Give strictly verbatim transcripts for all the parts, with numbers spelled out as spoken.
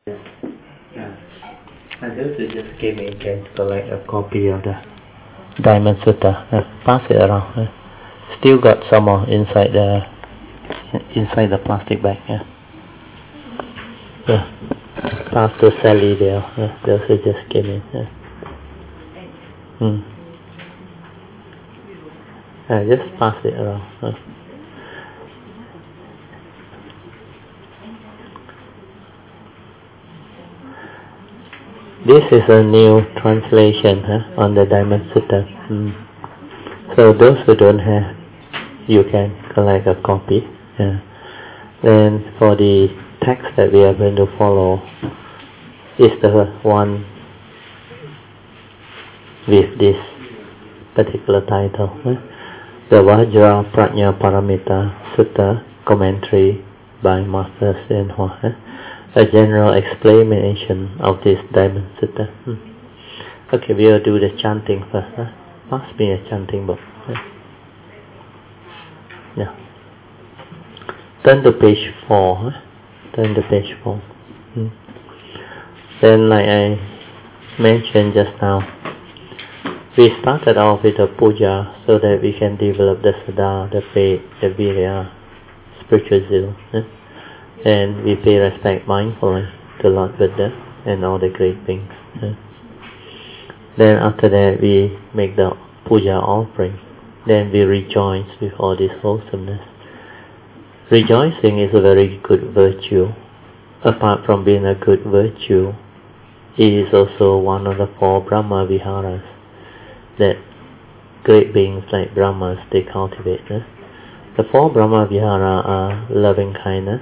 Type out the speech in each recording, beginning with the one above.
And those who just came in can collect a copy of the Diamond Sutta. Uh, pass it around. Uh. Still got some more inside the inside the plastic bag. Yeah. Yeah. Pass to Sally there. Yeah. Those who just came in. Yeah. Hmm. Uh, just pass it around. Uh. This is a new translation huh, on the Diamond Sutta. Mm. So those who don't have, you can collect a copy. Yeah. Then for the text that we are going to follow is the one with this particular title. Huh? The Vajra Prajna Paramita Sutta Commentary by Master Hsuan Hua. Huh? A general explanation of this Diamond Sutta. Hmm. Okay, we'll do the chanting first. Huh? Pass me a chanting book. Huh? Yeah. Turn to page four. Huh? Turn to page four. Hmm. Then, like I mentioned just now, we started off with a puja so that we can develop the Saddha, the faith, the virya, spiritual zeal. Huh? And we pay respect mindfully to Lord Buddha and all the great beings. Yeah. Then after that we make the puja offering. Then we rejoice with all this wholesomeness. Rejoicing is a very good virtue. Apart from being a good virtue, it is also one of the four Brahma Viharas that great beings like Brahmas they cultivate. Yeah. The four Brahma Vihara are loving kindness,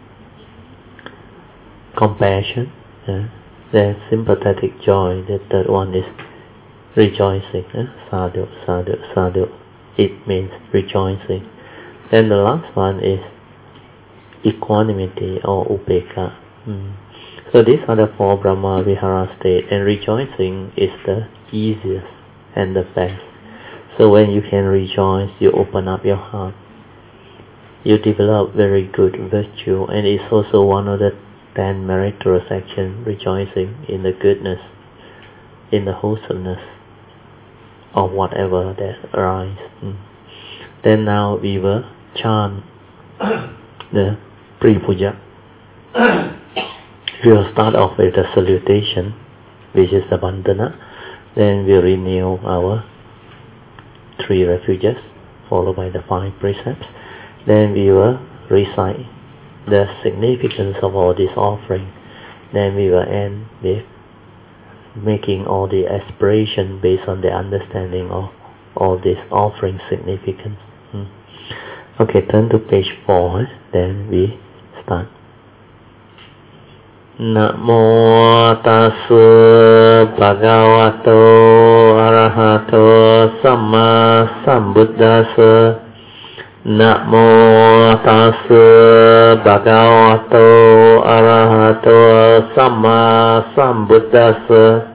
compassion, uh, there's sympathetic joy. The third one is rejoicing. Uh, sadhu, sadhu, sadhu. It means rejoicing. Then the last one is equanimity or upeka. Mm. So these are the four Brahma Vihara states, and rejoicing is the easiest and the best. So when you can rejoice, you open up your heart. You develop very good virtue, and it's also one of the ten meritorious actions, rejoicing in the goodness, in the wholesomeness of whatever that arises. Mm. Then now we will chant the pre-puja. We will start off with the salutation, which is the bandhana. Then we renew our three refuges, followed by the five precepts. Then we will recite the significance of all this offering. Then we will end with making all the aspiration based on the understanding of all this offering significance. Hmm. Okay, turn to page four. Eh? Then we start. Namo tassa bhagavato arahato samma sambuddhassa. Namo tassa bhagavato arahato samma sambuddhassa.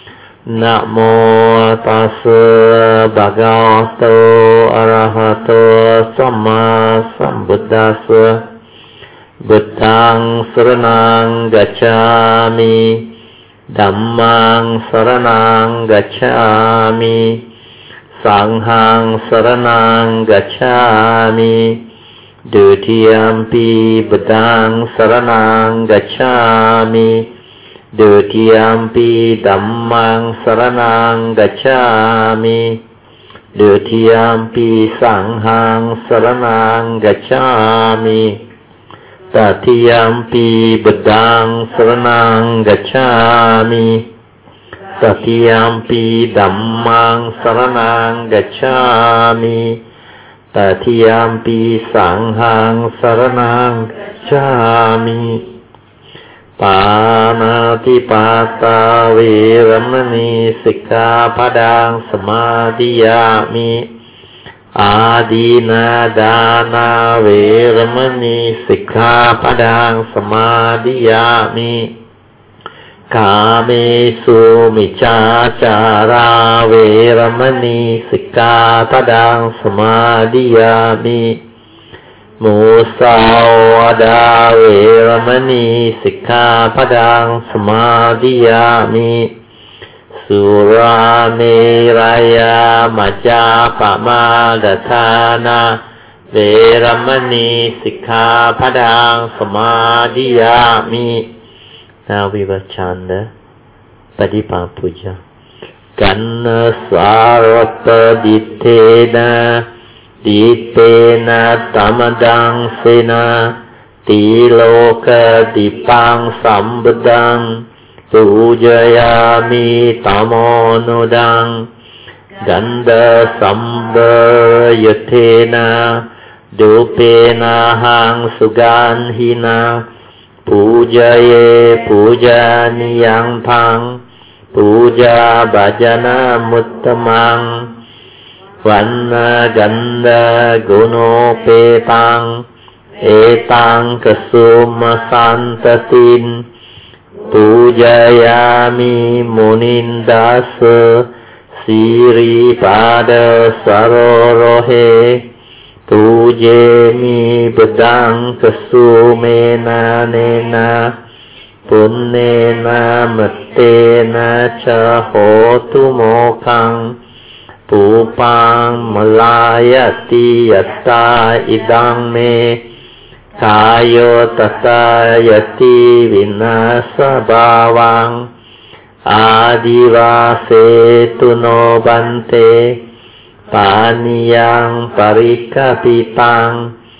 Namo tassa bhagavato arahato samma sambuddhassa. Buddhang saranang gacchami, Dhammang saranang gacchami, Sanghang saranang gacchami, Dutiyampi Buddhang saranang gacchami, Dutiyampi Dhammang saranang gacchami, Dutiyampi Sanghang saranang gacchami, Tatiyampi Buddhang saranang gacchami, Tatiyampi Dhammang saranang gacchami, Tatiyampi Sanghang saranang gacchami. Panatipata veramani sikkhapadang samadhiyami. Adina dana veramani sikkhapadang samadhiyami. Kamesu miccācara veramani sikkhapadang samadhiyami. มุสาวาทาเวรมณีสิกขาปดังสมาธิยามิสุราเมรยามัจจาปมาดทานาเวรมณีสิกขาปดังสมาธิยามิ Now we will chant the Padipa Puja. Ganna Sarvata Dittena Dippena Tamadang Sena Tiloka Dipang Sambudang Pujayami Tamonudang Ganda Sambayatena Dupena Hang Suganhina Pujaye Pujaniyang Pang Puja Bhajana Muttamang Vanna Ganda Gunopetang Etang Kasuma Santatin Pujayami Munindasa Siri Pada Sarorohe Pujemi Bedang Kasumena Nena Punnena Mattena Cha Hotu Mokang Pupang Malayati Yatta Idang Me Kayo Tatayati Vinasa Bhavang Adivase Tuno Bante Paniyang Parikapitang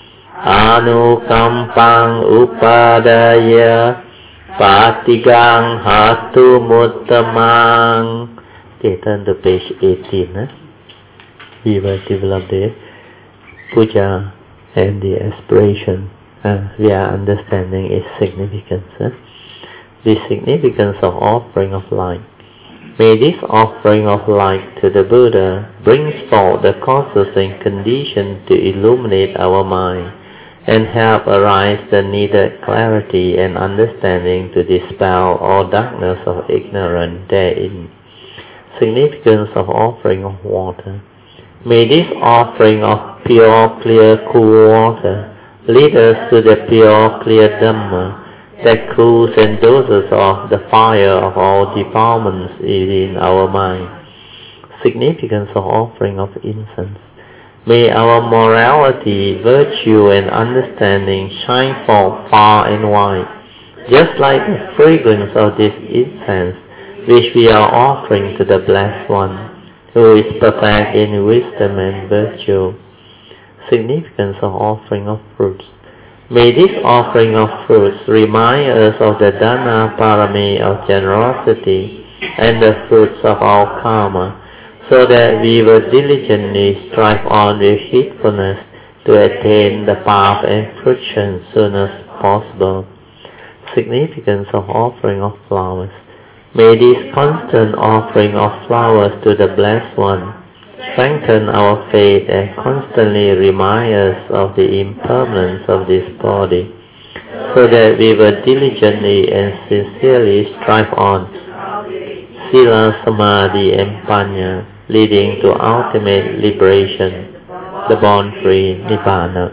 Anukampang Upadaya Patigang Hatu Muttamang. Okay, turn to page eighteen. Eh? We will develop the puja and the aspiration. Uh, we are understanding its significance. Eh? The significance of offering of light. May this offering of light to the Buddha bring forth the causes and conditions to illuminate our mind and help arise the needed clarity and understanding to dispel all darkness of ignorance therein. Significance of offering of water. May this offering of pure, clear, cool water lead us to the pure, clear Dhamma that cools and doses off the fire of all defilements within our mind. Significance of offering of incense. May our morality, virtue, and understanding shine forth far and wide, just like the fragrance of this incense which we are offering to the Blessed One, who is perfect in wisdom and virtue. Significance of offering of fruits. May this offering of fruits remind us of the Dana Parami of generosity and the fruits of our karma, so that we will diligently strive on with heedfulness to attain the path and fruition soon as possible. Significance of offering of flowers. May this constant offering of flowers to the Blessed One strengthen our faith and constantly remind us of the impermanence of this body, so that we will diligently and sincerely strive on Sila, Samadhi, and Panya, leading to ultimate liberation, the born-free Nibbana.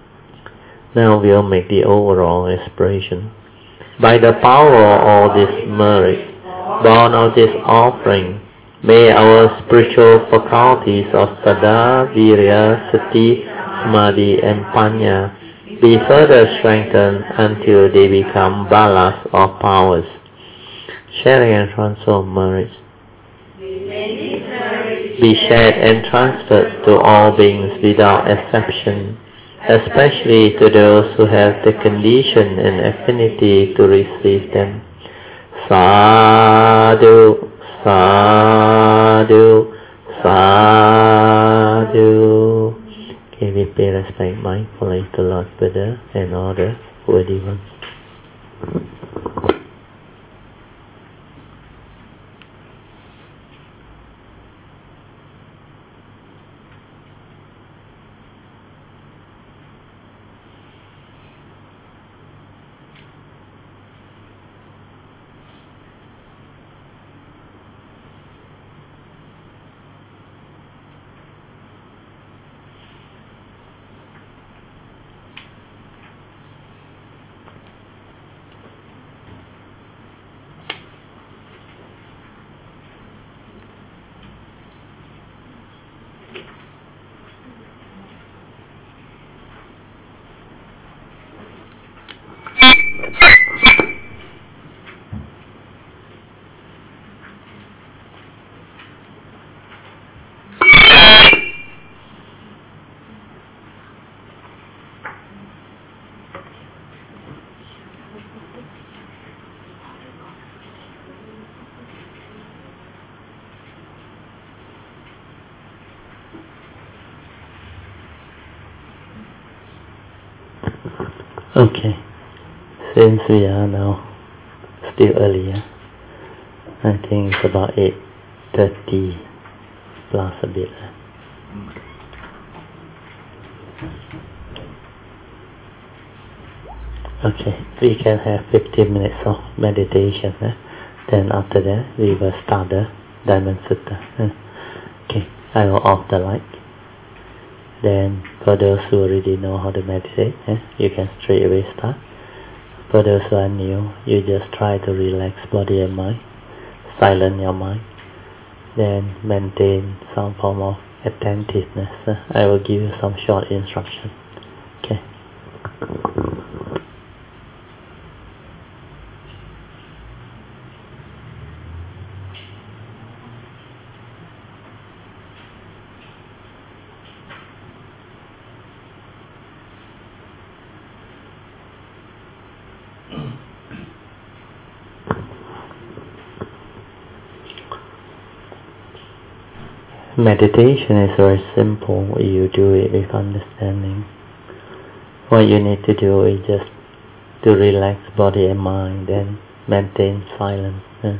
Now we'll make the overall aspiration. By the power of all this merit, born of this offering, may our spiritual faculties of Saddha, Virya, Sati, Samadhi, and Panya be further strengthened until they become balas or powers. Sharing and transfer of merits. Be shared and transferred to all beings without exception, especially to those who have the condition and affinity to receive them. Sadhu, sadhu, sadhu. Okay, we pay respect mindfully to Lord Buddha and all the worthy ones. Okay, since we are now still earlier, I think it's about eight thirty plus a bit. Okay, we can have fifteen minutes of meditation. Eh? Then after that, we will start the Diamond Sutta. Eh? Okay, I will off the light. Then for those who already know how to meditate, eh, you can straight away start. For those who are new, you just try to relax body and mind, silence your mind, then maintain some form of attentiveness. Eh? I will give you some short instruction. Okay. Meditation is very simple. You do it with understanding. What you need to do is just to relax body and mind, then maintain silence. Yeah.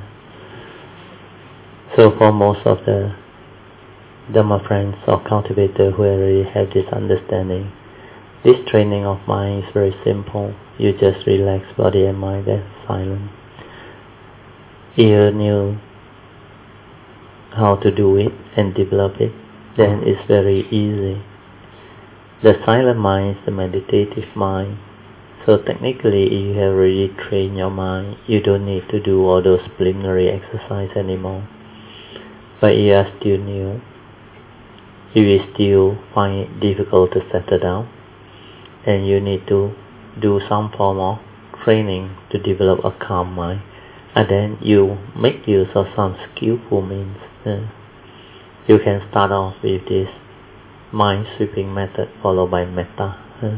So for most of the Dhamma friends or cultivators who already have this understanding, this training of mind is very simple. You just relax body and mind, then silence. You knew how to do it and develop it, then it's very easy. The silent mind is the meditative mind. So technically, you have already trained your mind. You don't need to do all those preliminary exercise anymore. But you are still new. You will still find it difficult to settle down. And you need to do some form of training to develop a calm mind. And then you make use of some skillful means. Uh, you can start off with this mind sweeping method followed by metta. Uh,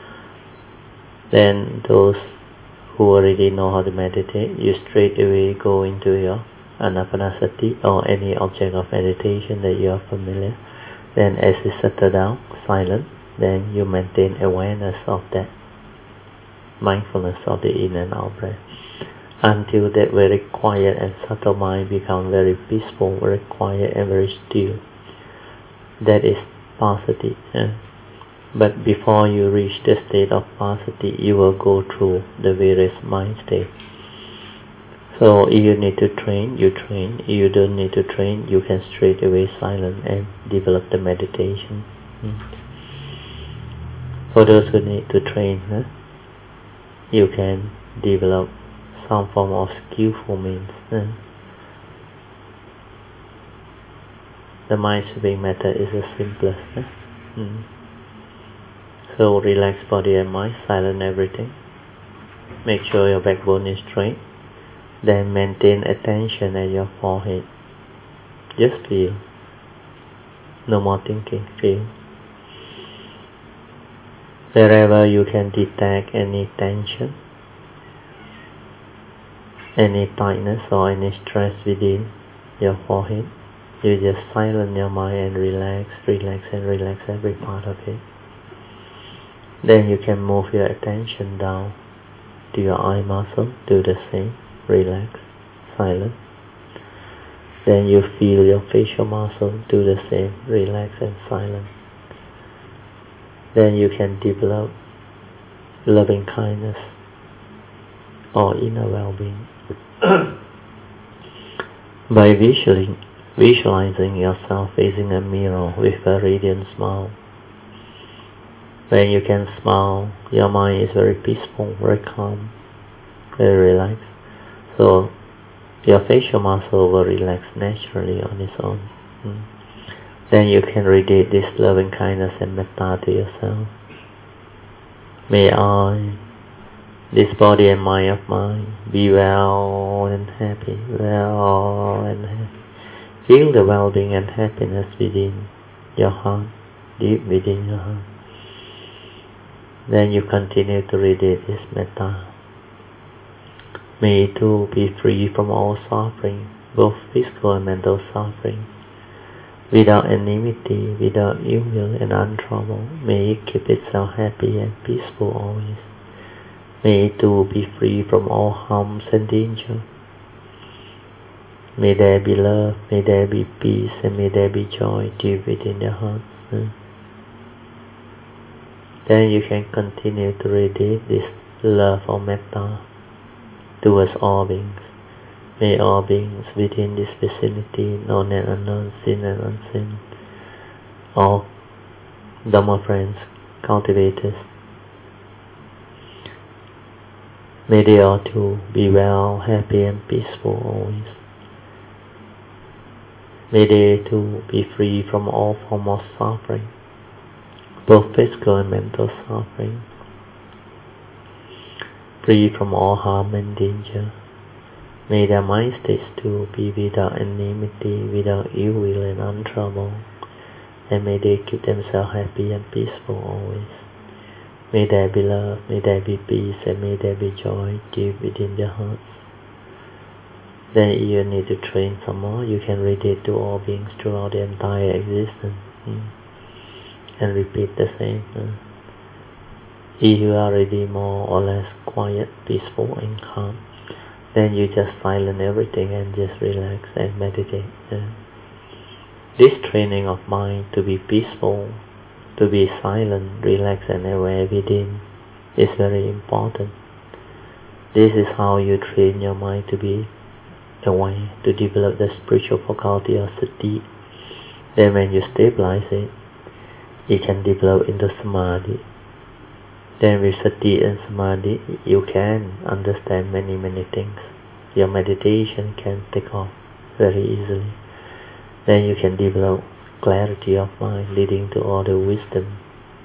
then those who already know how to meditate, you straight away go into your anapanasati or any object of meditation that you are familiar. Then as you settle down, silent, then you maintain awareness of that mindfulness of the in and out breath. Until that very quiet and subtle mind becomes very peaceful, very quiet and very still. That is passaddhi. Eh? But before you reach the state of passaddhi, you will go through the various mind states. So if you need to train, you train. If you don't need to train, you can straight away silence and develop the meditation. Hmm. For those who need to train, eh? you can develop some form of skillful means. Eh? The mind sweeping method is the simplest. Eh? Mm. So relax body and mind, silence everything. Make sure your backbone is straight. Then maintain attention at your forehead. Just feel. No more thinking, feel. Wherever you can detect any tension, any tightness or any stress within your forehead, you just silence your mind and relax, relax and relax every part of it. Then you can move your attention down to your eye muscle, do the same, relax, silence. Then you feel your facial muscle, do the same, relax and silence. Then you can develop loving kindness or inner well-being by visualizing, visualizing yourself facing a mirror with a radiant smile. When you can smile, your mind is very peaceful, very calm, very relaxed. So your facial muscle will relax naturally on its own. Mm. Then you can radiate this loving kindness and metta to yourself. May I, this body and mind of mine, be well and happy, well and happy. Feel the well-being and happiness within your heart, deep within your heart. Then you continue to radiate this metta. May it too be free from all suffering, both physical and mental suffering. Without enmity, without ill will and untrouble, may it keep itself happy and peaceful always. May it too be free from all harms and danger. May there be love, may there be peace, and may there be joy deep within your heart. Then you can continue to radiate this love of metta towards all beings. May all beings within this vicinity, known and unknown, seen and unseen, all Dhamma friends, cultivators, may they all too be well, happy and peaceful always. May they too be free from all form of suffering, both physical and mental suffering, free from all harm and danger. May their mind states too be without enmity, without ill will and untroubled, and may they keep themselves happy and peaceful always. May there be love, may there be peace, and may there be joy deep within their hearts. Then if you need to train some more, you can radiate to all beings throughout the entire existence, mm, and repeat the same. Mm. If you are already more or less quiet, peaceful and calm, then you just silence everything and just relax and meditate. Mm. This training of mind to be peaceful, to be silent, relaxed and aware within is very important. This is how you train your mind to be aware, to develop the spiritual faculty of sati. Then when you stabilize it, it can develop into samadhi. Then with sati and samadhi, you can understand many many things. Your meditation can take off very easily. Then you can develop clarity of mind, leading to all the wisdom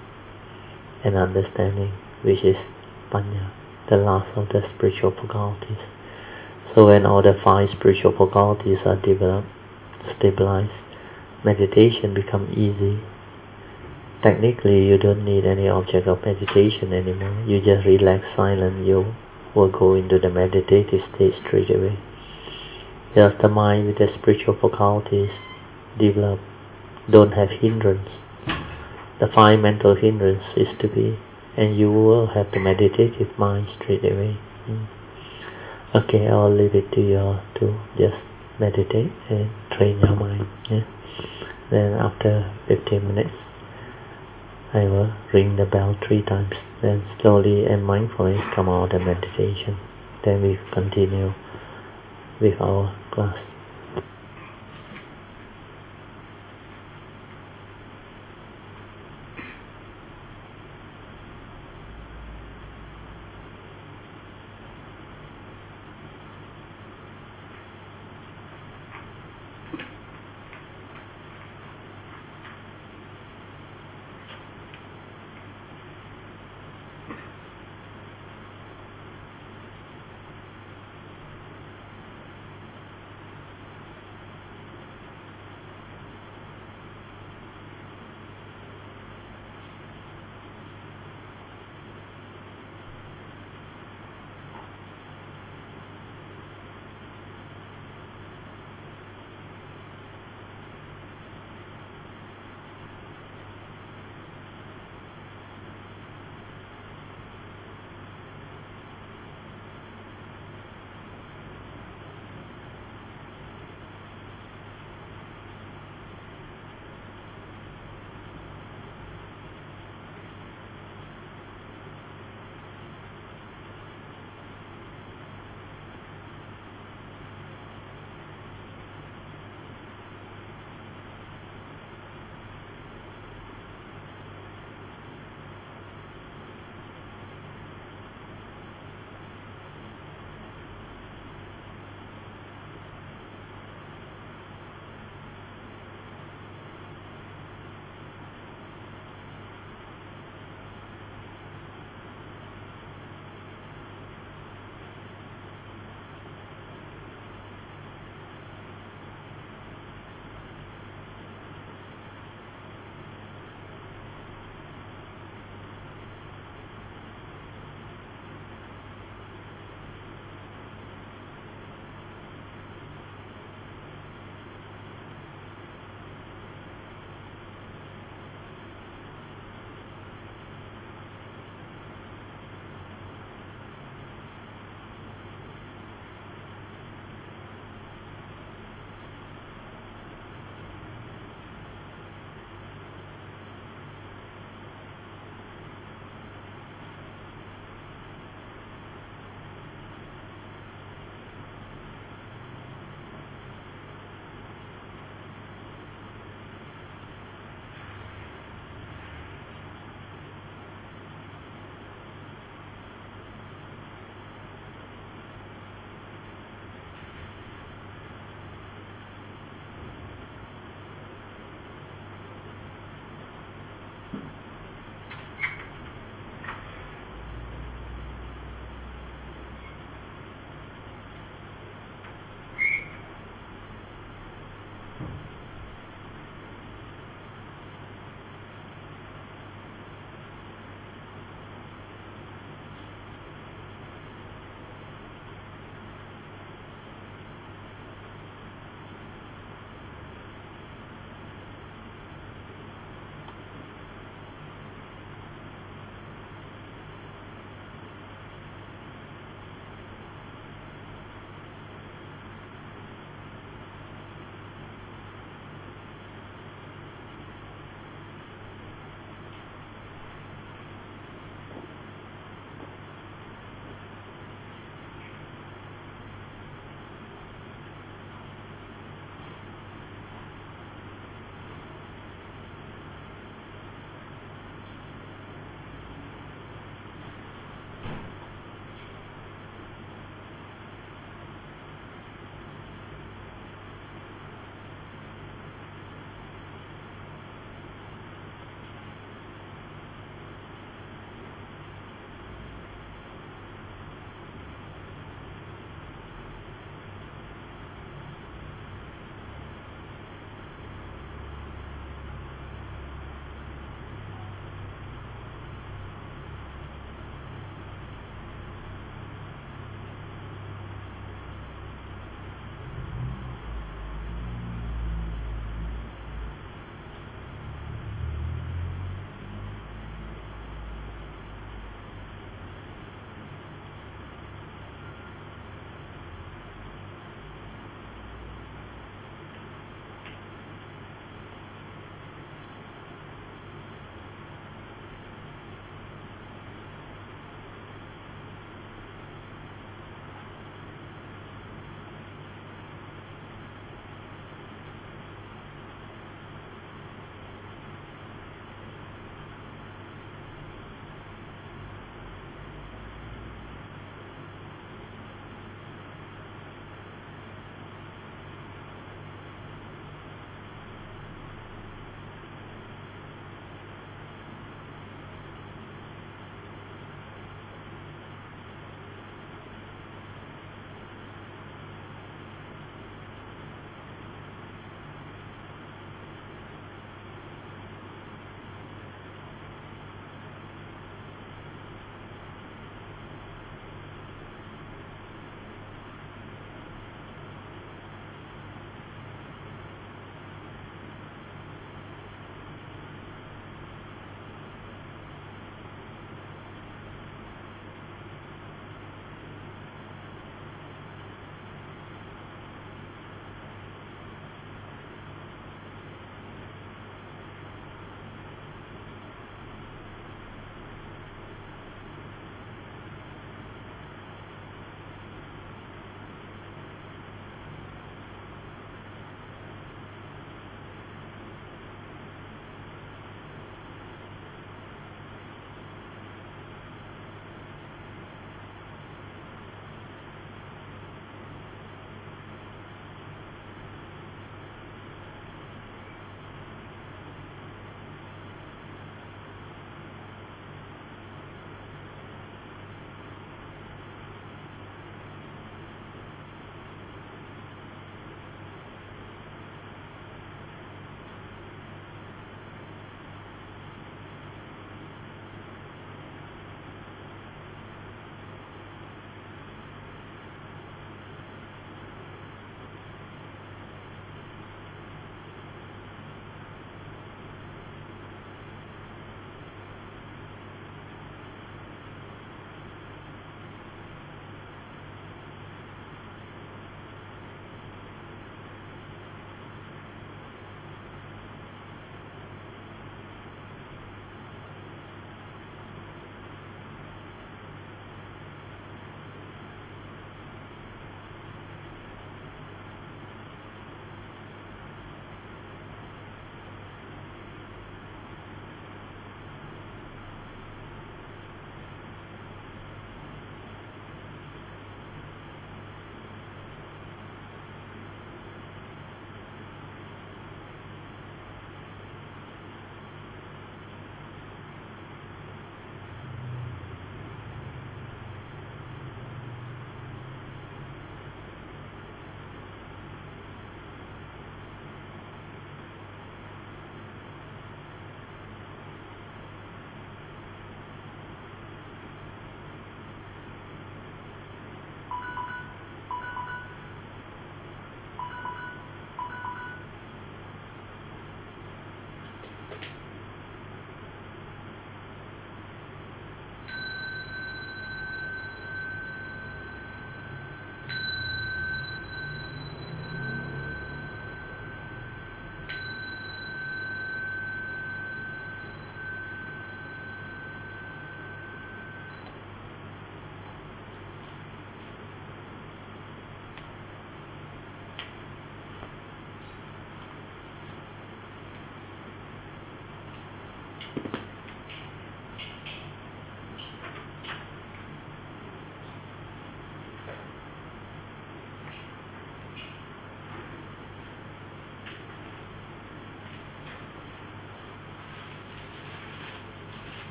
and understanding, which is panya, the last of the spiritual faculties. So when all the five spiritual faculties are developed, stabilized, meditation becomes easy. Technically, you don't need any object of meditation anymore. You just relax, silent, you will go into the meditative state straight away. Just the mind with the spiritual faculties develop, don't have hindrance. The five mental hindrance is to be, and you will have the meditative mind straight away. Mm. Okay, I'll leave it to you to just meditate and train your mind. Yeah? Then after fifteen minutes, I will ring the bell three times. Then slowly and mindfully come out of meditation. Then we continue with our class.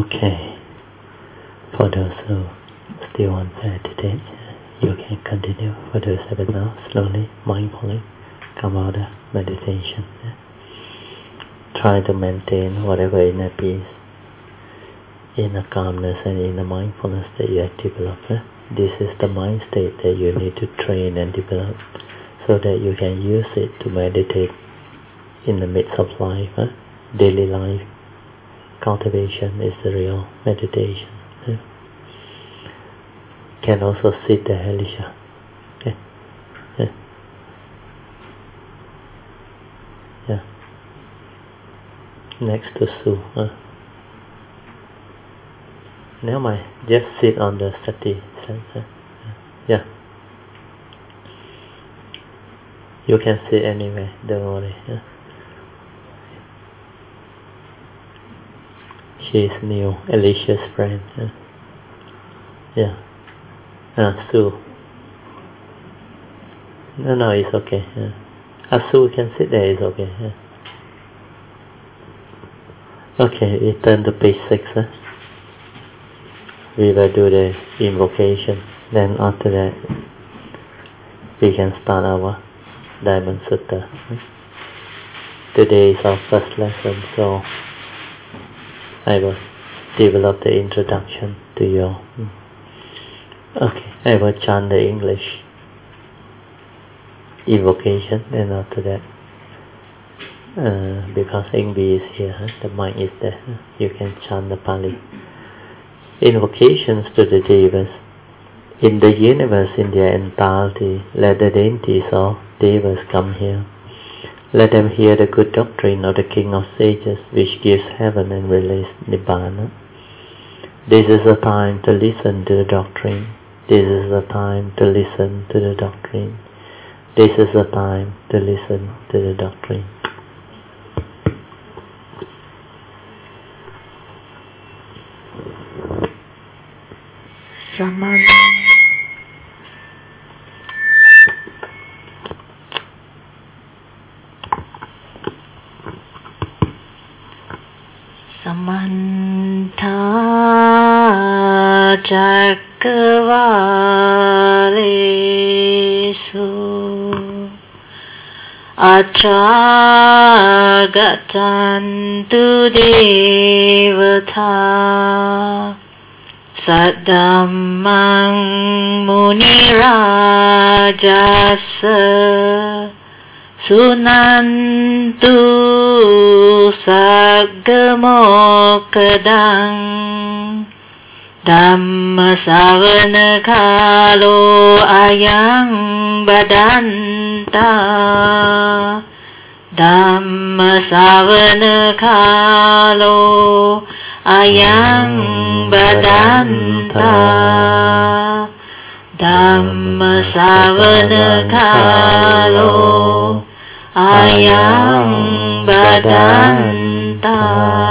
Okay. For those who still want to meditate, you can continue for the seven now, slowly, mindfully, come out of meditation. Try to maintain whatever inner peace, inner calmness and inner mindfulness that you have developed. This is the mind state that you need to train and develop so that you can use it to meditate in the midst of life. Daily life cultivation is the real meditation. Can also sit there, Alicia. Okay. Yeah. Yeah. Next to Sue. Huh? Now my just sit on the sati center. Yeah. You can sit anywhere, don't worry. Yeah. She is new, Alicia's friend. Yeah. Yeah. Uh, Sue. No, no, it's okay. Yeah. Uh, Sue can sit there, it's okay. Yeah. Okay, we turn to page six. Huh? We will do the invocation. Then after that, we can start our Diamond Sutta. Today is our first lesson, so I will develop the introduction to you. Okay, I will chant the English invocation, and after that, uh, because Ingvi is here, huh? The mic is there, huh? You can chant the Pali. Invocations to the Devas. In the universe, in their entirety, let the deities of Devas come here. Let them hear the good doctrine of the King of Sages, which gives heaven and release Nibbana. This is the time to listen to the doctrine. This is the time to listen to the doctrine. This is the time to listen to the doctrine. Saman Samantha Chakravalesu Atra Gatantu Devata Saddammang Munirajasa Sunantu Saggamokadang Dhamma Savana Kalo Ayang Badanta Dhamma Savana Kalo Ayang Badanta Dhamma Savana Kalo Ayang Badanta.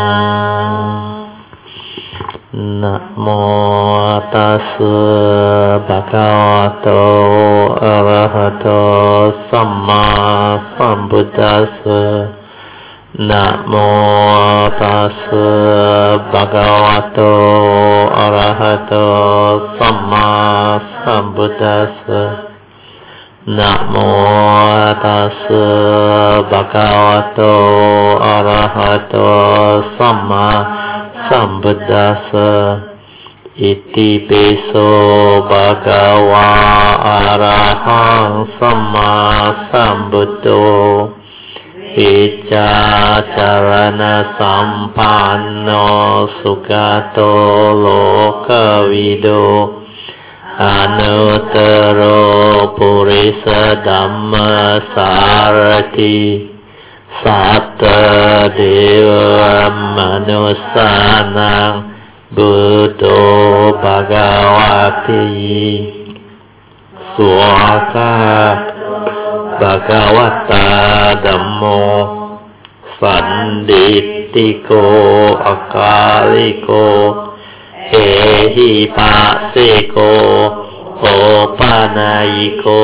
Namo tassa bhagavato arahato samma sambuddhassa. Namo tassa bhagavato arahato samma sambuddhassa. Namo tassa bhagavato arahato samma sambuddhassa. Iti piso bhagava arahang samma sambuddho. Icca charana sampanno sugato lokavido. Anuttaro purisa dhamma sarati. Satta deva manusanang buddho bhagavati. Suaka bhagavata dhammo sanditiko akaliko. Ehi pasiko opanayiko.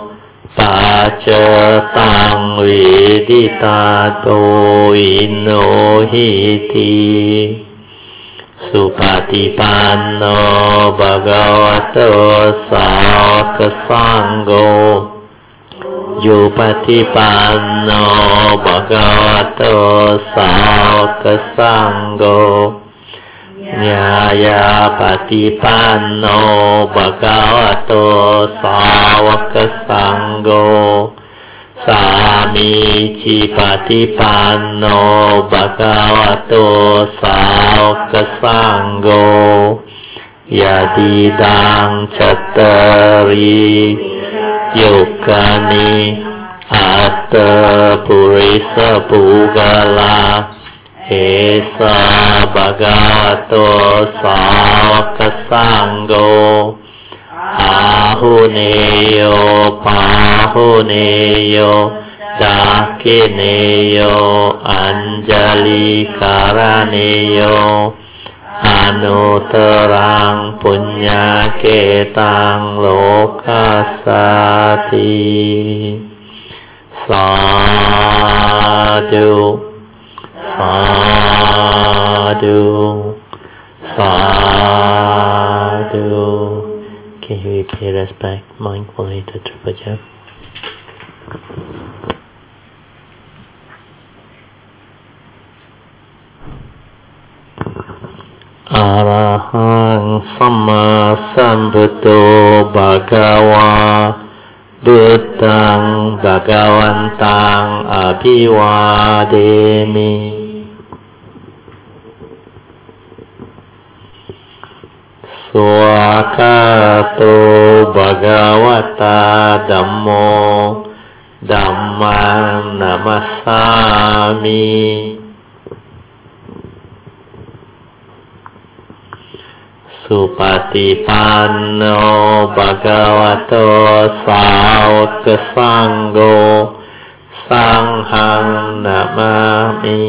Pacetang viditato innohiti. สุปฏิปันโนภะคะวะโตสาวกสังโฆยุปฏิปันโนภะคะวะโตสาวกสังโฆญาญาปฏิปันโนภะคะวะโตสาวกสังโฆสามีจิปฏิปันโนภะคะวะโตสาวกสังโฆยะติดังจัตตาริยุคานิอัตตปุริสปุกลาเอสะภะคะวะโตสาวกสังโฆอาหุเนโยปาหุเนโยดาคิเนโยอัญจลิการเนโยอนุตรังปุญญาเกตังโลกัสสติสาธุสาธุสาธุ Can we pay respect mindfully to Tripajam? Arahang Samma Sambuddho Bhagava Buddhang Bhagavantang Abhivademi Swakato Bhagavata Dhammo Dhammam Namassami Supatipanno Bhagavato Sāvaka Sangho Sanghang Namami.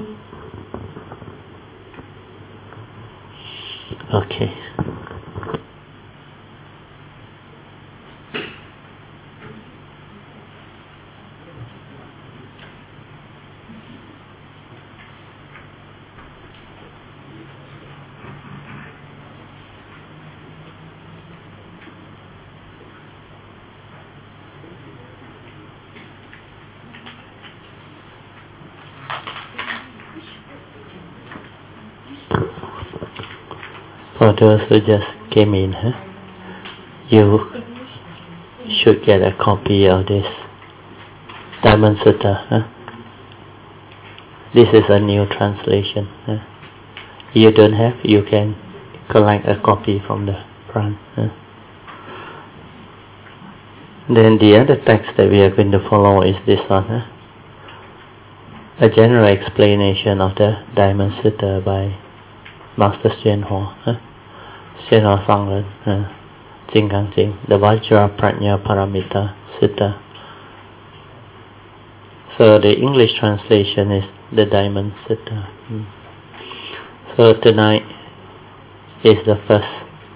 Okay. For those who just came in, huh? You should get a copy of this Diamond Sutta. Huh? This is a new translation. Huh? You don't have, you can collect a copy from the front. Huh? Then the other text that we are going to follow is this one. Huh? A general explanation of the Diamond Sutta by Master Hsuan Hua. Huh? Hsuan Hua Sangren, uh, Jing Gang Jing, the Vajra Prajna Paramita Sutta. So the English translation is the Diamond Sutta. Hmm. So tonight is the first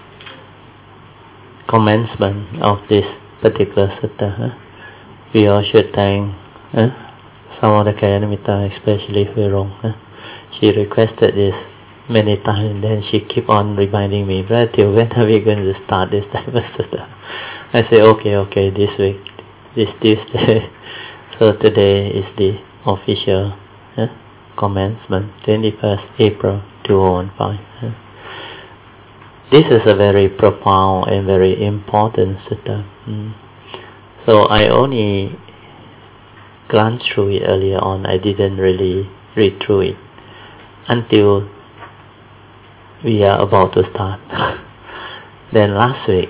commencement of this particular sutta. Huh? We all should thank uh, Samadhi-Kayanamitta, especially Huirong. Huh? She requested this many times, and then she keep on reminding me, "Brother, till when are we going to start this Diamond Sutta?" I say, okay, okay, this week, this Tuesday. So today is the official uh, commencement, twenty-first April two thousand five. Uh. This is a very profound and very important sutta. Mm. So I only glanced through it earlier on. I didn't really read through it until we are about to start. Then last week,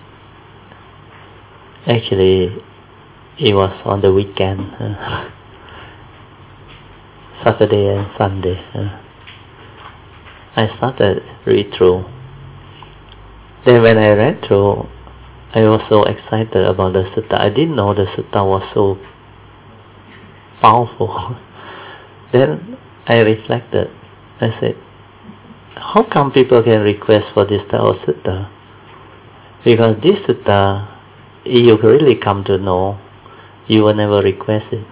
actually it was on the weekend, uh, Saturday and Sunday. Uh, I started read through. Then when I read through, I was so excited about the sutta. I didn't know the sutta was so powerful. Then I reflected. I said, how come people can request for this type of sutta? Because this sutta, you really come to know, you will never request it.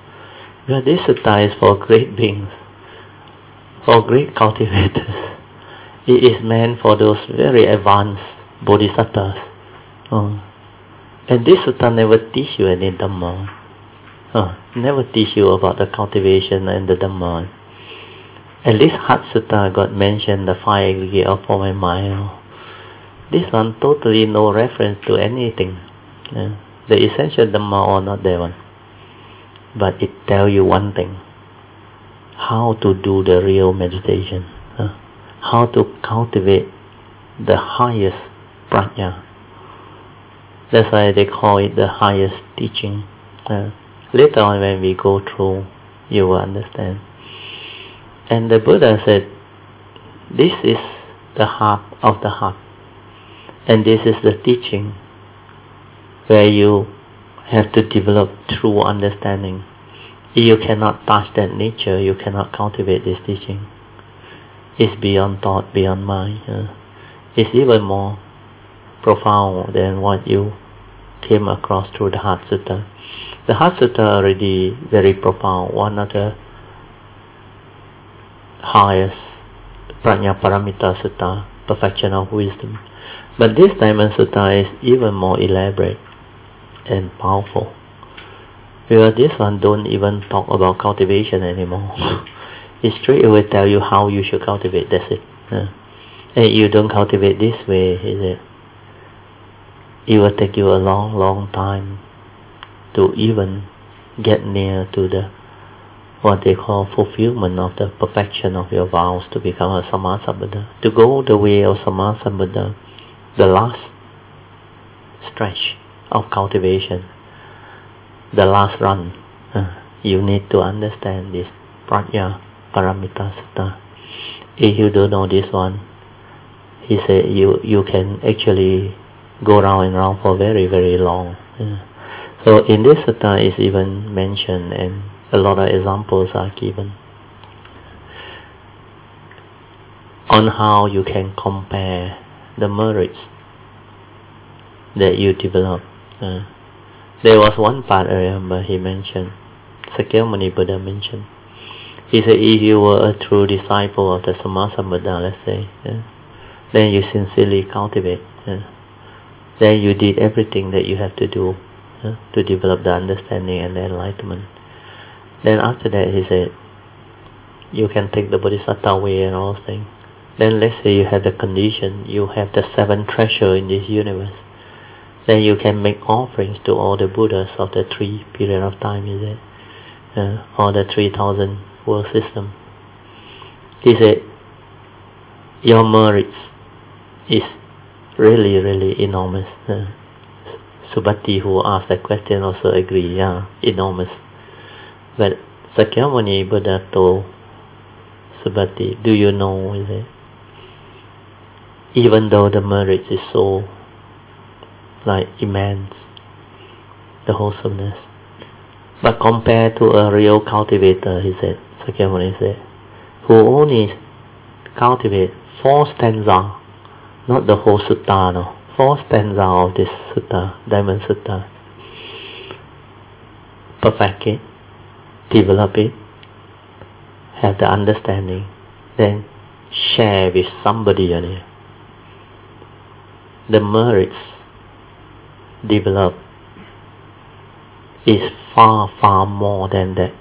Because this sutta is for great beings, for great cultivators. It is meant for those very advanced bodhisattvas. Uh, and this sutta never teach you any Dhamma. Uh, never teach you about the cultivation and the Dhamma. At least Hat Sutta got mentioned the five aggregate of form and mind. This one totally no reference to anything. Uh, the essential Dhamma are not there one. But it tell you one thing. How to do the real meditation. Uh, how to cultivate the highest prajna. That's why they call it the highest teaching. Uh, later on when we go through, you will understand. And the Buddha said, this is the heart of the heart. And this is the teaching where you have to develop true understanding. If you cannot touch that nature, you cannot cultivate this teaching. It's beyond thought, beyond mind. Uh, it's even more profound than what you came across through the Heart Sutta. The Heart Sutta already very profound, one of the highest Prajna Paramita Sutta, perfection of wisdom. But this Diamond Sutta is even more elaborate and powerful. Because this one don't even talk about cultivation anymore. It straight away tell you how you should cultivate, that's it. Uh, and you don't cultivate this way, is it? It will take you a long, long time to even get near to the what they call fulfillment of the perfection of your vows to become a Sammasambuddha. To go the way of Sammasambuddha, the last stretch of cultivation, the last run, uh, you need to understand this Prajna Paramita Sutta. If you don't know this one, he said you, you can actually go round and round for very, very long. Uh, so in this sutta is even mentioned and a lot of examples are given on how you can compare the merits that you develop. Uh, there was one part I remember he mentioned, Sakyamuni Buddha mentioned. He said if you were a true disciple of the Sammasambuddha, let's say, uh, then you sincerely cultivate. Uh, then you did everything that you have to do uh, to develop the understanding and the enlightenment. Then after that he said, you can take the Bodhisattva way and all those things. Then let's say you have the condition, you have the seven treasure in this universe. Then you can make offerings to all the Buddhas of the three period of time, is it? Uh, or the three thousand world system. He said, your merits is really, really enormous. Uh, Subhati, who asked that question, also agree, yeah, enormous. But Sakyamuni Buddha told Subhati, do you know, is it? Even though the merit is so like immense, the wholesomeness, but compared to a real cultivator, he said, Sakyamuni said, who only cultivate four stanza, not the whole sutta, no, four stanza of this sutta, Diamond Sutta, perfect it, develop it, have the understanding, then share with somebody else. The merits developed is far, far more than that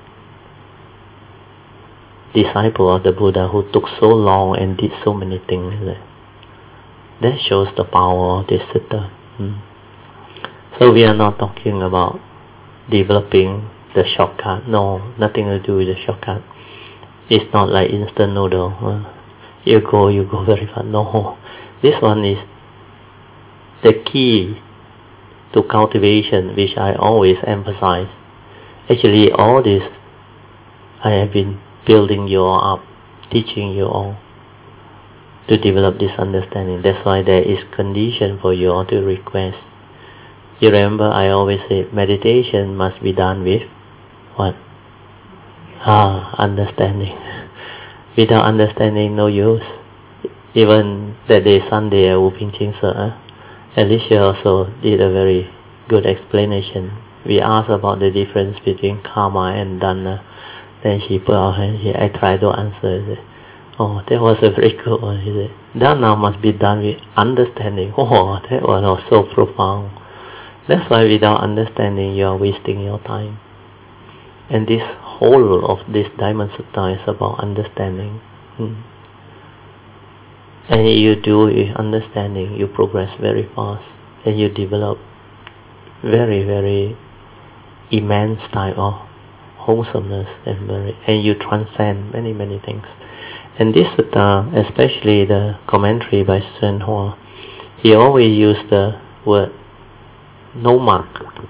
disciple of the Buddha who took so long and did so many things. That shows the power of this sutta. Hmm. So we are not talking about developing the shortcut. No, nothing to do with the shortcut. It's not like instant noodle. Uh, you go, you go very fast. No, this one is the key to cultivation, which I always emphasize. Actually, all this I have been building you all up, teaching you all to develop this understanding. That's why there is condition for you all to request. You remember I always say meditation must be done with what? Ah, understanding. Without understanding, no use. Even that day Sunday at Wu Ping Ching Sir, Alicia also did a very good explanation. We asked about the difference between karma and dana. Then she put out her hand. She, I tried to answer. Oh, that was a very good one, he said. That now must be done with understanding. Oh, that one was so profound. That's why without understanding you are wasting your time. And this whole of this Diamond Sutta is about understanding. Hmm. And if you do with understanding, you progress very fast. And you develop very, very immense type of wholesomeness and very, and you transcend many, many things. And this sutta, especially the commentary by Sun Hua, he always used the word no mark.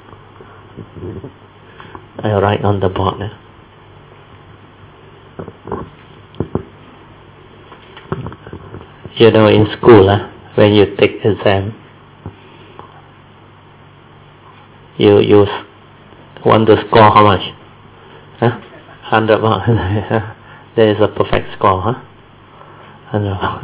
I write on the board now. You know, in school, uh, when you take exam, you you want to score how much? Huh? Hundred marks. There is a perfect score, huh? Hundred marks.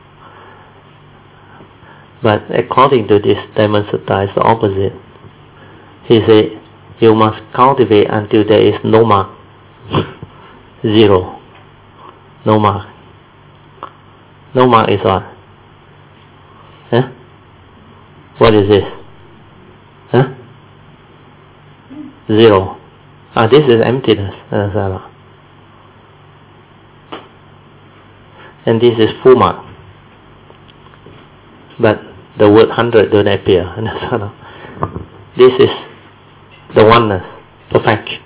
But according to this Diamond Sutta, it's the opposite. He said, you must cultivate until there is no mark. Zero. No mark. No mark is what? Huh? What is this? Huh? Zero. Ah, this is emptiness. And this is full mark. But the word hundred don't appear. This is the oneness, perfection.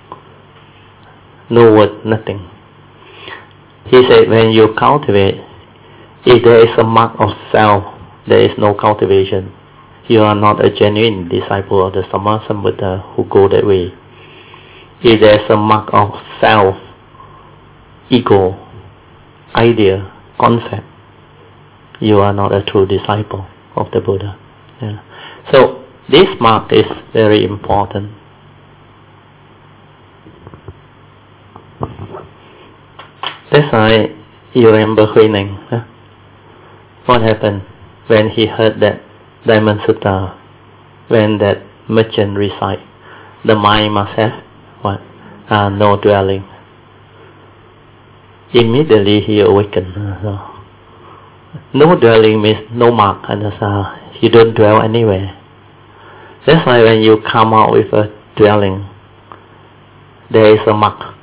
No word, nothing. He said, when you cultivate, if there is a mark of self, there is no cultivation. You are not a genuine disciple of the Sammasambuddha who go that way. If there is a mark of self, ego, idea, concept, you are not a true disciple of the Buddha. Yeah. So this mark is very important. That's why you remember Hui Ning. Huh? What happened when he heard that Diamond Sutta, when that merchant recite, the mind must have what? Uh, no dwelling. Immediately he awakened. So, no dwelling means no mark, and uh, you don't dwell anywhere. That's why when you come out with a dwelling, there is a mark.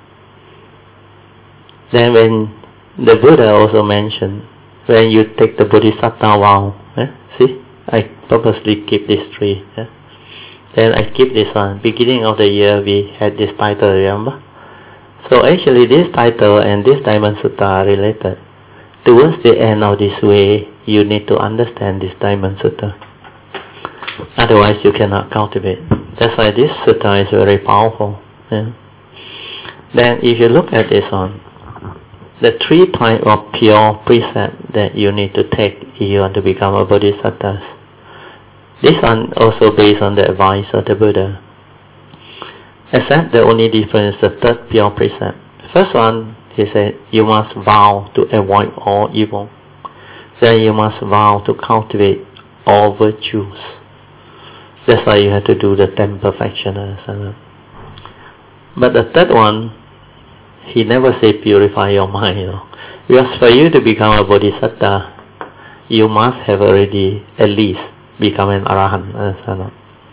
Then when the Buddha also mentioned, when you take the Bodhisattva vow, eh? See, I purposely keep this tree. Eh? Then I keep this one. Beginning of the year we had this title, remember? So actually this title and this Diamond Sutta are related. Towards the end of this way, you need to understand this Diamond Sutta. Otherwise you cannot cultivate. That's why this sutta is very powerful. Yeah. Then if you look at this one, the three types of pure precept that you need to take if you want to become a Bodhisattva. This one also based on the advice of the Buddha. Except the only difference is the third pure precept. First one, he said, you must vow to avoid all evil. Then you must vow to cultivate all virtues. That's why you have to do the ten perfections. But the third one, he never said purify your mind. You know. Because for you to become a Bodhisattva, you must have already at least become an Arahant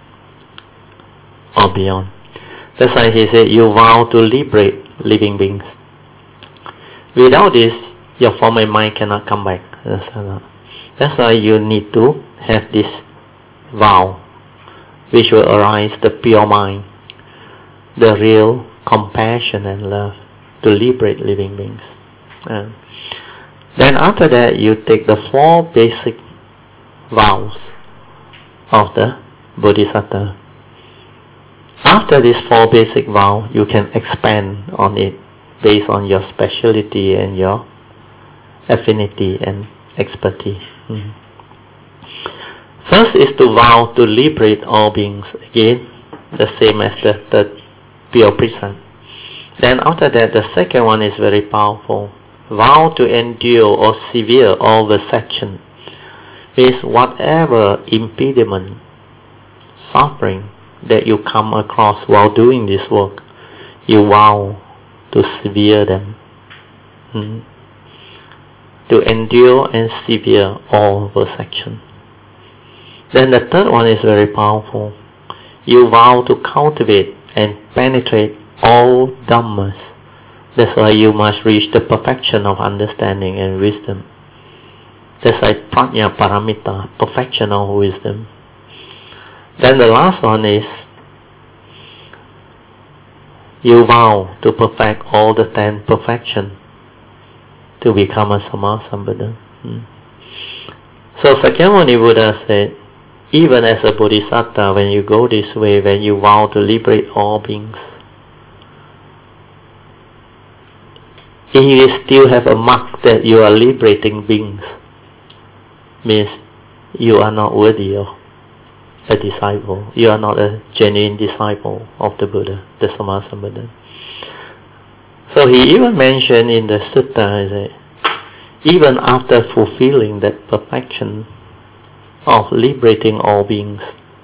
or beyond. That's why he said you vow to liberate living beings. Without this, your form and mind cannot come back. That's why you need to have this vow, which will arise the pure mind, the real compassion and love to liberate living beings. Uh, then after that, you take the four basic vows of the Bodhisattva. After these four basic vows, you can expand on it based on your speciality and your affinity and expertise. Mm. First is to vow to liberate all beings. Again, the same as the third pure precept. Then after that, the second one is very powerful. Vow to endure or sever all vexation. Means whatever impediment, suffering that you come across while doing this work, you vow to sever them. Hmm. to endure and severe all perception. Then the third one is very powerful. You vow to cultivate and penetrate all dhammas. That's why you must reach the perfection of understanding and wisdom. That's like prajna paramita, perfection of wisdom. Then the last one is you vow to perfect all the ten perfections to become a Sammasambuddha. Hmm. So Sakyamuni Buddha said, even as a bodhisattva, when you go this way, when you vow to liberate all beings, you still have a mark that you are liberating beings. Means you are not worthy of a disciple. You are not a genuine disciple of the Buddha, the Sammasambuddha. So he even mentioned in the sutta that even after fulfilling that perfection of liberating all beings,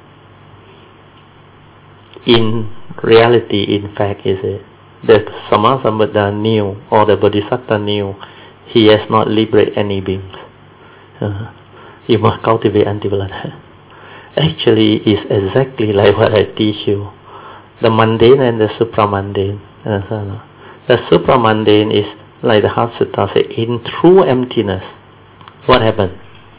in reality, in fact, is it the Sammasambuddha knew, or the Bodhisattva knew, he has not liberated any beings. Uh, you must cultivate until that. Actually, it's exactly like what I teach you. The mundane and the supramundane. Uh, the supramundane is like the Heart Sutta says, in true emptiness, what happened?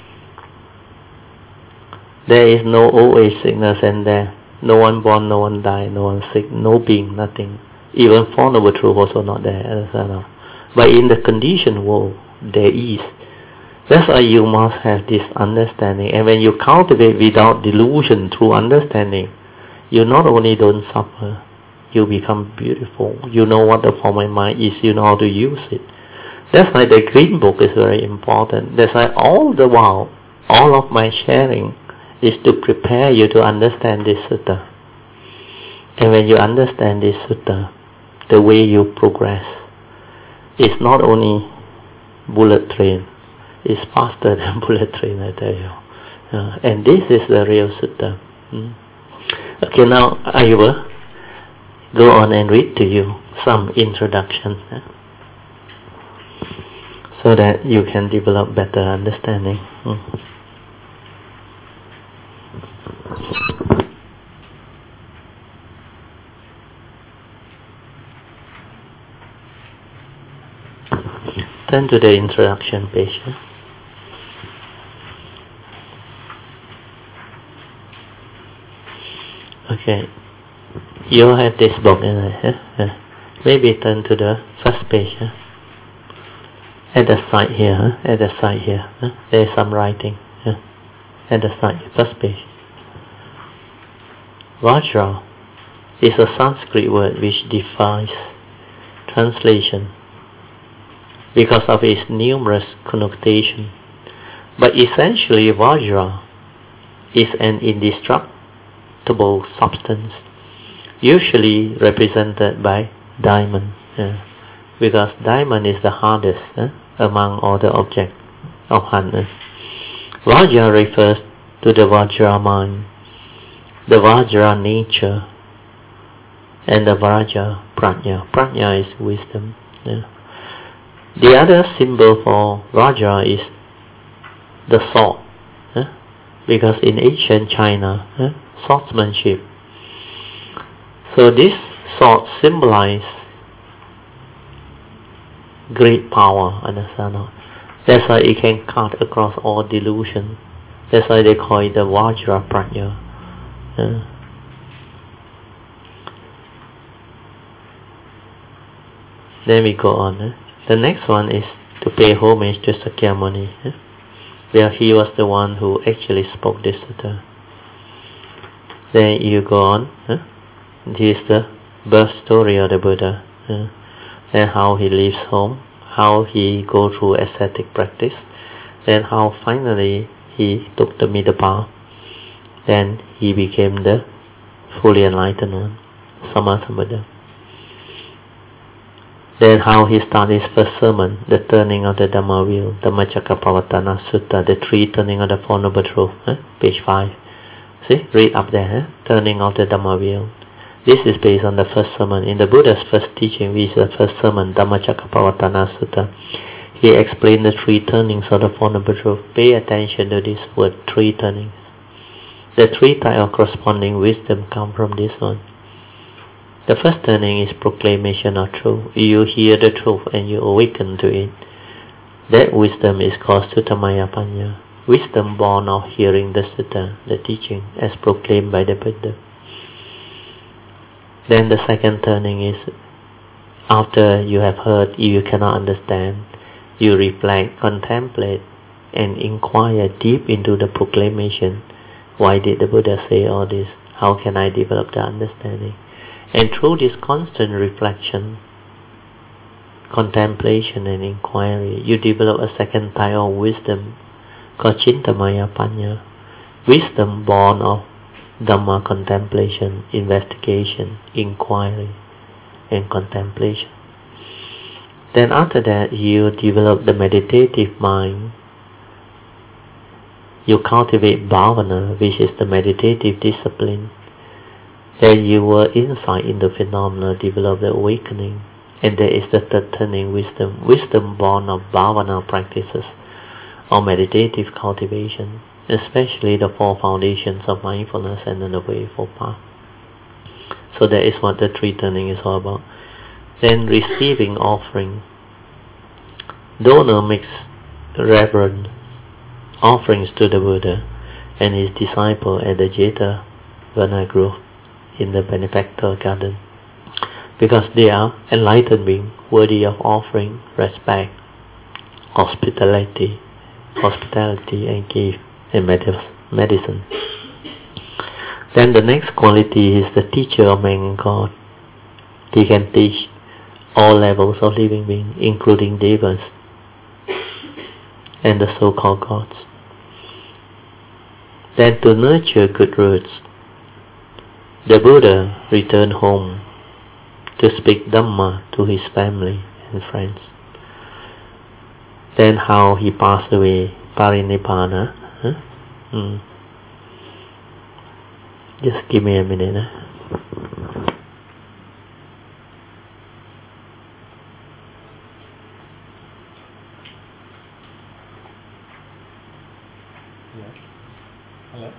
There is no old age, sickness and death. No one born, no one die, no one sick, no being, nothing. Even Four Noble Truths also not there. But in the conditioned world, there is. That's why you must have this understanding. And when you cultivate without delusion through understanding, you not only don't suffer, you become beautiful. You know what the form of mind is, you know how to use it. That's why the Green Book is very important. That's why all the while, all of my sharing is to prepare you to understand this sutta. And when you understand this sutta, the way you progress is not only bullet train, it's faster than bullet train, I tell you. Uh, and this is the real sutta. Hmm? Okay, now I will go on and read to you some introduction, eh? so that you can develop better understanding. Hmm. Turn to the introduction page. Eh? Okay, you have this book in it. Eh? Yeah. Maybe turn to the first page. Eh? At the side here, eh? at the side here, eh? there is some writing. Eh? At the side, first page. Vajra is a Sanskrit word which defies translation because of its numerous connotations. But essentially, Vajra is an indestructible substance, usually represented by diamond, yeah, because diamond is the hardest eh, among all the objects of hardness. Vajra refers to the Vajra mind, the Vajra nature, and the Vajra prajna. Prajna is wisdom. Yeah. The other symbol for Vajra is the sword, eh? because in ancient China, eh, swordsmanship. So this sword symbolizes great power, understand? That's why it can cut across all delusion. That's why they call it the Vajra prajna. Eh? Then we go on. Eh? The next one is to pay homage to Sakyamuni, eh? where he was the one who actually spoke this sutta. Then you go on. Eh? This is the birth story of the Buddha, eh? and how he leaves home, how he go through ascetic practice, then how finally he took the middle path, then he became the fully enlightened one, Sammasambuddha. Then how he started his first sermon, the turning of the Dhamma wheel, Dhammacakkappavattana Sutta, the three turning of the Four Noble Truths, eh? page five. See, read up there, eh? turning of the Dhamma wheel. This is based on the first sermon. In the Buddha's first teaching, which is the first sermon, Dhammacakkappavattana Sutta, he explained the three turnings of the Four Noble Truths. Pay attention to this word, three turnings. The three types of corresponding wisdom come from this one. The first turning is proclamation of truth. You hear the truth and you awaken to it. That wisdom is called Suttamaya Panya. Wisdom born of hearing the sutta, the teaching, as proclaimed by the Buddha. Then the second turning is, after you have heard, you cannot understand, you reflect, contemplate, and inquire deep into the proclamation. Why did the Buddha say all this? How can I develop the understanding? And through this constant reflection, contemplation and inquiry, you develop a second type of wisdom called Chintamaya Panya. Wisdom born of Dhamma contemplation, investigation, inquiry, and contemplation. Then after that, you develop the meditative mind. You cultivate bhavana, which is the meditative discipline. Then you will insight into phenomena, develop the awakening. And there is the third turning, wisdom. Wisdom born of bhavana practices, or meditative cultivation, especially the four foundations of mindfulness and the Noble Eightfold Path. So that is what the three turning is all about. Then receiving offering. Donor makes reverent offerings to the Buddha and his disciple at the Jetavana Grove in the Benefactor Garden, because they are enlightened beings worthy of offering, respect, hospitality, hospitality and gift and medicine. Then the next quality is the teacher of man and God. He can teach all levels of living beings, including devas and the so-called gods. Then to nurture good roots, the Buddha returned home to speak Dhamma to his family and friends. Then how he passed away, Parinibbana. Huh? Hmm. Just give me a minute. Huh? Yeah. Hello?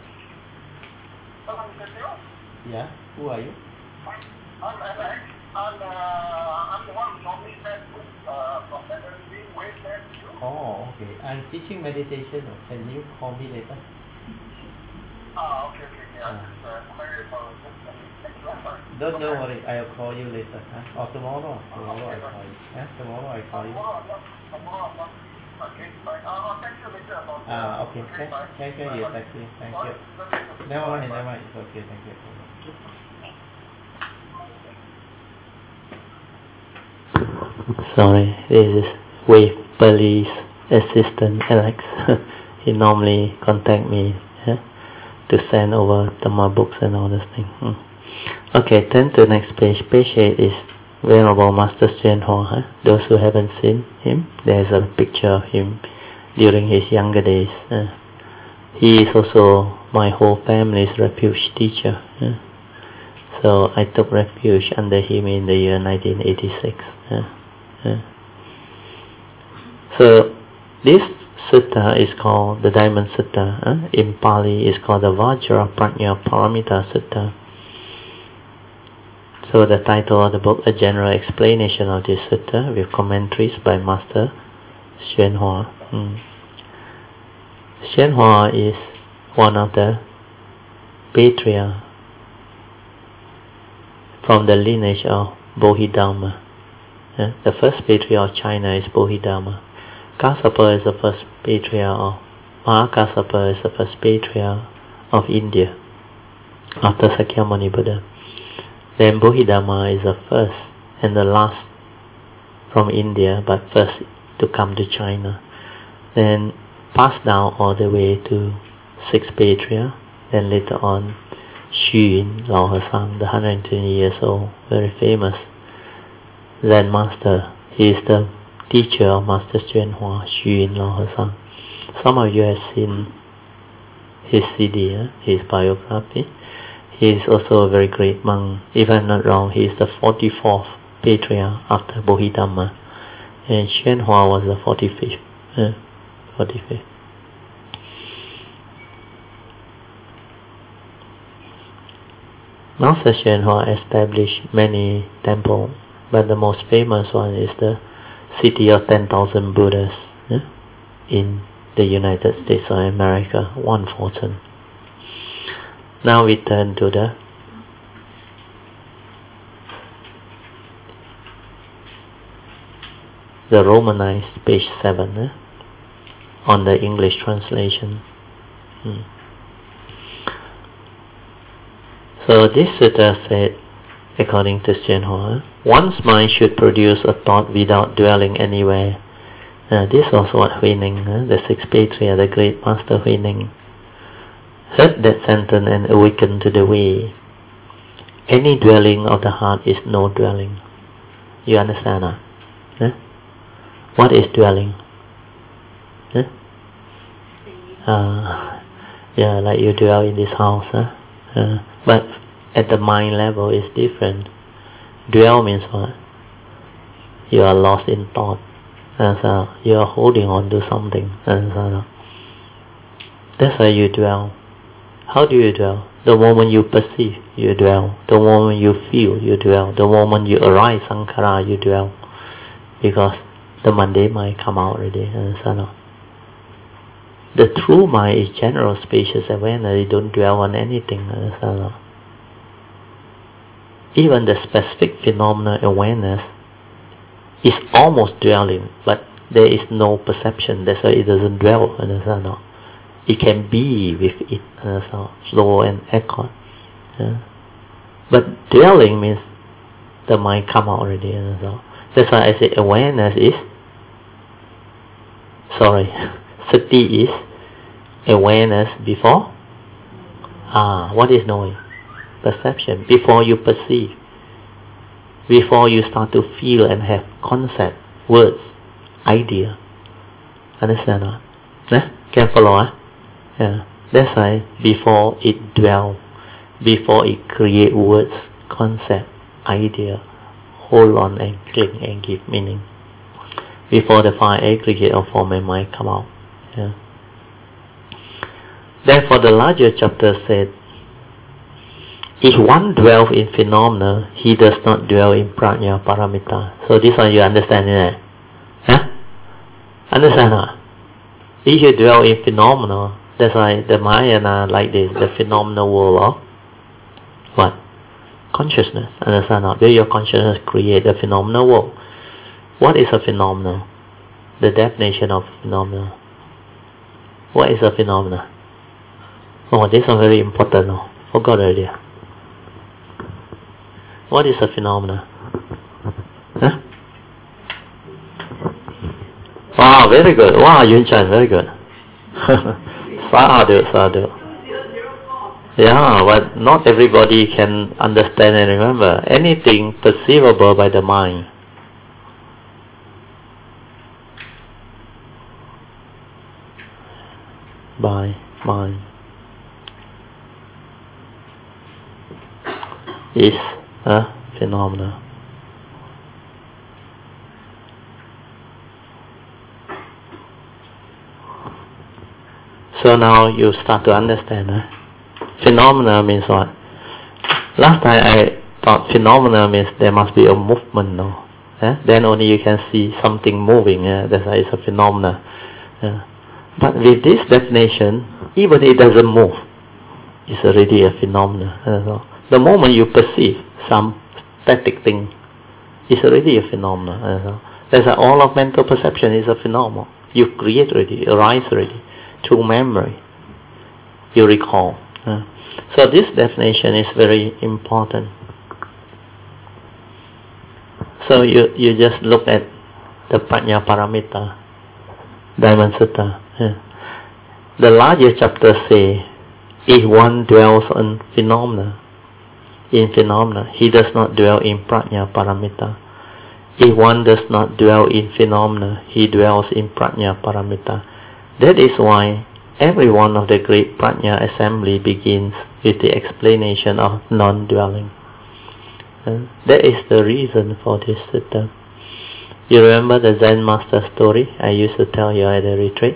Yeah, who are you? I'm Alex. I'm, uh, I'm the one who told me that uh, from that being way back to you. Oh, okay. I'm teaching meditation. Can you call me later? Ah, okay, okay, yeah. Ah. Uh, very well. Thank you very much. Don't, don't worry. I'll call you later. Huh? Or tomorrow. Tomorrow I call you. Yeah? Tomorrow I call you. Tomorrow I'm not, tomorrow I'm not. Okay, fine. Uh, I'll text you later about that. Ah, okay. Okay, Thank, bye. thank you. Bye, bye. Thank you. Thank Bye. you. Bye. Never mind. Bye. Never mind. It's okay. Thank you. Sorry, this is Wave Police Assistant Alex. He normally contact me yeah, to send over the my books and all this thing. Hmm. Okay, turn to the next page. Page eight is Venerable Master Hsuan Hua. Huh? Those who haven't seen him, there's a picture of him during his younger days. Uh, he is also my whole family's refuge teacher. Uh, so I took refuge under him in the year nineteen eighty-six. Uh, uh. So this sutta is called the Diamond Sutta. Uh, in Pali, is called the Vajra Prajna Paramita Sutta. So the title of the book, a general explanation of this sutta with commentaries by Master Hsuan Hua. Hmm. Hsuan Hua is one of the patriarchs from the lineage of Bodhidharma. Uh, the first patriarch of China is Bodhidharma. Kassapa is the first patriarch of Mahakassapa is the first patriarch of India after Sakyamuni Buddha. Then Bodhidharma is the first and the last from India, but first to come to China. Then passed down all the way to six patriarchs. Then later on, Xu Yun Lao He-sang, the one hundred twenty years old, very famous Zen master. He is the teacher of Master Hsuan Hua, Xu Yun Lao He-sang. Some of you have seen his C D, eh? His biography. He is also a very great monk. If I'm not wrong, he is the forty-fourth patriarch after Bodhidharma. and Xianhua was the forty-fifth. Uh, forty-fifth. Master Xianhua established many temples, but the most famous one is the City of ten thousand Buddhas uh, in the United States of America, one fortune. Now we turn to the the Romanized page seven eh? on the English translation. Hmm. So this sutta said, according to Xianhua, one's mind should produce a thought without dwelling anywhere. Uh, this was what Hui Ning, uh, the sixth patriarch, the great master Hui Ning, heard that sentence and awakened to the way. Any dwelling of the heart is no dwelling. You understand that? Huh? What is dwelling? Huh? Uh, yeah, like you dwell in this house. Huh? Uh, but at the mind level it's different. Dwell means what? You are lost in thought. And so you are holding on to something. And so that's why you dwell. How do you dwell? The moment you perceive, you dwell. The moment you feel, you dwell. The moment you arise, sankhara, you dwell. Because the mundane mind come out already. And so on. The true mind is general spacious awareness. You don't dwell on anything. And so on. Even the specific phenomena awareness is almost dwelling, but there is no perception. That's why it doesn't dwell. And so on. It can be with it, uh, so flow and accord. Yeah. But dwelling means the mind come out already. Uh, so that's why I say awareness is, sorry, sati is awareness before. Ah, what is knowing? Perception. Before you perceive. Before you start to feel and have concept, words, idea. Understand that? Eh? Can follow? Eh? Yeah, that's why before it dwell, before it create words, concept, idea, hold on and cling and give meaning. Before the five aggregate of form and mind come out. Yeah. Therefore the larger chapter said, if one dwells in phenomena, he does not dwell in prajna paramita. So this one you understand it? Huh? Understand that? If you dwell in phenomena, that's why the Mahayana like this, the phenomenal world of what? Consciousness. Understand that? Where your consciousness create the phenomenal world. What is a phenomenon? The definition of phenomenon. What is a phenomenon? Oh, this is very important. Oh, forgot already. What is a phenomenon? Huh? Wow, very good. Wow, Yun Chan, very good. Sadhu, sadhu. Yeah, but not everybody can understand and remember. Anything perceivable by the mind. By mind. Is a phenomena. So now you start to understand. Eh? Phenomena means what? Last time I thought phenomena means there must be a movement. No? Eh? Then only you can see something moving. Eh? That's why it's a phenomena. Eh? But with this definition, even it doesn't move, it's already a phenomena. Eh? So the moment you perceive some static thing, it's already a phenomena. Eh? So that's why all of mental perception is a phenomenon. You create already, arise already. Through memory, you recall. Uh, so this definition is very important. So you, you just look at the Prajna Paramita, Diamond Sutta. Uh, the larger chapter say, if one dwells on phenomena, in phenomena, he does not dwell in Prajna Paramita. If one does not dwell in phenomena, he dwells in Prajna Paramita. That is why every one of the great Prajna assembly begins with the explanation of non-dwelling. And that is the reason for this sutta. You remember the Zen master story I used to tell you at the retreat?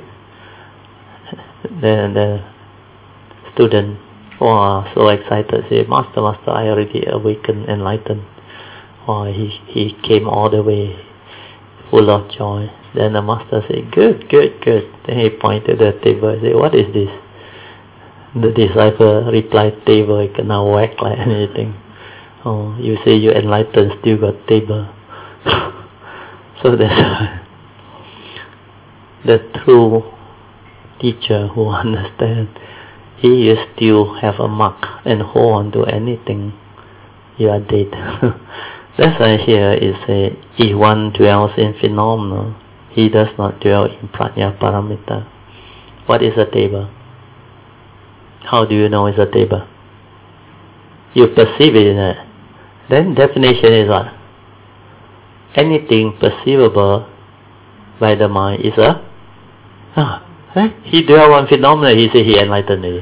The, the student was so excited, say, Master, Master, I already awakened, enlightened. Oh, he, he came all the way full of joy. Then the master said, good, good, good. Then he pointed at the table and said, what is this? The disciple replied, table, I can now whack like anything. Oh, you say you enlightened, still got table. So that's the true teacher who understands, he is still have a mark and hold on to anything, you are dead. That's why here is a, if one dwells in phenomena, he does not dwell in prajna paramita. What is a table? How do you know it's a table? You perceive it in it. Then definition is what? Anything perceivable by the mind is a ah, eh? He dwell on phenomena, he say he enlightened it.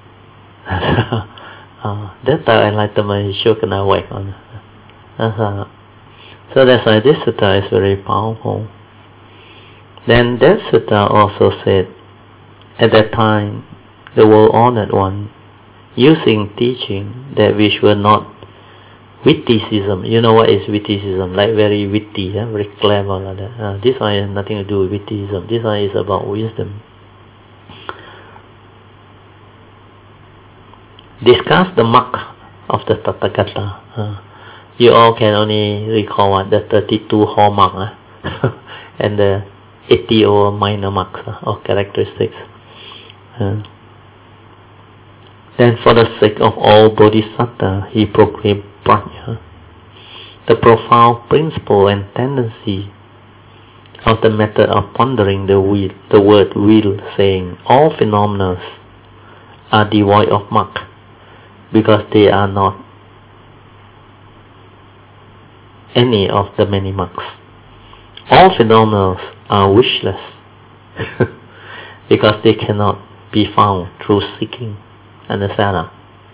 uh, that type of enlightenment he sure cannot work on. Uh, so that's why this sutta is very powerful. Then that sutta also said, at that time, the world honored one, using teaching that which were not witticism. You know what is witticism? Like very witty, eh? Very clever like that. Uh, this one has nothing to do with witticism. This one is about wisdom. Discuss the mark of the Tathagata. Uh, you all can only recall what the thirty-two hallmark uh, and the eighty or minor marks uh, or characteristics. Uh, then for the sake of all bodhisattva, he proclaimed prajna, the profound principle and tendency of the method of pondering the will, the word will, saying all phenomena are devoid of mark, because they are not any of the many marks. All phenomena are wishless, because they cannot be found through seeking. Understand?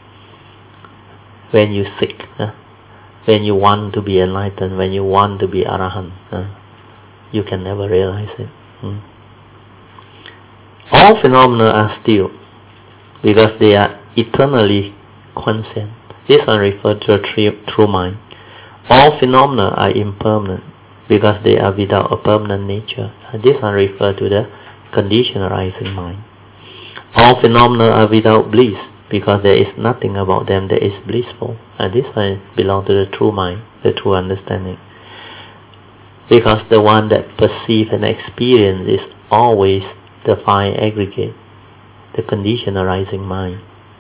When you seek, uh, when you want to be enlightened, when you want to be arahant, uh, you can never realize it. Mm. All phenomena are still, because they are eternally constant. This one refers to a true mind. All phenomena are impermanent, because they are without a permanent nature. And this one refers to the conditioned arising mind. All phenomena are without bliss, because there is nothing about them that is blissful. And this one belongs to the true mind, the true understanding. Because the one that perceives and experiences is always the fine aggregate, the conditioned arising mind.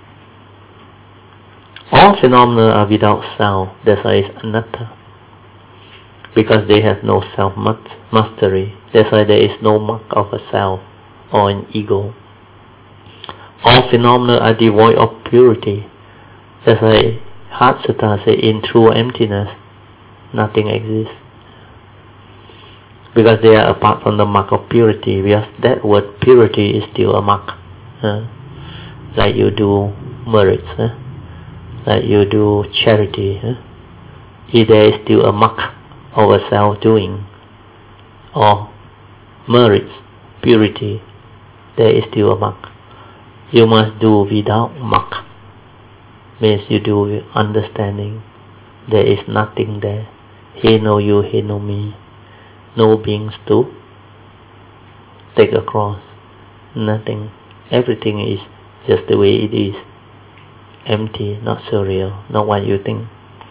All phenomena are without self, that's why it's anatta. Because they have no self-mastery, that's why there is no mark of a self or an ego. All phenomena are devoid of purity. That's why Heart Sutta says, in true emptiness, nothing exists. Because they are apart from the mark of purity, because that word purity is still a mark. Uh, like you do merits, uh, like you do charity. Uh, if there is still a mark of a self-doing, or merits, purity, there is still a mark. You must do without mark. Means you do with understanding. There is nothing there. He know you, he know me. No beings to take across. Nothing. Everything is just the way it is. Empty, not so real, not what you think.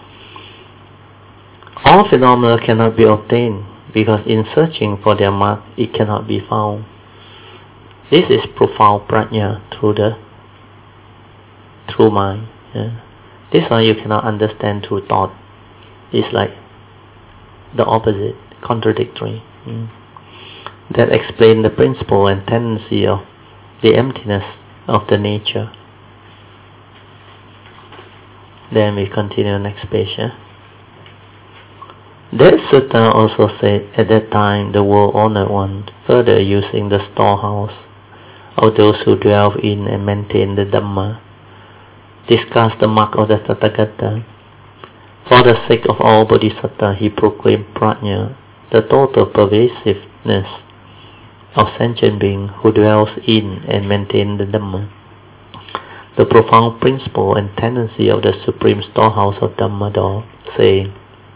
All phenomena cannot be obtained, because in searching for their mark, it cannot be found. This is profound prajna through the true mind. Yeah. This one you cannot understand through thought. It's like the opposite, contradictory. Mm. That explains the principle and tendency of the emptiness of the nature. Then we continue next page. Yeah? That sutta also said, at that time the world honored one, further using the storehouse of those who dwell in and maintain the Dhamma, discuss the mark of the Tathagata. For the sake of all bodhisattva, he proclaimed prajna, the total pervasiveness of sentient being who dwells in and maintains the Dhamma, the profound principle and tendency of the supreme storehouse of Dhamma door, saying,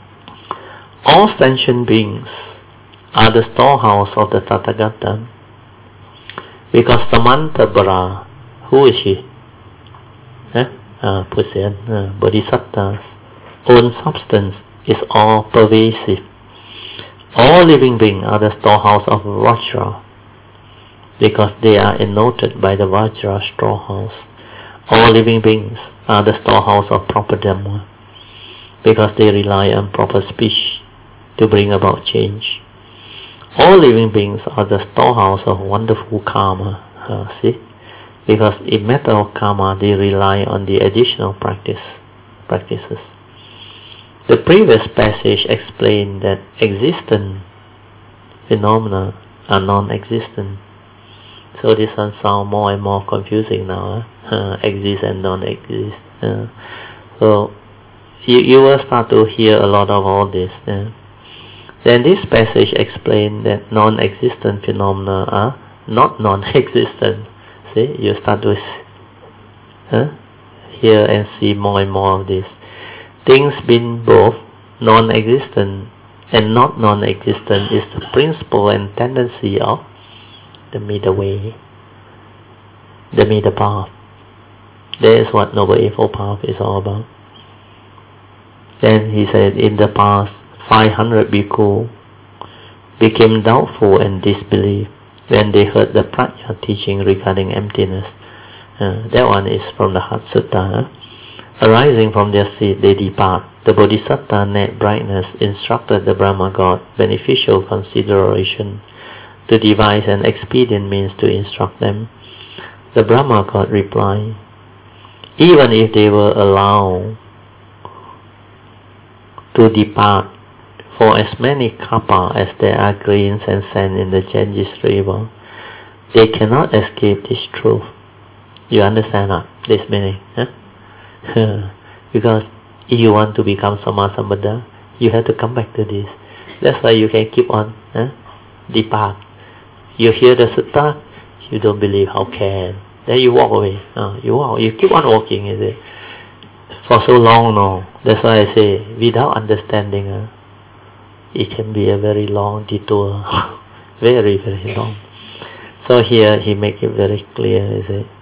all sentient beings are the storehouse of the Tathagata, because Samantabhara, who is she? Eh? Uh, person, uh, Bodhisattva's own substance is all pervasive. All living beings are the storehouse of Vajra, because they are ennoted by the Vajra storehouse. All living beings are the storehouse of proper Dhamma, because they rely on proper speech to bring about change. All living beings are the storehouse of wonderful karma, uh, see? Because in matter of karma, they rely on the additional practice, practices. The previous passage explained that existent phenomena are non-existent. So this one sounds more and more confusing now. Eh? Uh, exist and non-exist. Uh, so you, you will start to hear a lot of all this. Eh? Then this passage explained that non-existent phenomena are not non-existent. See, you start to uh, hear and see more and more of this. Things being both non-existent and not non-existent is the principle and tendency of the middle way, the middle path. That is what Noble Eightfold Path is all about. Then he said, in the past, five hundred bhikkhu became doubtful and disbelieved when they heard the Prajna teaching regarding emptiness. Uh, that one is from the Heart Sutta. Huh? Arising from their seat, they depart. The Bodhisattva net brightness instructed the Brahma God beneficial consideration to devise an expedient means to instruct them. The Brahma God replied, even if they were allowed to depart for as many kappa as there are grains and sand in the Ganges river, they cannot escape this truth. You understand that? This meaning? Huh? Because if you want to become Sammasambuddha, you have to come back to this. That's why you can keep on huh? depart. You hear the sutta, you don't believe, how can? Then you walk away. Uh, you walk, you keep on walking, is it? For so long, no. That's why I say, without understanding, uh, it can be a very long detour. very, very long. So here he make it very clear, is it?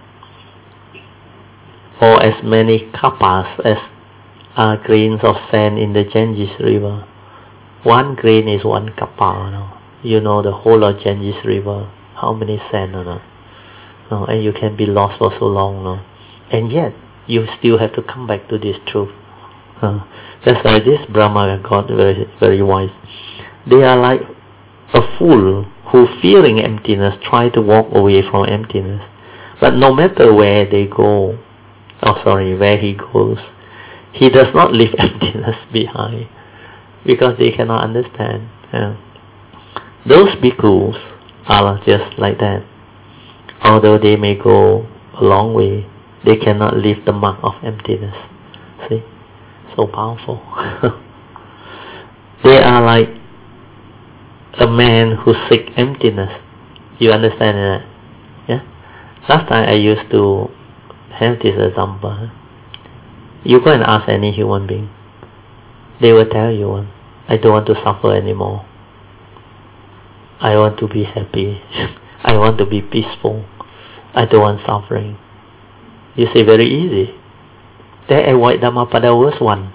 For as many kappas as are grains of sand in the Ganges river, one grain is one kappa. No? You know the whole of Ganges river, how many sand, no? No, and you can be lost for so long, no? And yet you still have to come back to this truth. Uh, that's why this Brahma got very, very wise. They are like a fool who, fearing emptiness, try to walk away from emptiness. But no matter where they go, oh sorry, where he goes, he does not leave emptiness behind, because they cannot understand. Yeah. Those bhikkhus are just like that. Although they may go a long way, they cannot leave the mark of emptiness. See? So powerful. They are like a man who seeks emptiness. You understand that? Yeah? Last time I used to have this example. You go and ask any human being. They will tell you, I don't want to suffer anymore. I want to be happy. I want to be peaceful. I don't want suffering. You say very easy. They avoid Dhammapada verse one.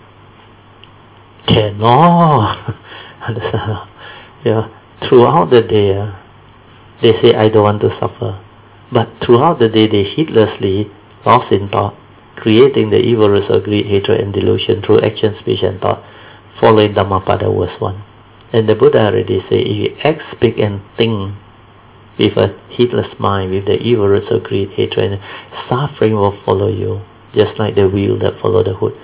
Cannot. Understand? Yeah. Throughout the day, uh, they say, I don't want to suffer. But throughout the day, they heedlessly lost in thought, creating the evil roots of greed, hatred, and delusion through action, speech, and thought, following Dhammapada verse one. And the Buddha already said, if you act, speak, and think with a heedless mind, with the evil roots of greed, hatred, and suffering will follow you, just like the wheel that follow the hood.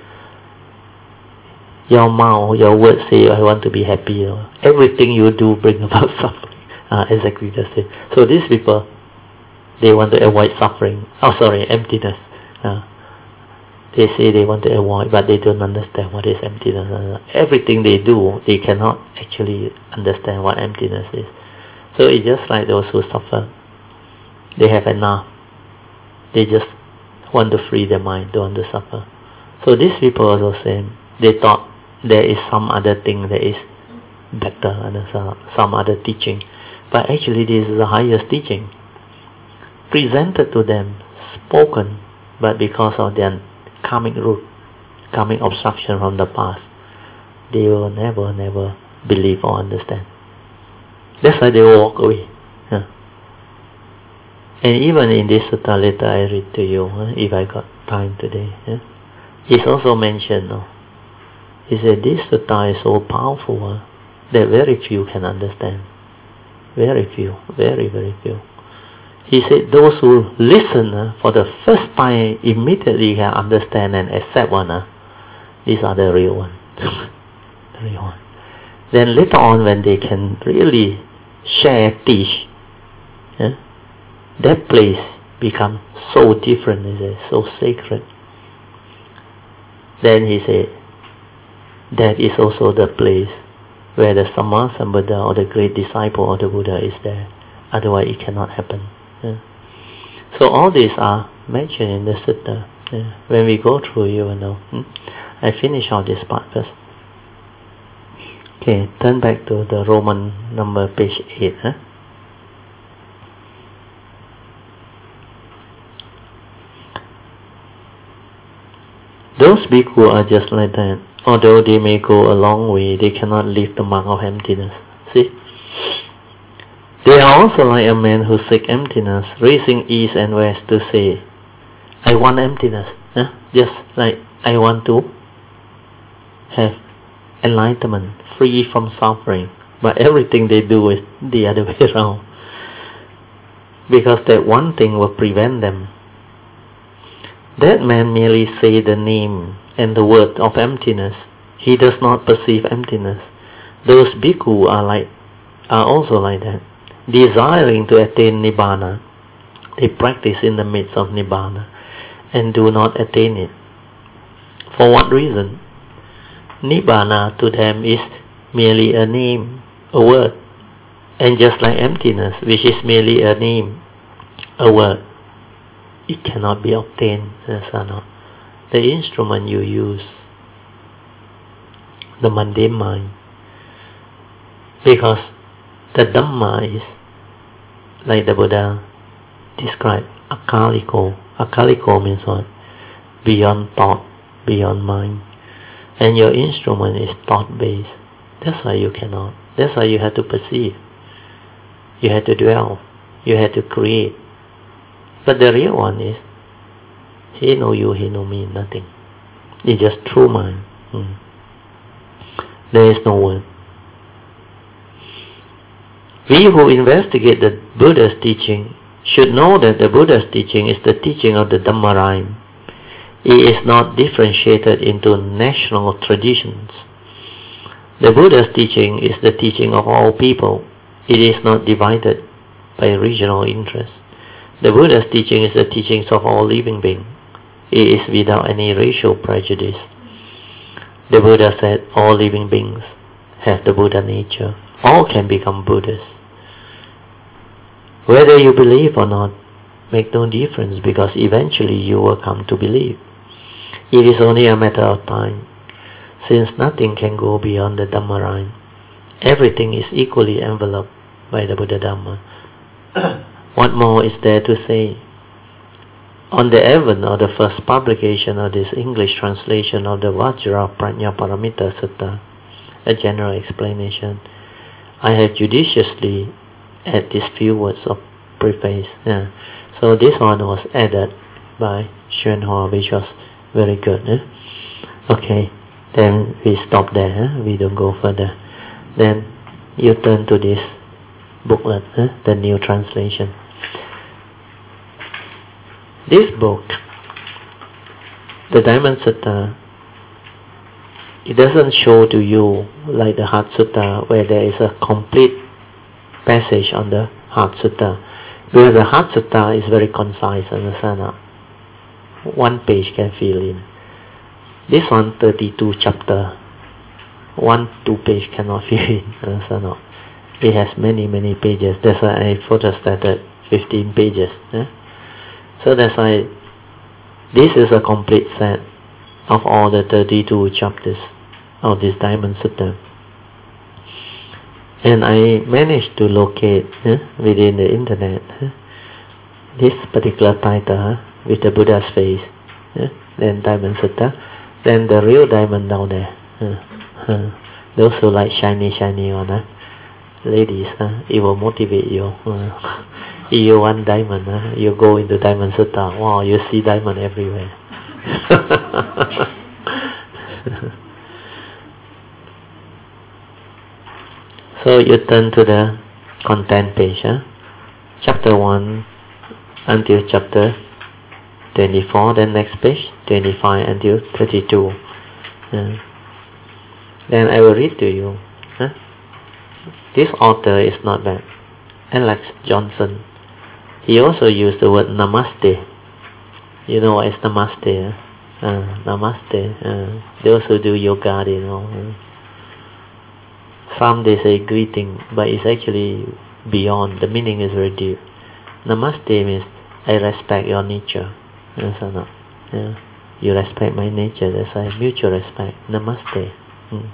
Your mouth, your words say, I want to be happy. You know. Everything you do bring about suffering. Uh, exactly the same. So these people, they want to avoid suffering. Oh, sorry, emptiness. Uh, They say they want to avoid, but they don't understand what is emptiness. Everything they do, they cannot actually understand what emptiness is. So it's just like those who suffer. They have enough. They just want to free their mind, don't want to suffer. So these people are the same. They thought there is some other thing that is better, and some other teaching. But actually this is the highest teaching. Presented to them, spoken, but because of their karmic root, karmic obstruction from the past, they will never, never believe or understand. That's why they walk away. Yeah. And even in this sutta later I read to you, huh, if I got time today, yeah, it's also mentioned, no? He said this sutta is so powerful huh, that very few can understand. Very few, very, very few. He said those who listen uh, for the first time immediately can understand and accept one. Uh, these are the real ones. The real one. Then later on when they can really share, teach, yeah, that place becomes so different, he said, so sacred. Then he said, that is also the place where the Samma Sambuddha or the great disciple of the Buddha is there. Otherwise it cannot happen. Yeah. So all these are mentioned in the sutta. Yeah. When we go through, you will know. Hmm? I finish out this part first. Okay, turn back to the Roman number, page eight. Huh? Those bhikkhu are just like that. Although they may go a long way, they cannot leave the mark of emptiness. See? They are also like a man who seeks emptiness, raising east and west to say, I want emptiness. Huh? Just like I want to have enlightenment, free from suffering. But everything they do is the other way around. Because that one thing will prevent them. That man merely say the name and the word of emptiness. He does not perceive emptiness. Those bhikkhu are like, are also like that. Desiring to attain Nibbana, they practice in the midst of Nibbana and do not attain it. For what reason? Nibbana to them is merely a name, a word. And just like emptiness, which is merely a name, a word, it cannot be obtained. The instrument you use, the mundane mind, because the Dhamma is, like the Buddha described, akaliko. Akaliko means what? Beyond thought, beyond mind. And your instrument is thought-based. That's why you cannot. That's why you have to perceive. You have to dwell. You have to create. But the real one is, he know you, he know me, nothing. It's just true mind. Hmm. There is no word. We who investigate the Buddha's teaching should know that the Buddha's teaching is the teaching of the Dhamma rhyme. It is not differentiated into national traditions. The Buddha's teaching is the teaching of all people. It is not divided by regional interest. The Buddha's teaching is the teachings of all living beings. It is without any racial prejudice. The Buddha said all living beings have the Buddha nature. All can become Buddhas. Whether you believe or not, make no difference, because eventually you will come to believe. It is only a matter of time, since nothing can go beyond the Dhamma rhyme. Everything is equally enveloped by the Buddha Dhamma. What more is there to say? On the advent of the first publication of this English translation of the Vajra Prajnaparamita Sutta, a general explanation, I have judiciously added these few words of preface. Yeah. So this one was added by Xuan Hua, which was very good. Eh? Okay, then we stop there. Eh? We don't go further. Then you turn to this booklet, eh? The new translation. This book, the Diamond Sutta, it doesn't show to you like the Heart Sutta, where there is a complete passage on the Heart Sutta. Because the Heart Sutta is very concise, understand? One page can fill in. This one thirty-two chapter. One two page cannot fit in. Uh, so no. It has many many pages. That's why I photostated fifteen pages. Eh? So that's why this is a complete set of all the thirty-two chapters of this Diamond Sutta. And I managed to locate eh, within the internet eh, this particular title eh, with the Buddha's face, eh, then Diamond Sutta, then the real diamond down there. Eh, eh, those who like shiny shiny one, eh, ladies, eh, it will motivate you. Eh. If you want diamond, eh, you go into Diamond Sutta. Wow, you see diamond everywhere. So you turn to the content page, huh? Chapter one until chapter twenty-four, then next page, twenty-five until thirty-two. Uh, then I will read to you. Huh? This author is not bad. Alex Johnson. He also used the word namaste. You know what is namaste? Huh? Uh, namaste. Uh, those who do yoga, they know. Uh, Some they say greeting, but it's actually beyond. The meaning is very deep. Namaste means I respect your nature. Yes or not? Yeah. You respect my nature. That's why mutual respect. Namaste. Hmm.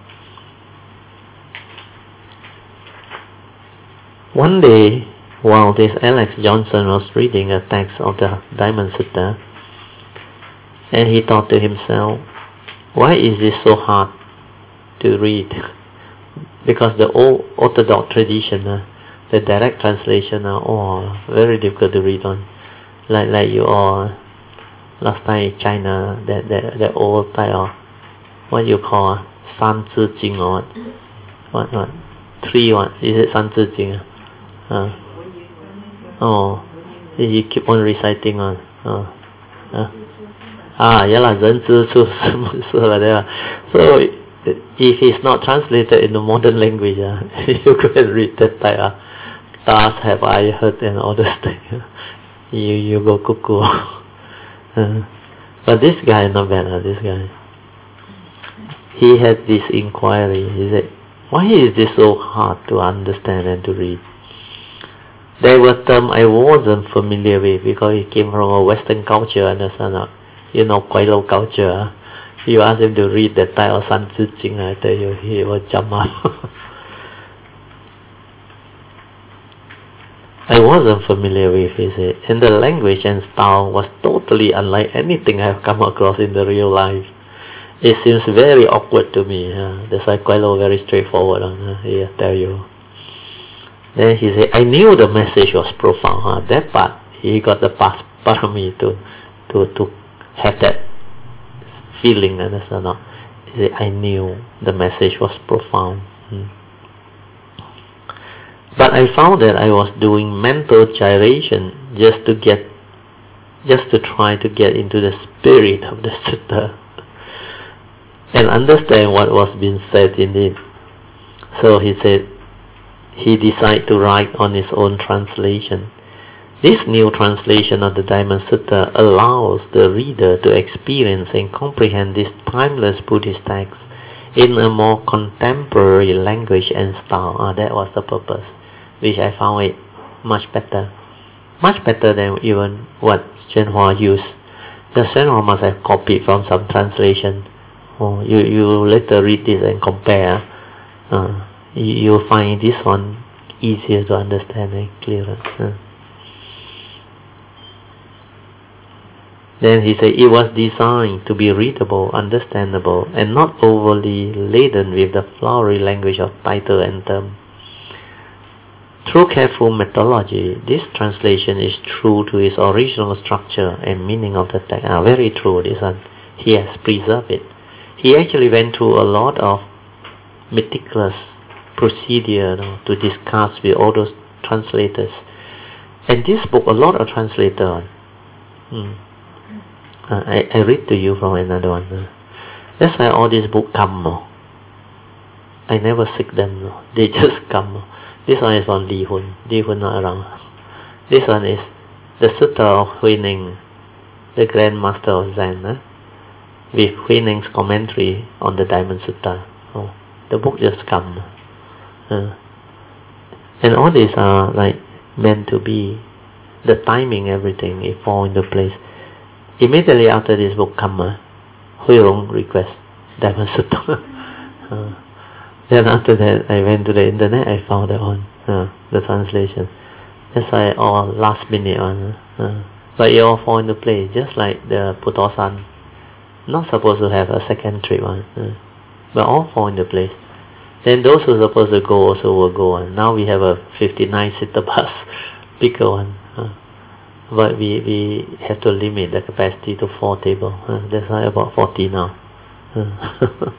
One day, while this Alex Johnson was reading a text of the Diamond Sutta, and he thought to himself, why is this so hard to read? Because the old orthodox tradition, uh, the direct translation are all very difficult to read on. Like like you all, last time in China, that that that old type of, what you call, San Zi Jing or what? What, what? Three what? Is it San Zi Jing? Uh, oh, you keep on reciting on. Oh, uh, ah, yeah lah, Ren Zhi Chu Shi like that. So, if it's not translated in the modern language, uh, you can read that type. Uh, Thus have I heard and all those things. You you go cuckoo. uh, but this guy not bad. Uh, this guy. He had this inquiry. He said, "Why is this so hard to understand and to read?" There were terms I wasn't familiar with because it came from a Western culture. Understand? Uh, you know, Guaylo culture. Uh, You ask him to read the type of San Zi Jing, I tell you, he will jump up. I wasn't familiar with it, and the language and style was totally unlike anything I've come across in the real life. It seems very awkward to me. Uh, that's why Guaylo very straightforward. Uh, he tell you. Then he said, I knew the message was profound. Huh? That part, he got the pass parami to, to, to have that feeling, understand or not? He said, I knew the message was profound. Hmm. But I found that I was doing mental gyration just to get, just to try to get into the spirit of the sutta and understand what was being said in it. So he said, he decided to write on his own translation. This new translation of the Diamond Sutta allows the reader to experience and comprehend this timeless Buddhist text in a more contemporary language and style. Ah, that was the purpose, which I found it much better. Much better than even what Zhenhua used. The Zhenhua must have copied from some translation. Oh, you, you later read this and compare. Uh, you, you'll find this one easier to understand and clearer. Uh. Then he said it was designed to be readable, understandable, and not overly laden with the flowery language of title and term. Through careful methodology, this translation is true to its original structure and meaning of the text. Ah, very true, this one. He has preserved it. He actually went through a lot of meticulous procedure, you know, to discuss with all those translators. And this book, a lot of translators. Hmm. Uh, I, I read to you from another one. Uh. That's why all these books come. No? I never seek them. No? They just come. No? This one is from Li Hun. Li Hun not around. This one is the Sutta of Huining, the Grand Master of Zen. Uh. with Huineng's commentary on the Diamond Sutta. Oh, the book just come. Uh, and all these are like meant to be the timing, everything, it fall into place. Immediately after this book come, uh, Hui Rong request Diamond Sutta. uh, then after that, I went to the internet, I found that one, uh, the translation. That's why all last minute one. Uh, but it all fall into place, just like the Putosan. Not supposed to have a second trip one, uh, but all fall into place. Then those who are supposed to go also will go on. Now we have a fifty-nine seater bus, bigger one. Uh, but we, we have to limit the capacity to four tables. Uh, that's why about forty now. Uh,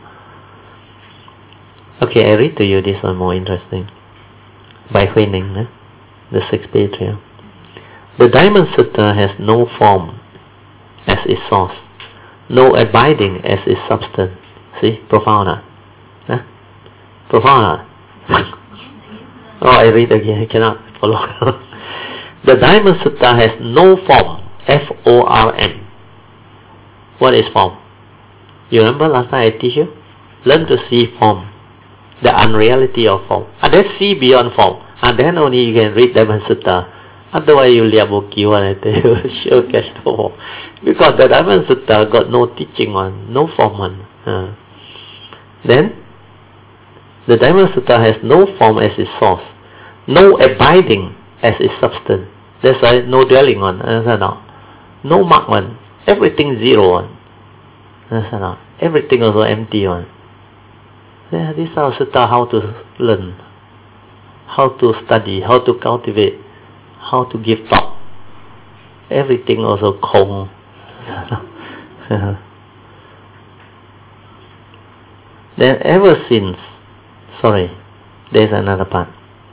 okay, I read to you this one more interesting. By Huineng, eh? The sixth patriarch. The Diamond Sutta has no form as its source, no abiding as its substance. See, profound. Huh? Huh? Profound. Huh? Oh, I read again, I cannot follow. The Diamond Sutta has no form, F O R M. What is form? You remember last time I teach you? Learn to see form, the unreality of form. And then see beyond form. And then only you can read Diamond Sutta. Otherwise you liab okay one, I tell you, sure catch the form. Because the Diamond Sutta got no teaching one, no form one. Uh. Then, the Diamond Sutta has no form as its source, no abiding as its substance. That's why no dwelling on. Understand now? No mark one. Everything zero one. Understand now? Everything also empty one. Yeah, this is our sutta, how to learn, how to study, how to cultivate, how to give thought. Everything also calm. Then ever since, sorry, there's another part.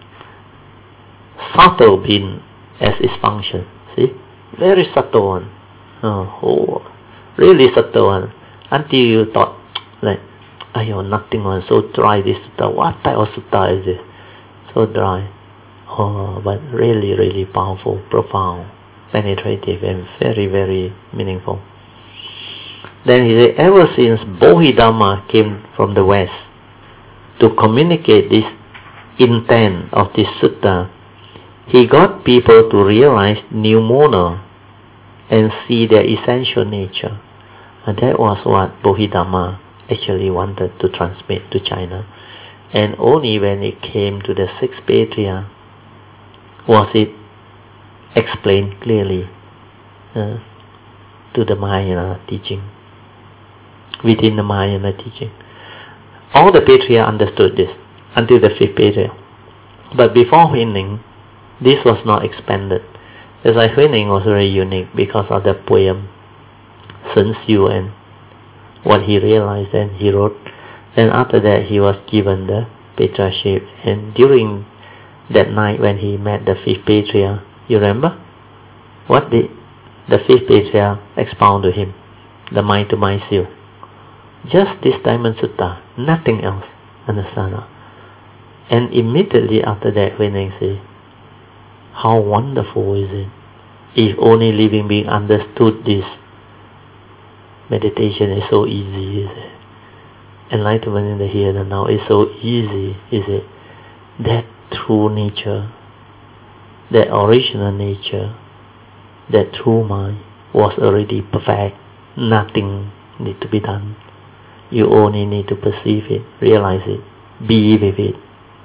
Subtle being as its function. See? Very subtle one. Oh, oh, really subtle one. Until you thought, like, ayo, nothing one, so dry this sutta. What type of sutta is this? So dry. Oh, but really, really powerful, profound, penetrative, and very, very meaningful. Then he said, ever since Bodhidharma came from the West to communicate this intent of this sutta, he got people to realize pneumona and see their essential nature. And that was what Bodhidharma actually wanted to transmit to China. And only when it came to the sixth patriarch was it explained clearly uh, to the Mahayana teaching, within the Mahayana teaching. All the patriarchs understood this until the fifth patriarch. But before Huineng, this was not expanded. That's why Huineng was very unique because of the poem Sun Xiu and what he realized and he wrote. Then after that he was given the patriarchship, and during that night when he met the fifth patriarch, you remember? What did the fifth patriarch expound to him? The mind to mind seal. Just this Diamond Sutta, nothing else. Understand? And immediately after that Huineng said, how wonderful is it if only living being understood this. Meditation is so easy, is it? Enlightenment in the here and now is so easy, is it? That true nature, that original nature, that true mind was already perfect. Nothing need to be done. You only need to perceive it, realize it, be with it,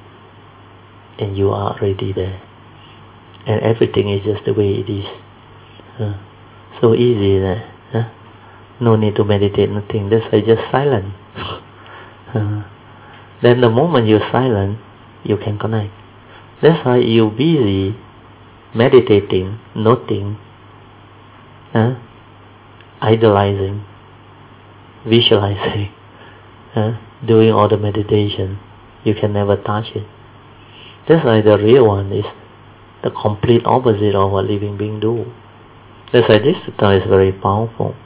and you are already there. And everything is just the way it is. Uh, so easy there. Uh, no need to meditate, nothing. That's why just silent. uh, then the moment you're silent, you can connect. That's why you're busy meditating, noting, uh, idolizing, visualizing, uh, doing all the meditation. You can never touch it. That's why the real one is the complete opposite of what living beings do. That's why this sutta is very powerful.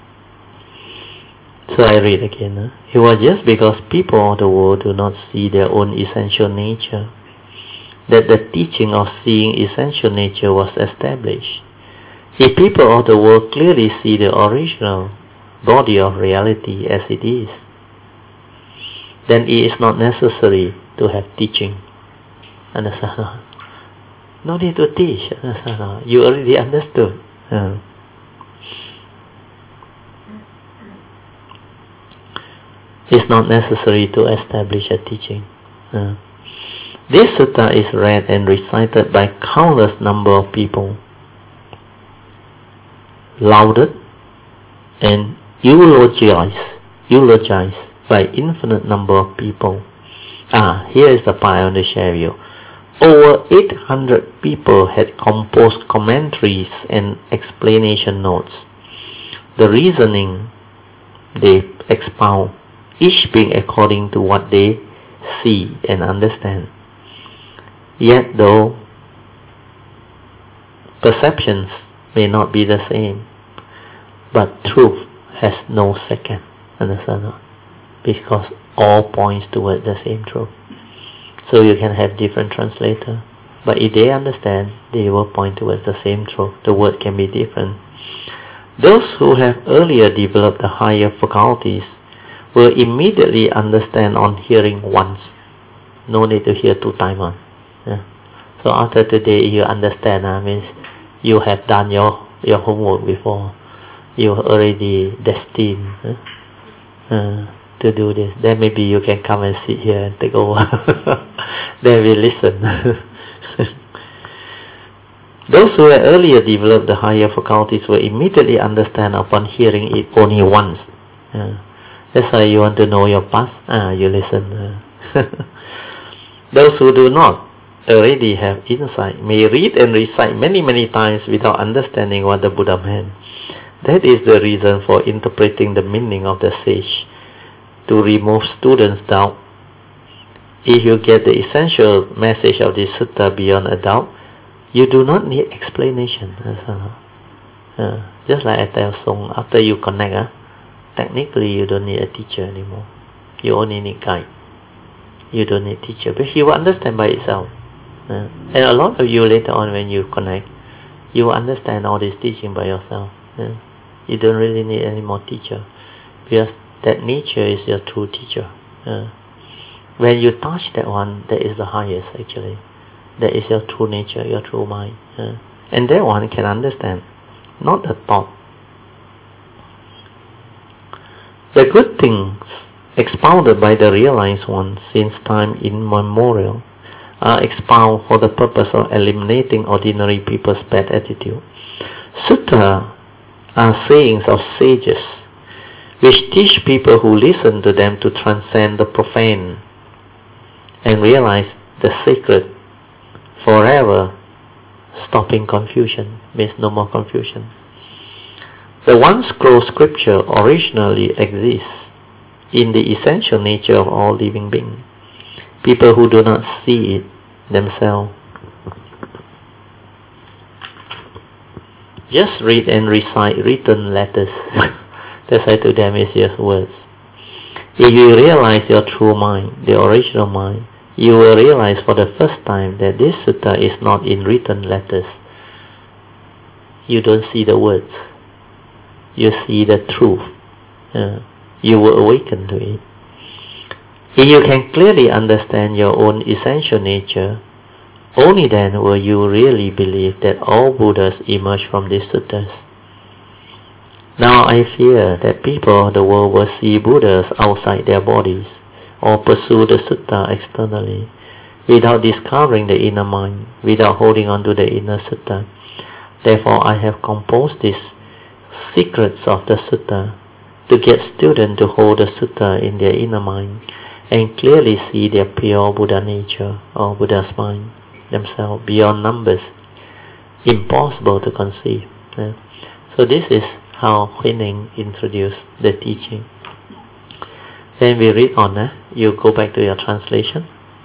So I read again. Huh? It was just because people of the world do not see their own essential nature that the teaching of seeing essential nature was established. If people of the world clearly see the original body of reality as it is, then it is not necessary to have teaching. Understand? No need to teach. Understand? You already understood. Uh. It's not necessary to establish a teaching. Uh. This sutta is read and recited by countless number of people, lauded and eulogized, eulogized by infinite number of people. Ah, here is the part I want to share with you. Over eight hundred people had composed commentaries and explanation notes. The reasoning they expound, each being according to what they see and understand. Yet though perceptions may not be the same, but truth has no second. Understand? Because all points toward the same truth. So you can have different translators, but if they understand, they will point towards the same truth. The word can be different. Those who have earlier developed the higher faculties will immediately understand on hearing once. No need to hear two times. Yeah. So after today, you understand. I uh, means you have done your your homework before. You are already destined uh, uh, to do this. Then maybe you can come and sit here and take over. Then we listen. Those who had earlier developed the higher faculties will immediately understand upon hearing it only once. Uh, that's why you want to know your past. Ah, you listen. Uh. Those who do not already have insight may read and recite many many times without understanding what the Buddha meant. That is the reason for interpreting the meaning of the sage, to remove students' doubt. If you get the essential message of this sutta beyond a doubt, you do not need explanation. Uh, just like I tell Song, after you connect, uh, technically you don't need a teacher anymore. You only need guide. You don't need teacher, but he will understand by itself. Uh, and a lot of you later on when you connect, you will understand all this teaching by yourself. Uh, you don't really need any more teacher, because that nature is your true teacher. Uh, when you touch that one, that is the highest actually. That is your true nature, your true mind. Uh, and that one can understand, not the thought. The good things expounded by the realized one since time immemorial are expounded for the purpose of eliminating ordinary people's bad attitude. Sutta are sayings of sages which teach people who listen to them to transcend the profane and realize the sacred, forever stopping confusion. Means no more confusion. The one scroll scripture originally exists in the essential nature of all living beings. People who do not see it themselves just read and recite written letters. That's why to them is just words. If you realize your true mind, the original mind, you will realize for the first time that this sutta is not in written letters. You don't see the words. You see the truth. Uh, you will awaken to it. If you can clearly understand your own essential nature, only then will you really believe that all Buddhas emerge from these suttas. Now I fear that people of the world will see Buddhas outside their bodies, or pursue the sutta externally, without discovering the inner mind, without holding on to the inner sutta. Therefore I have composed these secrets of the sutta to get students to hold the sutta in their inner mind and clearly see their pure Buddha nature or Buddha's mind themselves beyond numbers, impossible to conceive. Yeah. So this is how Huineng introduced the teaching. Then we read on. Eh? You go back to your translation.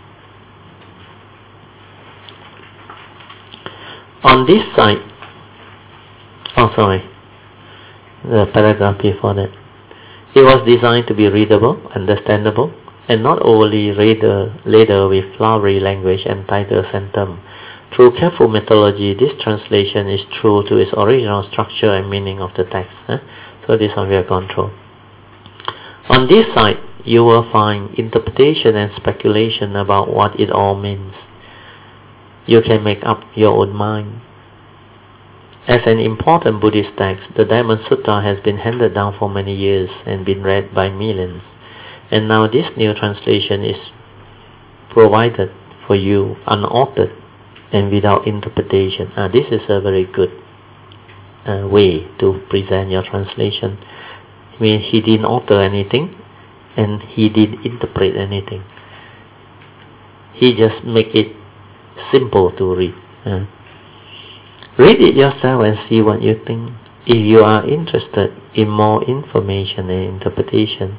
On this side, oh sorry, the paragraph before that. It was designed to be readable, understandable, and not overly laden with flowery language and titles and terms. Through careful methodology, this translation is true to its original structure and meaning of the text. Eh? So this one we have gone through. On this side, you will find interpretation and speculation about what it all means. You can make up your own mind. As an important Buddhist text, the Diamond Sutta has been handed down for many years and been read by millions. And now this new translation is provided for you unauthored and without interpretation. Uh, this is a very good uh, way to present your translation. I mean, he didn't author anything and he didn't interpret anything. He just make it simple to read. Uh, read it yourself and see what you think. If you are interested in more information and interpretation,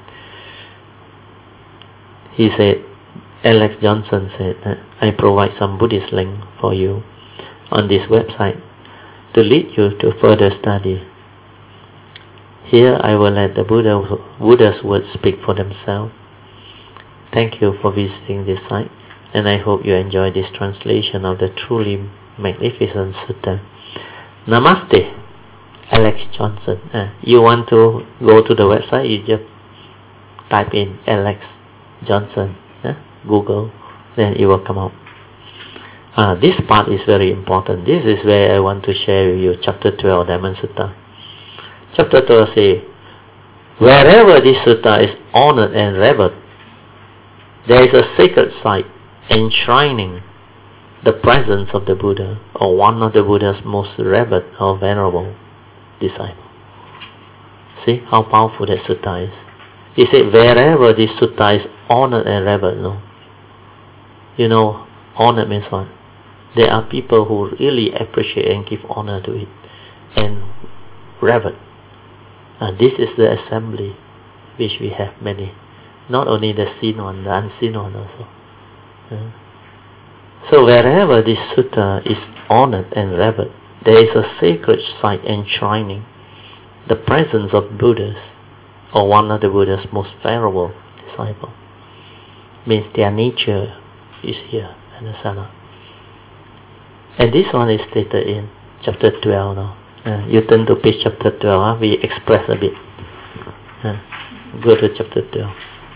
he said, Alex Johnson said, I provide some Buddhist link for you on this website to lead you to further study. Here I will let the Buddha, Buddha's words speak for themselves. Thank you for visiting this site, and I hope you enjoy this translation of the truly magnificent sutta. Namaste, Alex Johnson. Uh, you want to go to the website, you just type in Alex Johnson, uh, Google, then it will come up. Uh, this part is very important. This is where I want to share with you chapter twelve, Diamond Sutta. Chapter twelve says, wherever this sutta is honored and revered, there is a sacred site enshrining the presence of the Buddha or one of the Buddha's most revered or venerable disciples. See how powerful that sutta is. He said, wherever this sutta is honored and revered, no? You know, honored means what? There are people who really appreciate and give honor to it and revered. And this is the assembly which we have many. Not only the seen one, the unseen one also. Yeah. So wherever this sutta is honored and revered, there is a sacred site enshrining the presence of Buddhas or one of the Buddha's most venerable disciples. Means their nature is here in the center. And this one is stated in chapter twelve now. Uh, you turn to page chapter twelve, huh? We express a bit. Uh, go to chapter twelve.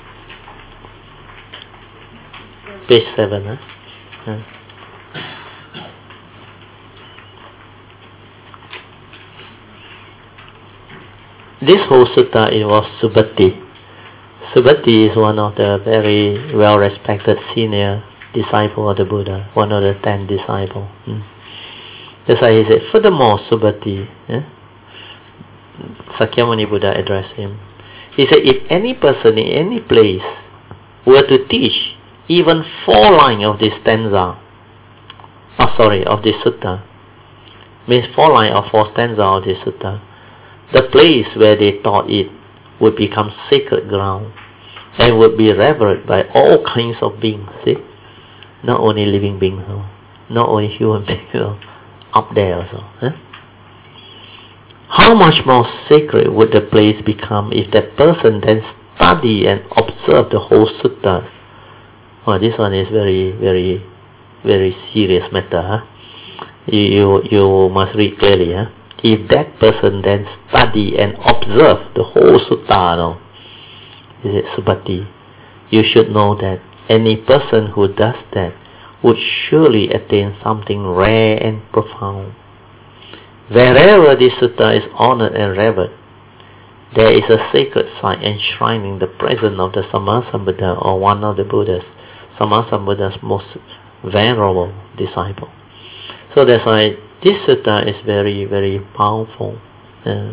Page seven. Huh? Uh. This whole sutta involves Subhati. Subhati is one of the very well-respected senior disciples of the Buddha, one of the ten disciples. Hmm. That's why he said, furthermore, Subhati, eh? Sakyamuni Buddha addressed him. He said, if any person in any place were to teach even four lines of this stanza, oh sorry, of this sutta, means four lines or four stanza of this sutta, the place where they taught it would become sacred ground and would be revered by all kinds of beings, see? Not only living beings, no. Not only human beings, no. Up there also. Eh? How much more sacred would the place become if that person then study and observe the whole sutta? Oh, this one is very, very, very serious matter. Huh? You, you, you must read clearly. Huh? If that person then study and observe the whole sutta, no, is it Subhati? You should know that any person who does that would surely attain something rare and profound. Wherever this sutta is honored and revered, there is a sacred site enshrining the presence of the Sammasambuddha or one of the Buddhas, Sammasambuddha's most venerable disciple. So that's why this sutta is very, very powerful. Uh,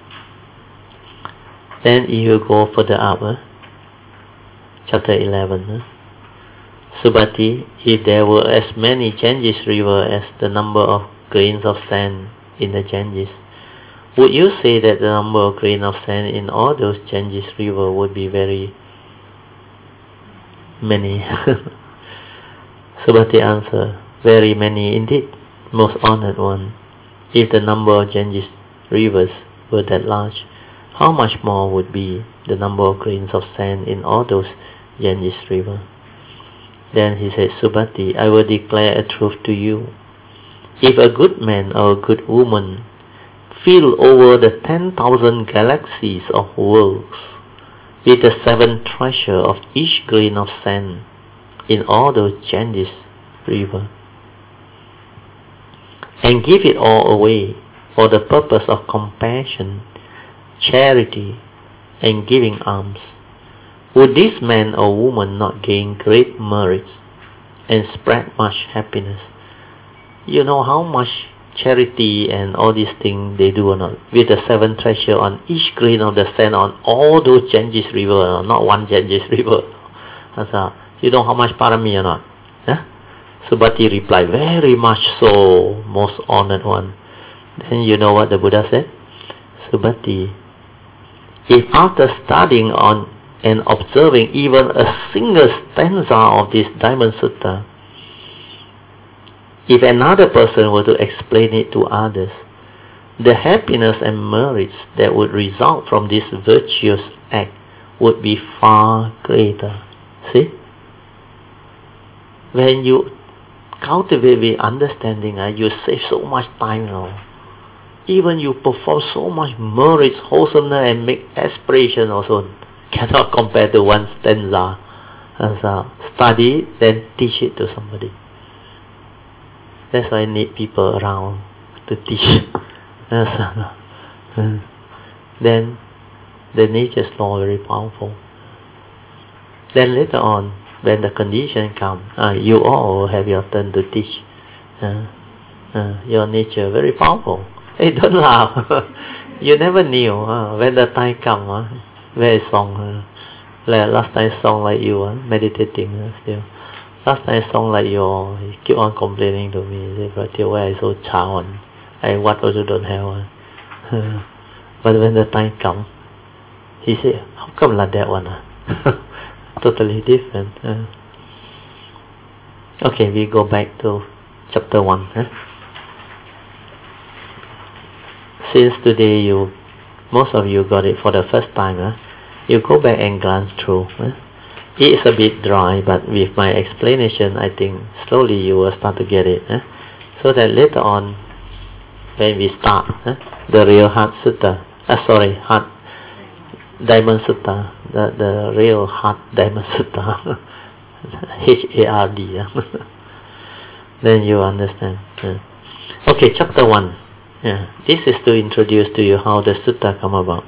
then you go further up, uh, chapter eleven. Uh, Subhati, if there were as many Ganges river as the number of grains of sand in the Ganges, would you say that the number of grains of sand in all those Ganges river would be very many? Subhati answered, very many indeed, most honored one. If the number of Ganges rivers were that large, how much more would be the number of grains of sand in all those Ganges river? Then he said, Subhati, I will declare a truth to you. If a good man or a good woman fill over the ten thousand galaxies of worlds with the seven treasure of each grain of sand in all those Ganges river, and give it all away for the purpose of compassion, charity, and giving alms, would this man or woman not gain great merits and spread much happiness? You know how much charity and all these things they do or not? With the seven treasure on each grain of the sand on all those Ganges river, not one Ganges river. That's you know how much parami or not? Huh? Subhati replied, very much so, most honored one. Then you know what the Buddha said? Subhati, if after studying on and observing even a single stanza of this Diamond Sutta, if another person were to explain it to others, the happiness and merits that would result from this virtuous act would be far greater. See? When you cultivate with understanding, uh, you save so much time now. Even you perform so much merits, wholesomeness, and make aspiration also cannot compare to one stanza. As uh, study, then teach it to somebody. That's why I need people around to teach. Then the nature's law very powerful. Then later on, when the condition comes, uh, you all have your turn to teach. Uh, uh, your nature very powerful. Hey, don't laugh. You never knew uh, when the time comes. Uh, where is song? Uh, last time song like you, uh, meditating uh, still. Last time song like you, uh, he keep on complaining to me. But till where I so child, I what also don't have. Uh, but when the time comes, he said, how come like that one? Uh? Totally different. Uh. Okay, we go back to chapter one. Huh? Since today you, most of you got it for the first time, huh? You go back and glance through. Huh? It is a bit dry, but with my explanation, I think slowly you will start to get it. Huh? So that later on, when we start, huh? the real Heart Sutta, uh, sorry, Heart Diamond Sutta, the, the real Heart Diamond Sutta, H A R D, yeah. Then you understand. Yeah. Okay, chapter one. Yeah. This is to introduce to you how the Sutta come about.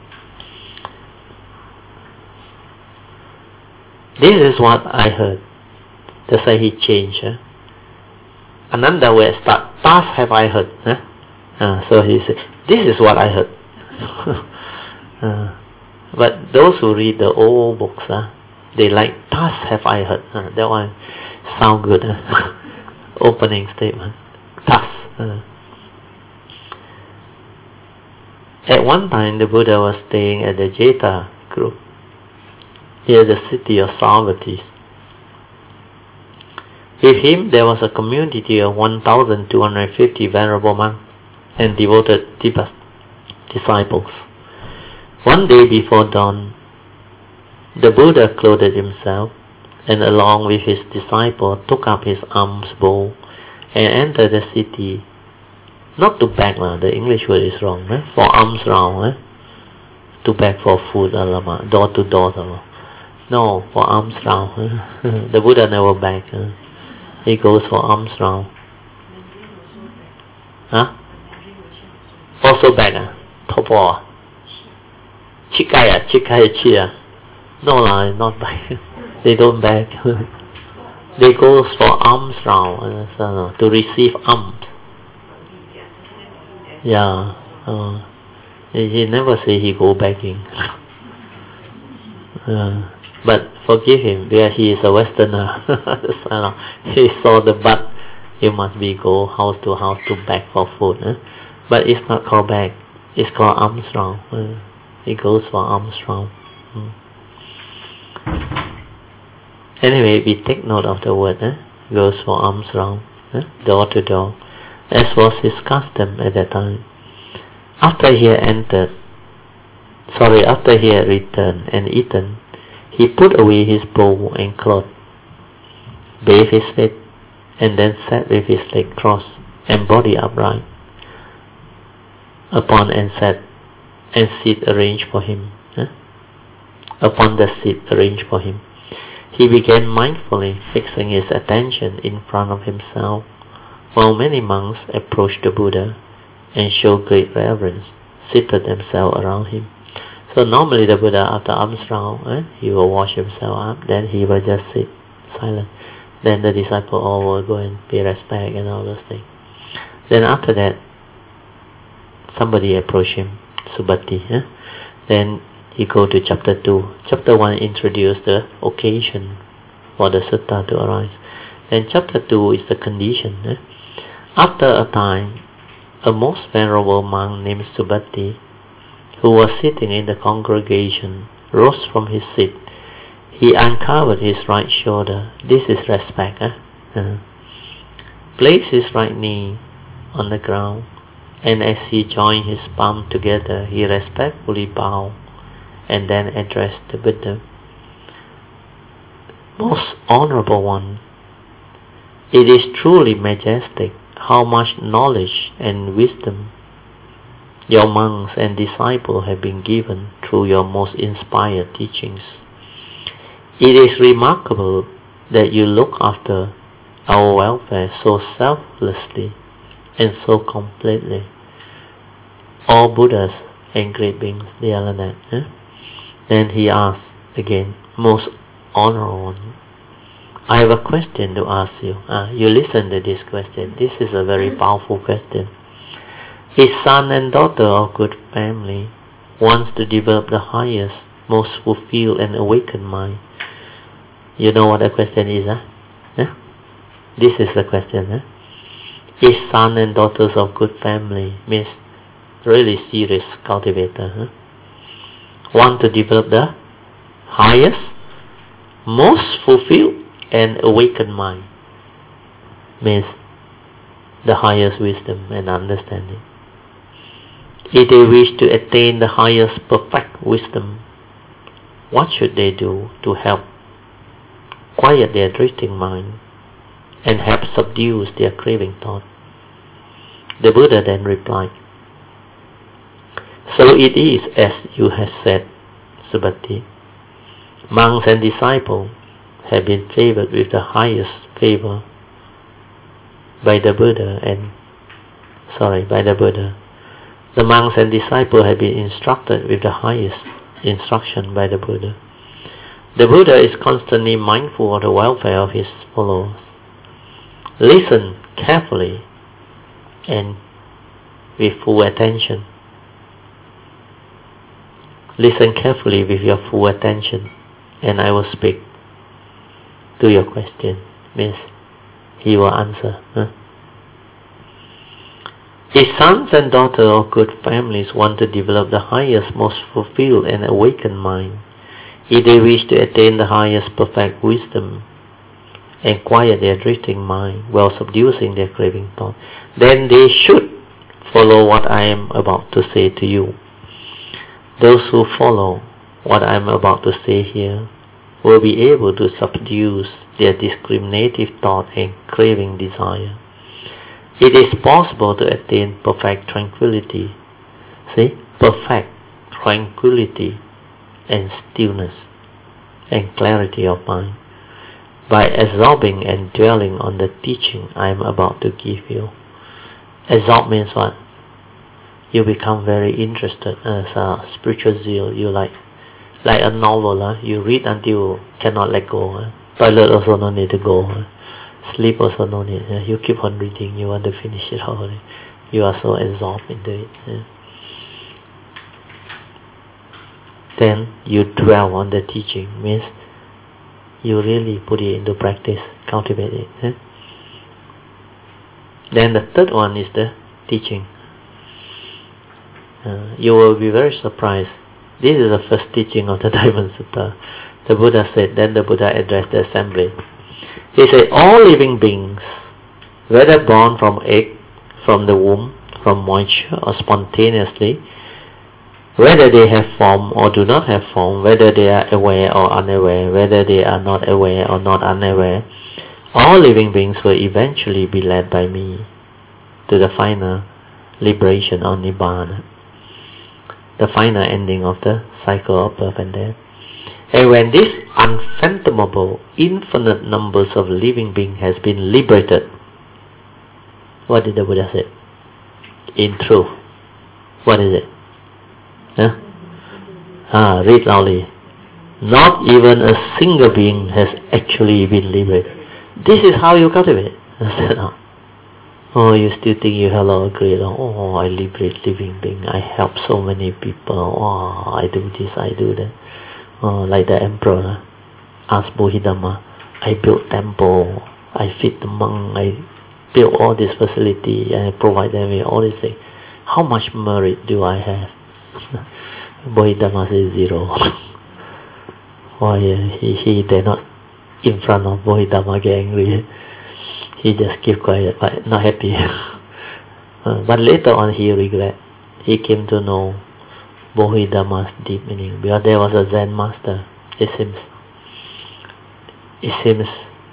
This is what I heard. That's why he changed. Huh? Another way start, thus have I heard. Huh? Uh, so he said, this is what I heard. uh, But those who read the old books, uh, they like, thus have I heard. Uh, that one sound good. Uh, opening statement. Thus. Uh. At one time, the Buddha was staying at the Jeta group, near the city of Savatthi. With him, there was a community of one thousand two hundred fifty venerable monks and devoted disciples. One day before dawn, the Buddha clothed himself and along with his disciple took up his alms bowl and entered the city. Not to beg, uh, the English word is wrong, eh? For alms round, eh? To beg for food, alama, door to door. Alama. No, for alms round. Eh? The Buddha never beg. Eh? He goes for alms round. Huh? Also beg, ah? Topo. Chikai, chikai, chia. No, lah, not beg. They don't beg. They go for alms round uh, to receive alms. Yeah. Uh, he, he never say he go begging. uh, but forgive him, because he is a Westerner. He saw the but you must be go house to house to beg for food. Eh? But it's not called beg. It's called alms round. Uh, he goes for alms round. Mm. Anyway, we take note of the word. Eh? Goes for alms round. Eh? Door to door. As was his custom at that time. After he had entered, sorry, after he had returned and eaten, he put away his bowl and cloth, bathed his head, and then sat with his leg crossed and body upright. upon and sat and seat arranged for him. Huh? Upon the seat arranged for him, he began mindfully fixing his attention in front of himself, while many monks approached the Buddha and showed great reverence, seated themselves around him. So normally the Buddha, after alms round, eh, he will wash himself up, then he will just sit silent. Then the disciple all will go and pay respect and all those things. Then after that, somebody approached him, Subati. Eh? Then he go to chapter two. Chapter one introduced the occasion for the sutta to arise. Then chapter two is the condition. Eh? After a time, a most venerable monk named Subati, who was sitting in the congregation, rose from his seat. He uncovered his right shoulder. This is respect. Eh? Uh, placed his right knee on the ground, and as he joined his palm together, he respectfully bowed and then addressed the Buddha. Most honorable one, it is truly majestic how much knowledge and wisdom your monks and disciples have been given through your most inspired teachings. It is remarkable that you look after our welfare so selflessly and so completely. All Buddhas and great beings, they are like that. Eh? Then he asked again, most honorable one, I have a question to ask you. Ah, you listen to this question. This is a very powerful question. His son and daughter of good family wants to develop the highest, most fulfilled and awakened mind. You know what the question is, huh? Yeah? This is the question, huh? His son and daughters of good family means really serious cultivator, huh? Want to develop the highest, most fulfilled and awakened mind. Means the highest wisdom and understanding. If they wish to attain the highest perfect wisdom, what should they do to help quiet their drifting mind and help subdue their craving thought? The Buddha then replied, so it is as you have said, Subati. Monks and disciples have been favored with the highest favor by the Buddha and sorry, by the Buddha. The monks and disciples have been instructed with the highest instruction by the Buddha. The Buddha is constantly mindful of the welfare of his followers. Listen carefully and with full attention. Listen carefully with your full attention, and I will speak to your question. Means he will answer. Huh? His sons and daughters of good families want to develop the highest, most fulfilled and awakened mind. If they wish to attain the highest perfect wisdom and quiet their drifting mind while subduing their craving thought, then they should follow what I am about to say to you. Those who follow what I am about to say here will be able to subdue their discriminative thought and craving desire. It is possible to attain perfect tranquility. See? Perfect tranquility and stillness and clarity of mind by absorbing and dwelling on the teaching I am about to give you. Absorb means what? You become very interested as a spiritual zeal. You like like a novel. Huh? You read until cannot let go. Huh? Toilet also no need to go. Huh? Sleep also no need. Huh? You keep on reading. You want to finish it all. You are so absorbed into it. Huh? Then you dwell on the teaching. Means you really put it into practice. Cultivate it. Huh? Then the third one is the teaching. Uh, you will be very surprised. This is the first teaching of the Diamond Sutta. The Buddha said, then the Buddha addressed the assembly. He said, all living beings, whether born from egg, from the womb, from moisture, or spontaneously, whether they have form or do not have form, whether they are aware or unaware, whether they are not aware or not unaware, all living beings will eventually be led by me to the final liberation or Nibbana, the final ending of the cycle of birth and death. And when this unfathomable, infinite numbers of living beings has been liberated, what did the Buddha say? In truth, what is it? Huh? Ah, read loudly. Not even a single being has actually been liberated. This is how you cultivate. Oh, you still think you have a lot of great. Oh, I liberate living being. I help so many people. Oh, I do this, I do that. Oh, like the emperor asked Bodhidharma, I built temple, I feed the monk, I built all this facility, and I provide them with all these things. How much merit do I have? Bodhidharma says zero. Why he he dare not in front of Bodhidharma get angry. He just keep quiet, but not happy. uh, but later on he regret. He came to know Bodhidharma's deep meaning, because there was a Zen master. It seems it seems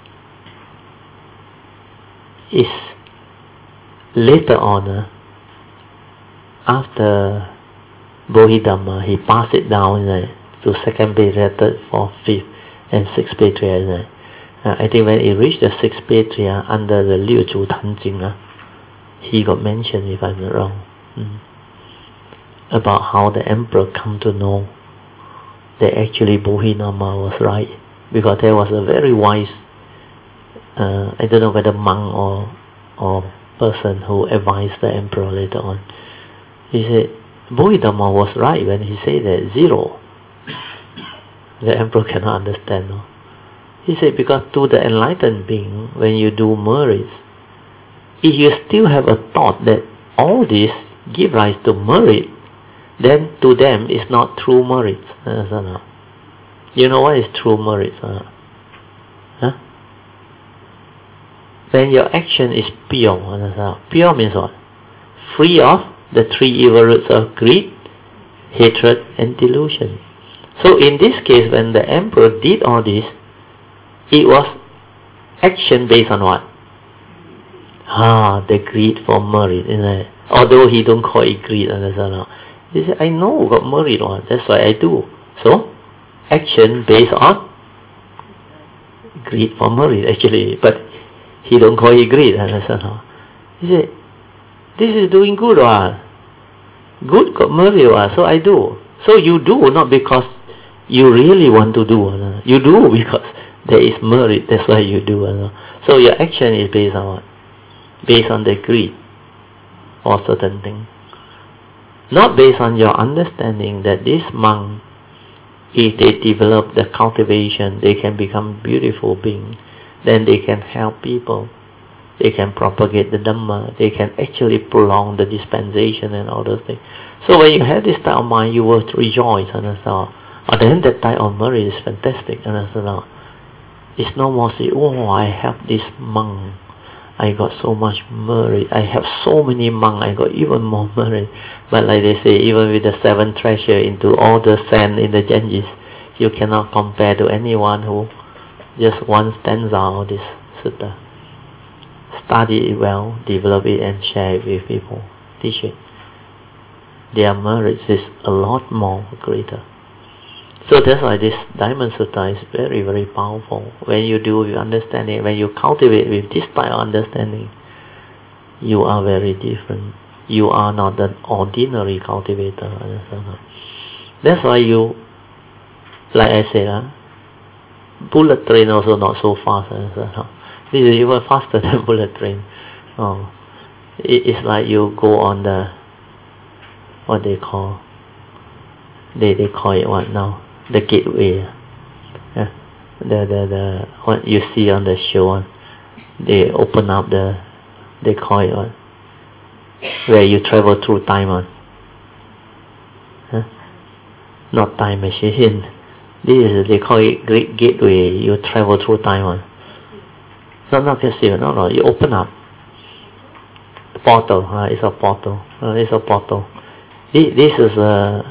is later on uh, after Bodhidharma, he passed it down uh, to second patriarch, third, fourth, fifth, and sixth patriarch. Uh, I think when he reached the sixth patriarch under the Liu Chu Tan Jing, uh, he got mentioned, if I'm not wrong, mm, about how the emperor come to know that actually Bodhidharma was right, because there was a very wise, uh, I don't know whether monk or or person who advised the emperor later on. He said Bodhidharma was right when he said that zero. The emperor cannot understand. No? He said, because to the enlightened being, when you do merits, if you still have a thought that all this give rise to merit, then to them it's not true merit. Uh, you know what is true merit? Uh, huh? When your action is pure. Uh, pure means what? Free of the three evil roots of greed, hatred, and delusion. So in this case, when the emperor did all this, it was action based on what? Ah, the greed for merit, isn't it? Although he don't call it greed, understand? He said, I know got merit on, that's why I do. So, action based on greed for merit, actually, but he don't call it greed, understand? He said, this is doing good, or good got merit, or so I do. So you do not because you really want to do, or you do because there is merit, that's why you do. Or so your action is based on what? Based on the greed for certain thing. Not based on your understanding that this monk, if they develop the cultivation, they can become beautiful beings. Then they can help people. They can propagate the Dhamma. They can actually prolong the dispensation and all those things. So when you have this type of mind, you will rejoice. Understand? Or then that type of merit is fantastic. Understand? It's no more say, oh, I have this monk. I got so much merit. I have so many monks. I got even more merit. But like they say, even with the seven treasure into all the sand in the Ganges, you cannot compare to anyone who just one stanza of this sutta. Study it well, develop it and share it with people. Teach it. Their merit is a lot more greater. So that's why this Diamond Sutta is very, very powerful. When you do with understanding, when you cultivate with this type of understanding, you are very different. You are not an ordinary cultivator. That's why you, like I said, uh, bullet train also not so fast. This is even faster than bullet train. Oh, it, it's like you go on the, what they call, they, they call it what now? The gateway, yeah. the the the what you see on the show, they open up the, they call it what, where you travel through time on, huh? Not time machine. This is, they call it great gateway. You travel through time on. Not not casino, no no. You open up portal. Uh, it's a portal. Uh, it's a portal. This, this is a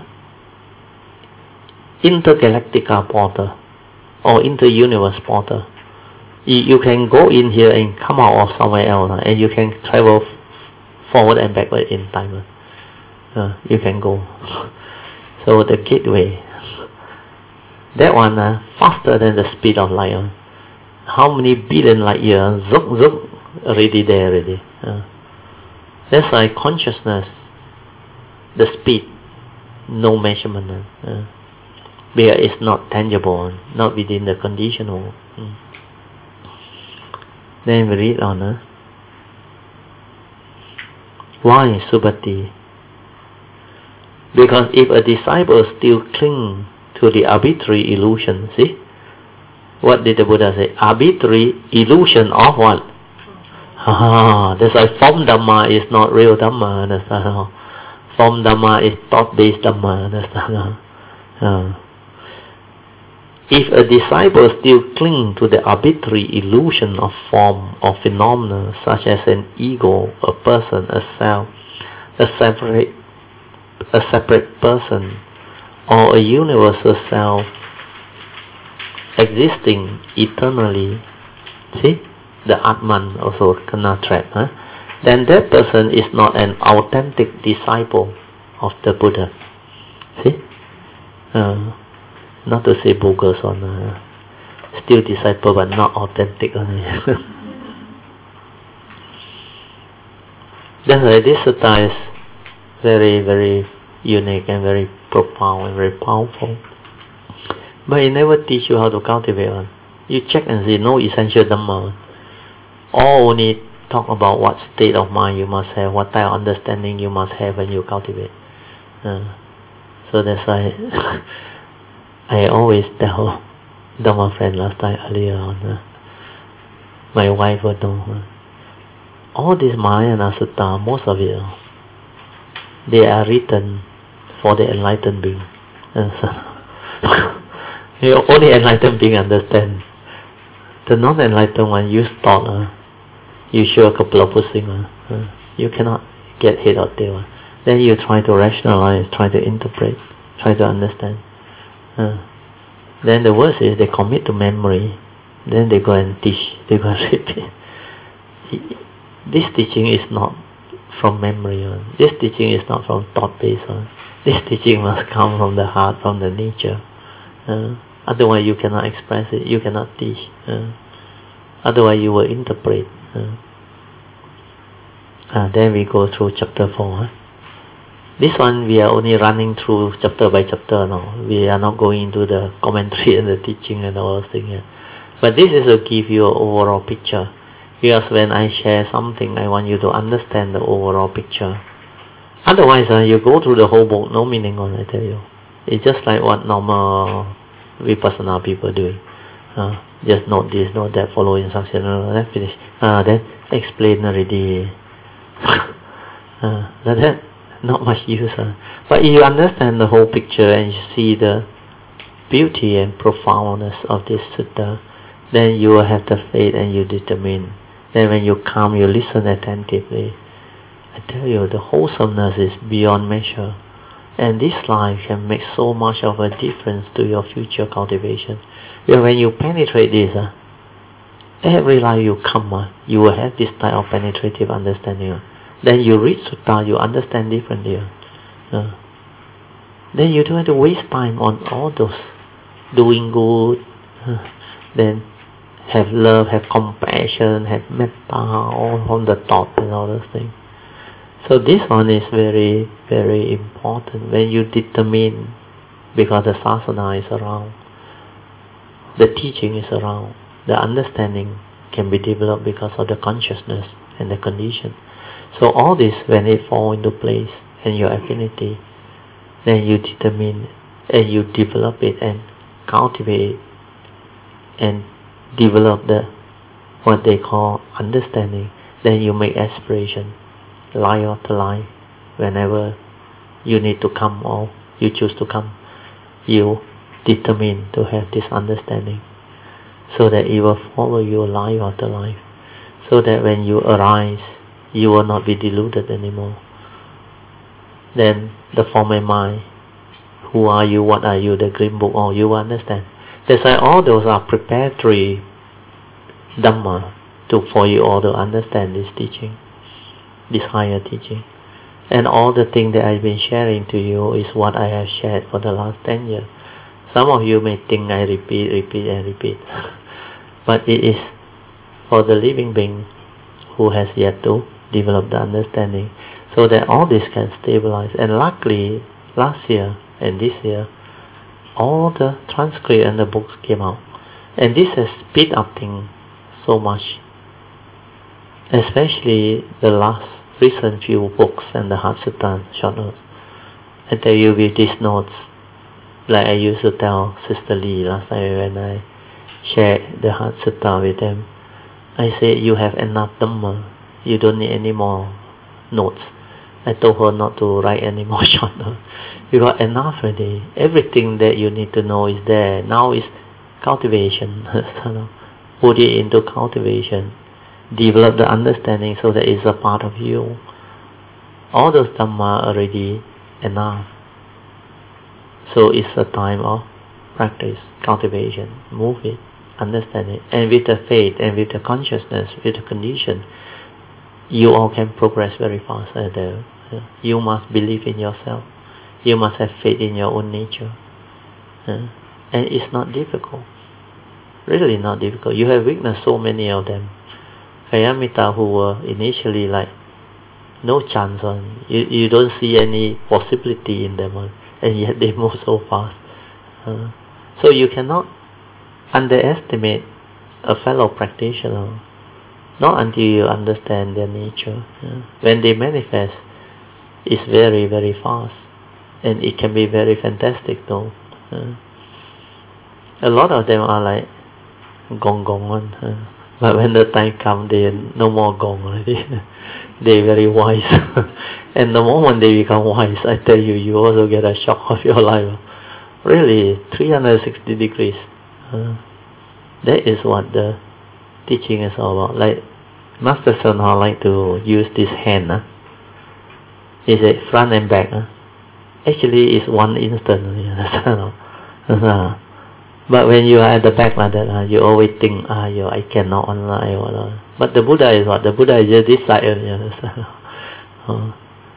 intergalactica portal or inter-universe portal. You, you can go in here and come out of somewhere else, uh, and you can travel f- forward and backward in time. Uh, you can go. So the gateway, that one uh, faster than the speed of light. Uh. How many billion light years? Zook, zook, already there already. Uh. That's why consciousness, the speed, no measurement. Uh. Because it's not tangible, not within the conditional. Mm. Then we read on. Uh. Why Subati? Because if a disciple still cling to the arbitrary illusion, see? What did the Buddha say? Arbitrary illusion of what? Ah, that's why form Dhamma is not real Dhamma, understand? Form Dhamma is thought-based Dhamma, understand? Uh. If a disciple still cling to the arbitrary illusion of form or phenomena, such as an ego, a person, a self, a separate a separate person, or a universal self existing eternally, see, the Atman also cannot trap, huh? Then that person is not an authentic disciple of the Buddha. See, uh, not to say bogus on, uh, still disciple but not authentic only. That's why this sutta is very, very unique and very profound and very powerful. But it never teach you how to cultivate one. You check and see no essential Dhamma. All only talk about what state of mind you must have, what type of understanding you must have when you cultivate. Uh, so that's why I always tell Dhamma friend last time earlier on, uh, my wife would know, uh, all this Mahayana Sutta, most of it, uh, they are written for the enlightened being. Uh, so the only enlightened being understand. The non-enlightened one use thought, uh, you show a couple of pusing, uh, uh, you cannot get head or tail. Uh. Then you try to rationalize, try to interpret, try to understand. Uh, then the worst is they commit to memory, then they go and teach, they go and repeat. This teaching is not from memory on. This teaching is not from thought based on. This teaching must come from the heart, from the nature. Uh, otherwise you cannot express it, you cannot teach. Uh, otherwise you will interpret. Uh, uh, then we go through chapter four. Huh? This one we are only running through chapter by chapter now. We are not going into the commentary and the teaching and all those things. Yeah. But this is to give you an overall picture. Because when I share something, I want you to understand the overall picture. Otherwise, uh, you go through the whole book, no meaning on it, I tell you. It's just like what normal Vipassana people doing. Uh, just note this, note that, follow instruction, uh, then finish. Uh, then explain already. uh, like that, not much use. Uh. But if you understand the whole picture and you see the beauty and profoundness of this sutta, then you will have the faith and you determine. Then when you come, you listen attentively. I tell you, the wholesomeness is beyond measure. And this life can make so much of a difference to your future cultivation. Because when you penetrate this, uh, every life you come, uh, you will have this type of penetrative understanding. Uh. Then you read sutta, you understand differently. Uh. Then you don't have to waste time on all those doing good. Uh. Then have love, have compassion, have metta, all from the thought and all those things. So this one is very, very important when you determine, because the sasana is around, the teaching is around, the understanding can be developed because of the consciousness and the condition. So all this, when it fall into place and your affinity, then you determine and you develop it and cultivate it and develop the what they call understanding. Then you make aspiration, life after life, whenever you need to come or you choose to come, you determine to have this understanding, so that it will follow you life after life, so that when you arise, you will not be deluded anymore. Then the form and mind, who are you, what are you, the green book, all you will understand. That's why all those are preparatory Dhamma to, for you all to understand this teaching. this higher teaching. And all the things that I've been sharing to you is what I have shared for the last ten years. Some of you may think I repeat, repeat, and repeat. But it is for the living being who has yet to develop the understanding, so that all this can stabilize. And luckily, last year and this year, all the transcript and the books came out. And this has speed up things so much. Especially the last recent few books and the Heart Sutta short notes. I tell you with these notes, like I used to tell Sister Lee last time when I shared the Heart Sutta with them, I said, you have enough Dhamma, you don't need any more notes. I told her not to write any more short notes. You got enough already. Everything that you need to know is there. Now is cultivation. Put it into cultivation. Develop the understanding so that it's a part of you. All those Dhamma are already enough. So it's a time of practice, cultivation. Move it, understand it. And with the faith and with the consciousness, with the condition, you all can progress very fast. You must believe in yourself. You must have faith in your own nature. And it's not difficult. Really not difficult. You have witnessed so many of them. Kayamita, who were initially like no chance on, you, you don't see any possibility in them, and yet they move so fast. Uh, so you cannot underestimate a fellow practitioner, not until you understand their nature. Uh, when they manifest, it's very, very fast, and it can be very fantastic though. Uh, a lot of them are like gong gong on. Uh, But when the time comes, they no more gong already. They very wise. And the moment they become wise, I tell you, you also get a shock of your life. Really, three hundred sixty degrees. Uh, that is what the teaching is all about. Like Master Sonha like to use this hand. Uh. He said front and back. Uh. Actually, it's one instant. You understand? Uh. But when you are at the back like that, uh, you always think, ah, yo, I cannot online. Or, but the Buddha is what? The Buddha is just this side. You understand? Uh,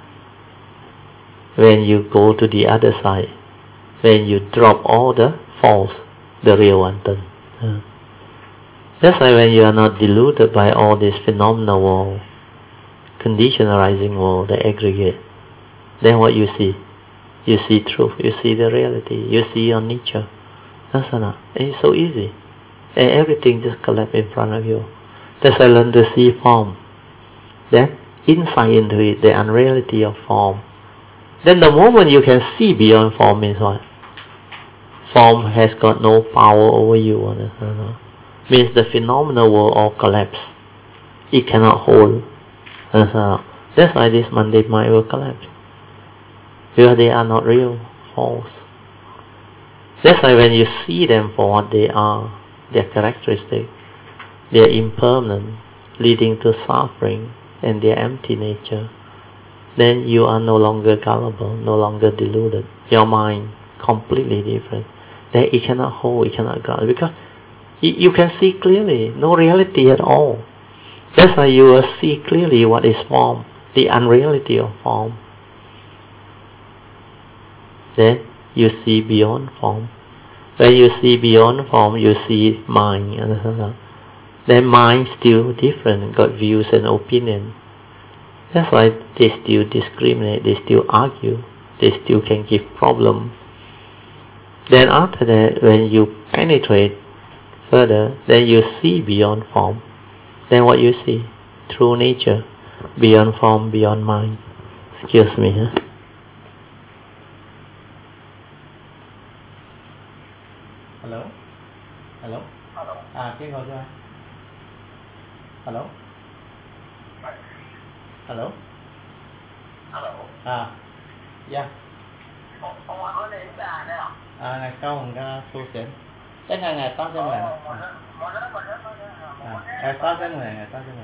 when you go to the other side, when you drop all the false, the real one turn. Uh, that's why when you are not deluded by all this phenomenal world, conditionalizing world, the aggregate, then what you see? You see truth. You see the reality. You see your nature. Asana. And it's so easy. And everything just collapse in front of you. That's why I learn to see form. Then insight into it, the unreality of form. Then the moment you can see beyond form means what? Form has got no power over you. Understand? Means the phenomenal world all collapse. It cannot hold. Understand? That's why this mundane mind will collapse. Because they are not real, false. That's why when you see them for what they are, their characteristic, their impermanent, leading to suffering, and their empty nature, then you are no longer gullible, no longer deluded. Your mind completely different. Then it cannot hold, it cannot guard, because you, you can see clearly, no reality at all. That's why you will see clearly what is form, the unreality of form. Then you see beyond form. When you see beyond form, you see mind. Then mind still different, got views and opinion. That's why they still discriminate, they still argue, they still can give problem. Then after that, when you penetrate further, then you see beyond form. Then what you see? True nature, beyond form, beyond mind. Excuse me, huh? Hello? Hello? Hello. À, tiếng gọi cho anh. Hello? Hello? Hello. À, yeah. Ông ông có đến à đây à? À, ngày sau mình ra su xịn. Chắc là ngày tám trăm ngàn. À, ngày tám trăm ngàn, ngày tám trăm ngàn.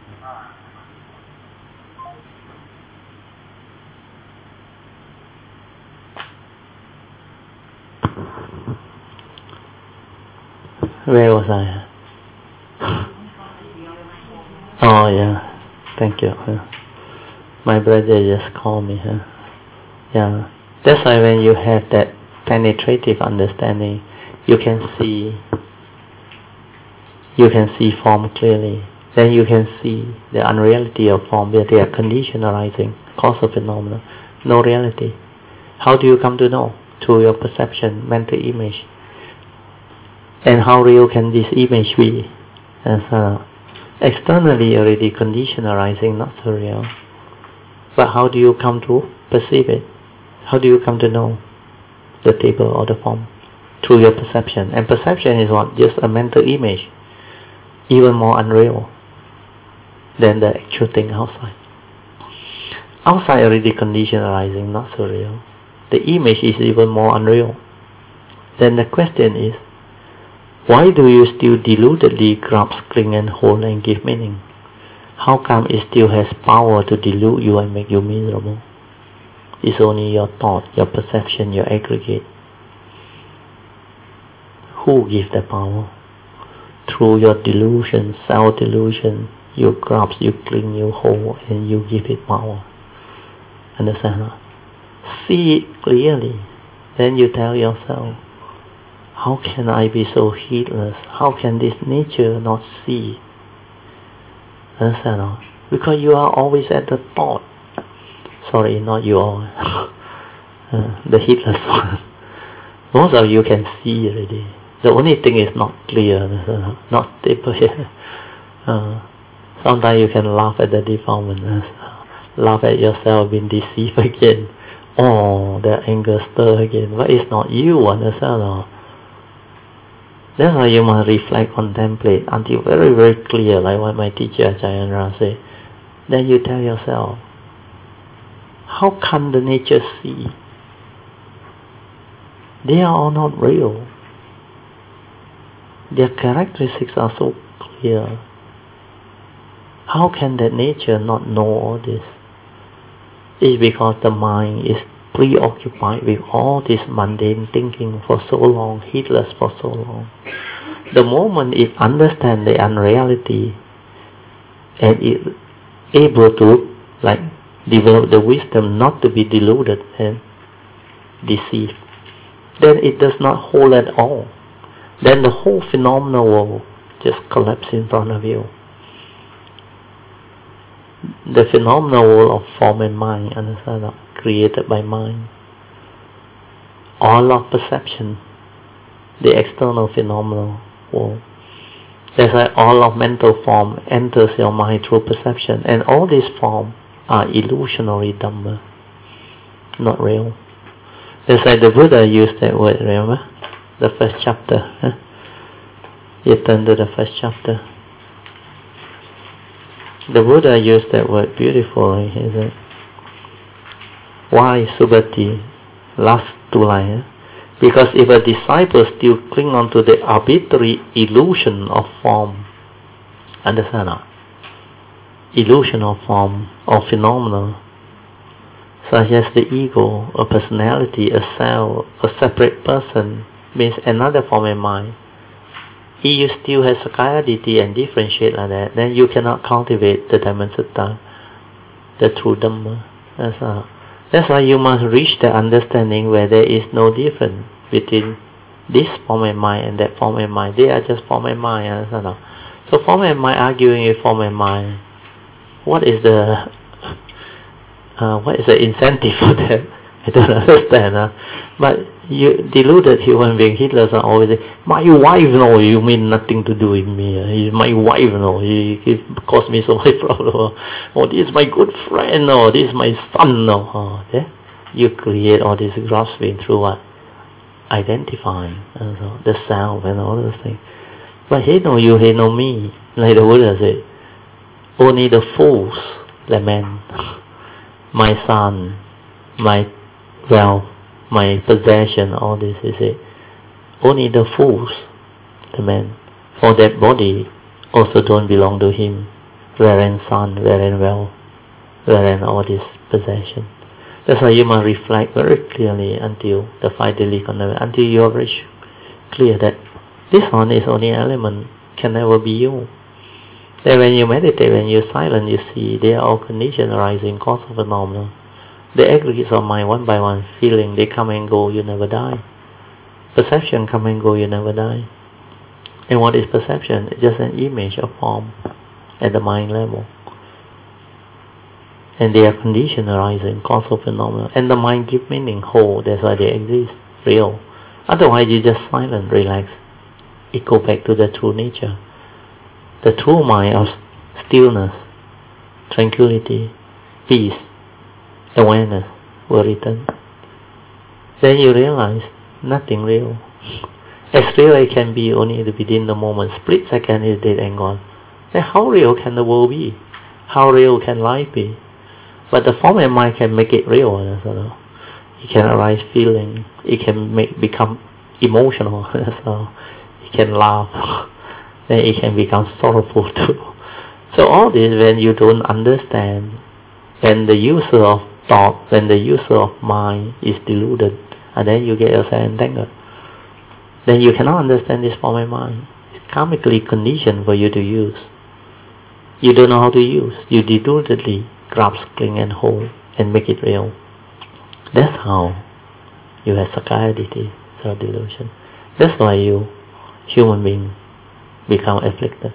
Where was I? Oh yeah, thank you. My brother just called me, huh? Yeah. That's why when you have that penetrative understanding, you can see, you can see form clearly. Then you can see the unreality of form, where they are conditionalizing, causal phenomena, no reality. How do you come to know? Through your perception, mental image. And how real can this image be? And so, externally already conditionalizing, not so real. But how do you come to perceive it? How do you come to know the table or the form? Through your perception. And perception is what? Just a mental image. Even more unreal than the actual thing outside. Outside already conditionalizing, not so real. The image is even more unreal. Then the question is, why do you still deludedly grasp, cling and hold and give meaning? How come it still has power to delude you and make you miserable? It's only your thought, your perception, your aggregate. Who gives the power? Through your delusion, self-delusion, you grasp, you cling, you hold, and you give it power. Understand? See it clearly. Then you tell yourself, how can I be so heedless? How can this nature not see? Understand? Because you are always at the thought. Sorry, not you all. uh, the heedless one. Most of you can see already. The only thing is not clear, uh, not stable. uh, sometimes you can laugh at the defilement. Uh, laugh at yourself being deceived again. Oh, the anger stir again. But it's not you, understand? That's why you must reflect, contemplate until very, very clear, like what my teacher Jayendra said. Then you tell yourself, how can the nature see? They are all not real. Their characteristics are so clear. How can that nature not know all this? It's because the mind is preoccupied with all this mundane thinking for so long, heedless for so long. The moment it understands the unreality and it able to like develop the wisdom not to be deluded and deceived, then it does not hold at all. Then the whole phenomenal world just collapses in front of you. The phenomenal world of form and mind, understand, created by mind. All of perception, the external phenomenal world. That's why all of mental form enters your mind through perception, and all these forms are illusionary Dhamma, not real. That's why the Buddha used that word, remember? The first chapter. Huh? You turn to the first chapter. The Buddha used that word beautifully. He said, why Subhati? Last two lines. Huh? Because if a disciple still cling on to the arbitrary illusion of form, understand now? Illusion of form, or phenomena, such as the ego, a personality, a self, a separate person, means another form of mind. If you still have Sakayaditi and differentiate like that, then you cannot cultivate the Dhammasutta, the true Dhamma. That's, uh, that's why you must reach the understanding where there is no difference between this form of mind and that form of mind. They are just form of mind. Understand? So form of mind arguing with form of mind, what is the uh, what is the incentive for that? I don't understand. Huh? But you deluded human being, Hitler are always say, my wife, no, you mean nothing to do with me. He's my wife, no, he, he caused me so much problem. Oh, this is my good friend, no, this is my son, no. Oh, okay? You create all this grasping through what? Identifying uh, so the self and all those things. But he know you, he know me. Like the Buddha said, only the fools lament my son, my wealth, my possession, all this, is it. Only the fools, the man, for that body also don't belong to him, wherein son, wherein wealth, wherein all this possession. That's why you must reflect very clearly until the five daily conditions, until you are clear that this one is only element, can never be you. Then when you meditate, when you're silent, you see they are all conditioned arising cause of phenomena. The aggregates of mind, one by one, feeling, they come and go, you never die. Perception come and go, you never die. And what is perception? It's just an image, a form at the mind level. And they are conditioned arising cause of phenomena. And the mind gives meaning, whole, that's why they exist, real. Otherwise you just silent, relax. It go back to the true nature. The true mind of stillness, tranquility, peace, awareness will return. Then you realize nothing real. As real it can be only within the moment. Split second is dead and gone. Then how real can the world be? How real can life be? But the form and mind can make it real. It can arise feeling. It can make become emotional. So it can laugh. Then it can become sorrowful too. So all this, when you don't understand, when the user of thought, when the user of mind is deluded, and then you get yourself entangled, then you cannot understand this form and mind. It's karmically conditioned for you to use. You don't know how to use. You deludedly grasp, cling and hold and make it real. That's how you have Sakayaditi, self-delusion. That's why you, human being, become afflicted.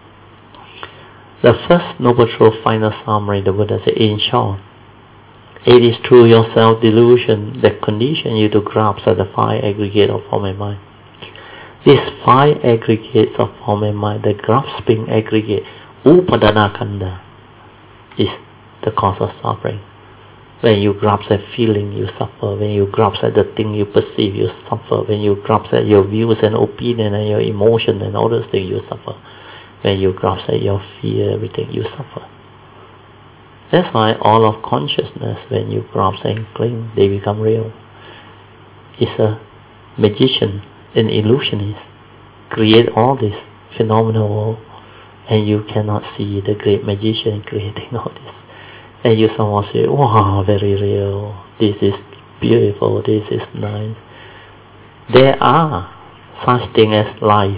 The first Noble Truth final summary, the Buddha said, in short, it is through your self-delusion that condition you to grasp at the five aggregates of form and mind. These five aggregates of form and mind, the grasping aggregate, Upadana Kanda, is the cause of suffering. When you grasp at feeling, you suffer. When you grasp at the thing you perceive, you suffer. When you grasp at your views and opinion and your emotion and all those things, you suffer. When you grasp at your fear, everything, you suffer. That's why all of consciousness, when you grasp and cling, they become real. It's a magician, an illusionist, create all this phenomenal world, and you cannot see the great magician creating all this. And you somehow say, wow, very real, this is beautiful, this is nice. There are such things as life,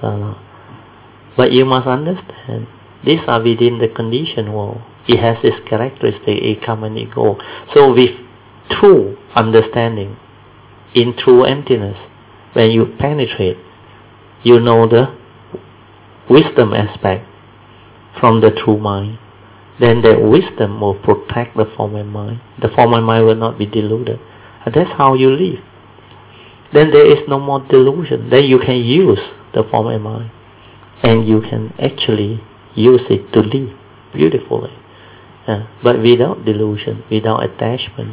but you must understand, these are within the conditioned world. It has its characteristic, it come and it go. So with true understanding, in true emptiness, when you penetrate, you know the wisdom aspect from the true mind. Then that wisdom will protect the form and mind. The form and mind will not be deluded. And that's how you live. Then there is no more delusion. Then you can use the form and mind. And you can actually use it to live beautifully. Uh, but without delusion, without attachment,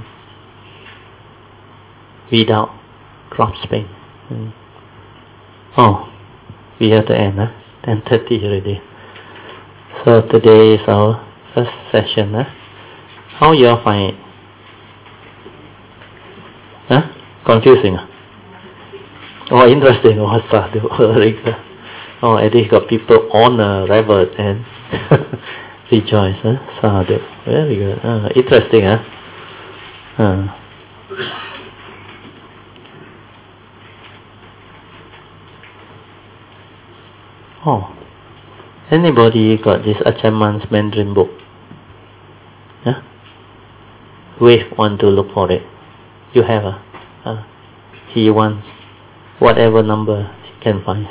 without grasping. Mm. Oh, we have to end, huh? ten thirty already. So today is our first session, huh? How you all find it? Huh? Confusing? Huh? Oh, interesting. Oh, sadhu. Very good. Oh, at least got people honor, reverence, and rejoice, huh? Sadhu. Very good. Uh, interesting, huh? Uh. Oh. Anybody got this Ajahn Mun's Mandarin book? Yeah? Wave want to look for it. You have a? Uh, he wants whatever number he can find.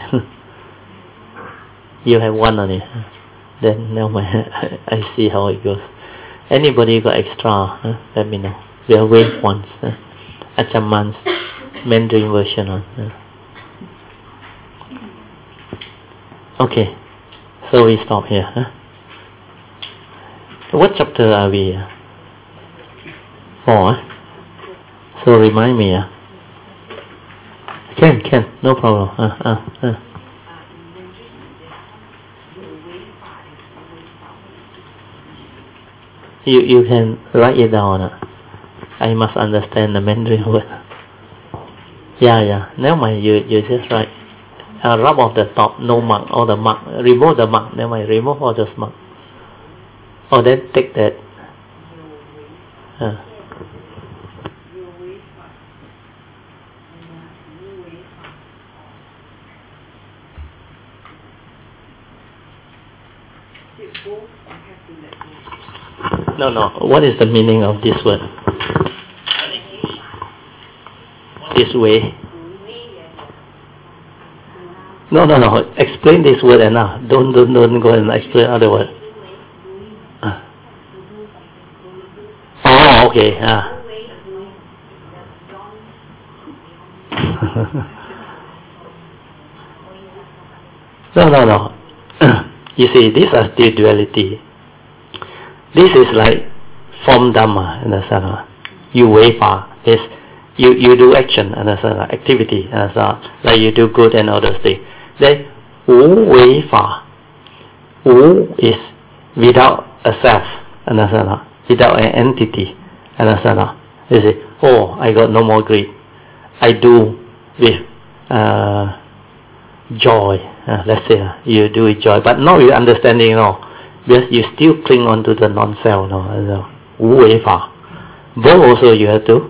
You have one on it. Then now my I see how it goes. Anybody got extra? Huh? Let me know. We have wave ones. Huh? Ajahn Mun's Mandarin version on. Huh? Okay. So we stop here. Huh? What chapter are we? Four. Huh? So remind me. Uh. Can, can, no problem. Uh, uh, uh. You you can write it down. Uh. I must understand the Mandarin word. Yeah, yeah. Never mind. You you just write. Uh, rub off the top, no mark, all the mark. Remove the mark. Never mind. Remove all those mark. Oh, then take that. Uh. No, no. What is the meaning of this word? This way. No, no, no. Explain this word enough. Don't, don't, don't go and explain other word. Uh. Oh, okay. Ah. no, no, no. You see, these are still duality. This is like form dhamma, understand? You waver. Is you you do action, understand? Activity, understand? Like you do good and other things. Then wu waver. Wu is without a self, understand? Without an entity, understand? You see, oh, I got no more greed. I do with uh, joy. Uh, let's say uh, you do with joy, but not with understanding, you know. Because you still cling on to the non-self, no? Wu wei fa. Both also you have to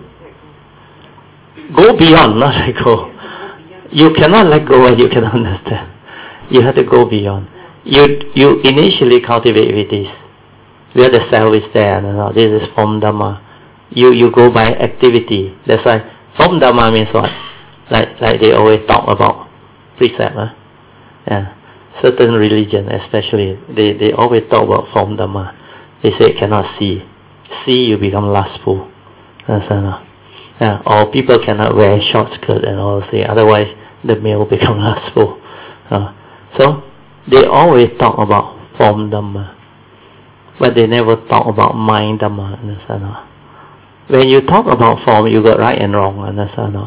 go beyond, not let go. You cannot let go and you cannot understand. You have to go beyond. You you initially cultivate with this. Where the self is there, no? This is form dhamma. You you go by activity. That's why form dhamma means what? Like like they always talk about precept, huh? Yeah. Certain religion especially, they, they always talk about form dhamma. They say cannot see. See you become lustful. Understand? Yeah. Or people cannot wear short skirt and all those things, otherwise the male become lustful. Uh, so they always talk about form dhamma. But they never talk about mind dhamma, understand? When you talk about form, you got right and wrong, understand?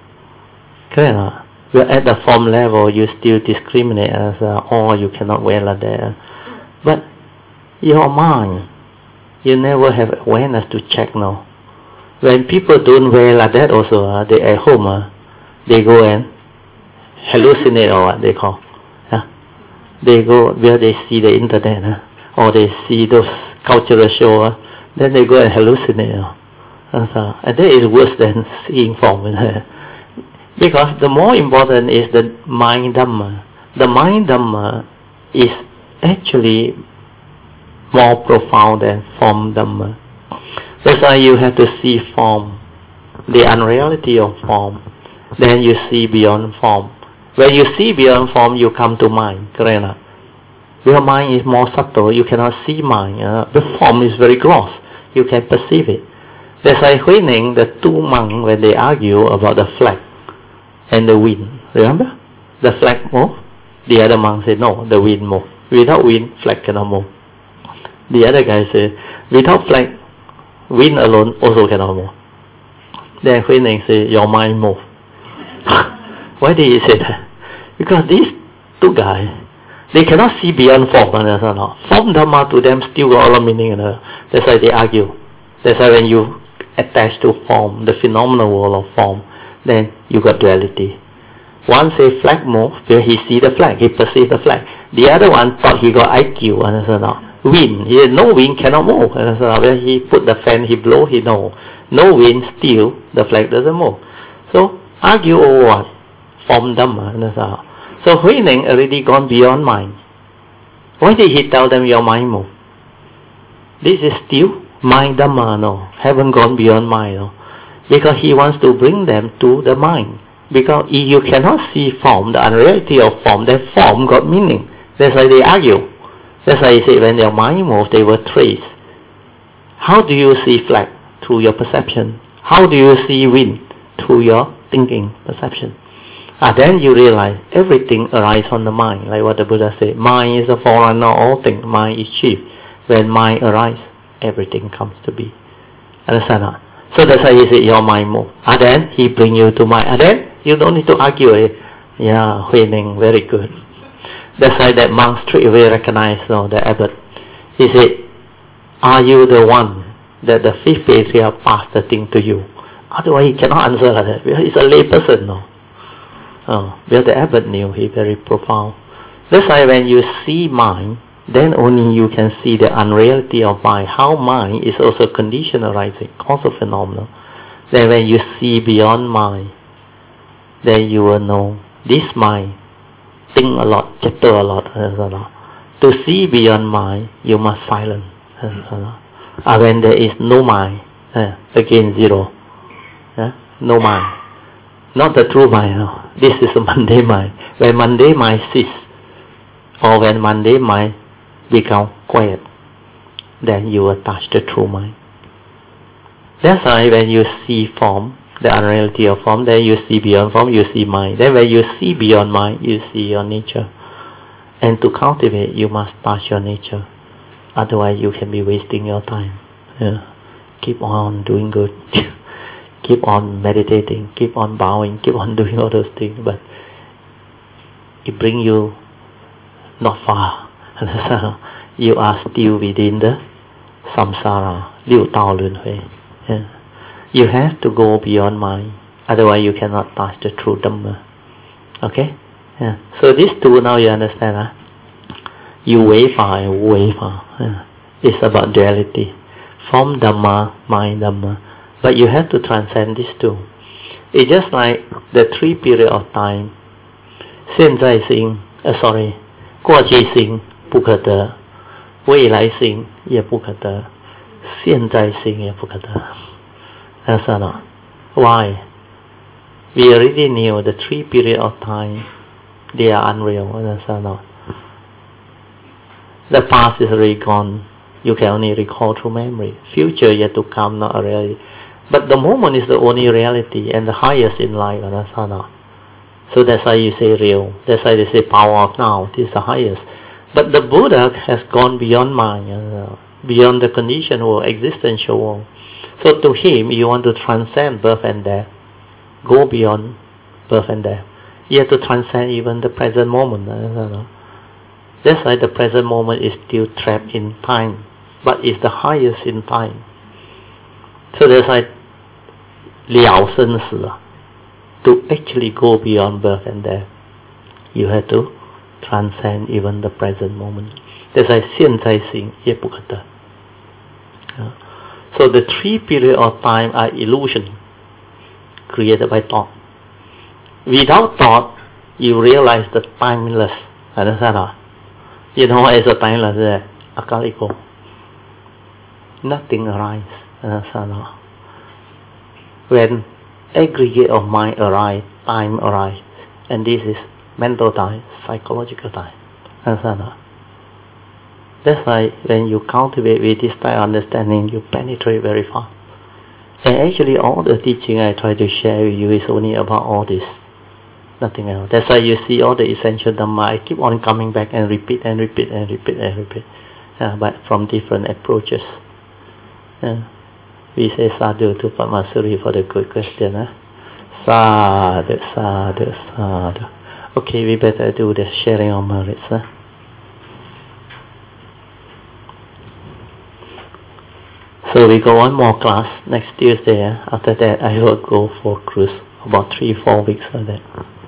Correct or well, at the form level, you still discriminate as, uh, oh, you cannot wear like that. But your mind, you never have awareness to check now. When people don't wear like that also, uh, they at home, uh, they go and hallucinate or what they call. Uh, they go where they see the internet, uh, or they see those cultural show, uh, then they go and hallucinate. Uh, uh, and that is worse than seeing form. Uh, Because the more important is the mind dhamma. The mind dhamma is actually more profound than form dhamma. That's why you have to see form, the unreality of form. Then you see beyond form. When you see beyond form, you come to mind. Correct? Your mind is more subtle. You cannot see mind. Uh, the form is very gross. You can perceive it. That's why Huining, the two monks, when they argue about the flag and the wind, remember? The flag move. The other monk said, no, the wind move. Without wind, flag cannot move. The other guy said, without flag, wind alone also cannot move. Then Huining said, your mind move. Why did he say that? Because these two guys, they cannot see beyond form. Form dhamma to them still got a lot of meaning. That's why they argue. That's why when you attach to form, the phenomenal world of form, then you got duality. One say flag move, where he see the flag, he perceive the flag. The other one thought he got I Q, understand? Wind, he said, no wind cannot move. Understand? When he put the fan, he blow, he know. No wind, still the flag doesn't move. So argue over what? Form dhamma, understand? So Huining already gone beyond mind. Why did he tell them your mind move? This is still mind dhamma, no, haven't gone beyond mind, no. Because he wants to bring them to the mind. Because if you cannot see form, the unreality of form, then form got meaning. That's why they argue. That's why he said when their mind moves, they will trace. How do you see flag? Through your perception. How do you see wind? Through your thinking, perception. Ah, then you realize everything arises on the mind. Like what the Buddha said, mind is the forerunner of all things. Mind is chief. When mind arises, everything comes to be. Understand? So that's why he said your mind move. And then he bring you to mind. And then you don't need to argue it. Yeah, Huining, very good. That's why that monk straight away recognized, no, the abbot. He said, are you the one that the fifth patriarch passed the thing to you? Otherwise he cannot answer like that. Because he's a lay person, no. Oh, because the abbot knew he very profound. That's why when you see mind, then only you can see the unreality of mind, how mind is also condition arising, causal phenomenon. Then when you see beyond mind, then you will know this mind think a lot, chatter a lot, To see beyond mind, you must silence. Uh, when there is no mind, uh, again zero. Uh, no mind. Not the true mind. No. This is a mundane mind. When mundane mind ceases, or when mundane mind become quiet, then you will touch the true mind. That's why when you see form, the unreality of form, then you see beyond form, you see mind. Then when you see beyond mind, you see your nature. And to cultivate, you must touch your nature. Otherwise, you can be wasting your time. Yeah. Keep on doing good. Keep on meditating. Keep on bowing. Keep on doing all those things. But it brings you not far. You are still within the samsara, liu tao lun hui. Yeah. You have to go beyond mind. Otherwise, you cannot touch the true Dhamma. Okay? Yeah. So these two now you understand, huh? You way far and way far. Yeah. It's about duality. Form Dhamma, mind Dhamma. But you have to transcend these two. It's just like the three period of time. 现在性, uh, sorry, 过去性不可得, 未来性也不可得, 现在性也不可得. That's not. Why? We already knew the three period of time. They are unreal. That's not. The past is already gone. You can only recall through memory. Future yet to come, not a reality. But the moment is the only reality and the highest in life. That's not. So that's why you say real. That's why they say power of now. This is the highest. But the Buddha has gone beyond mind, uh, beyond the conditioned world, existential world. So to him, you want to transcend birth and death. Go beyond birth and death. You have to transcend even the present moment. Uh, That's why the present moment is still trapped in time, but it's the highest in time. So that's why 了生死, to actually go beyond birth and death, you have to transcend even the present moment. That's why 现在性也不可得. So the three periods of time are illusion created by thought. Without thought, you realize the timeless. Understand or not? You know what is a timeless? Akaliko. Nothing arises. Understand or not? When aggregate of mind arrives, time arrives, and this is mental time, psychological time. Understand or not? That's why when you cultivate with this type of understanding, you penetrate very far. And actually all the teaching I try to share with you is only about all this. Nothing else. That's why you see all the essential Dhamma. I keep on coming back and repeat and repeat and repeat and repeat. Uh, but from different approaches. Uh, we say sadhu to Padmasuri for the good question. Huh? Sadhu, sadhu, sadhu. Okay, we better do the sharing of merits. Huh? So we go one more class next Tuesday. Eh? After that, I will go for cruise. About three, four weeks of that.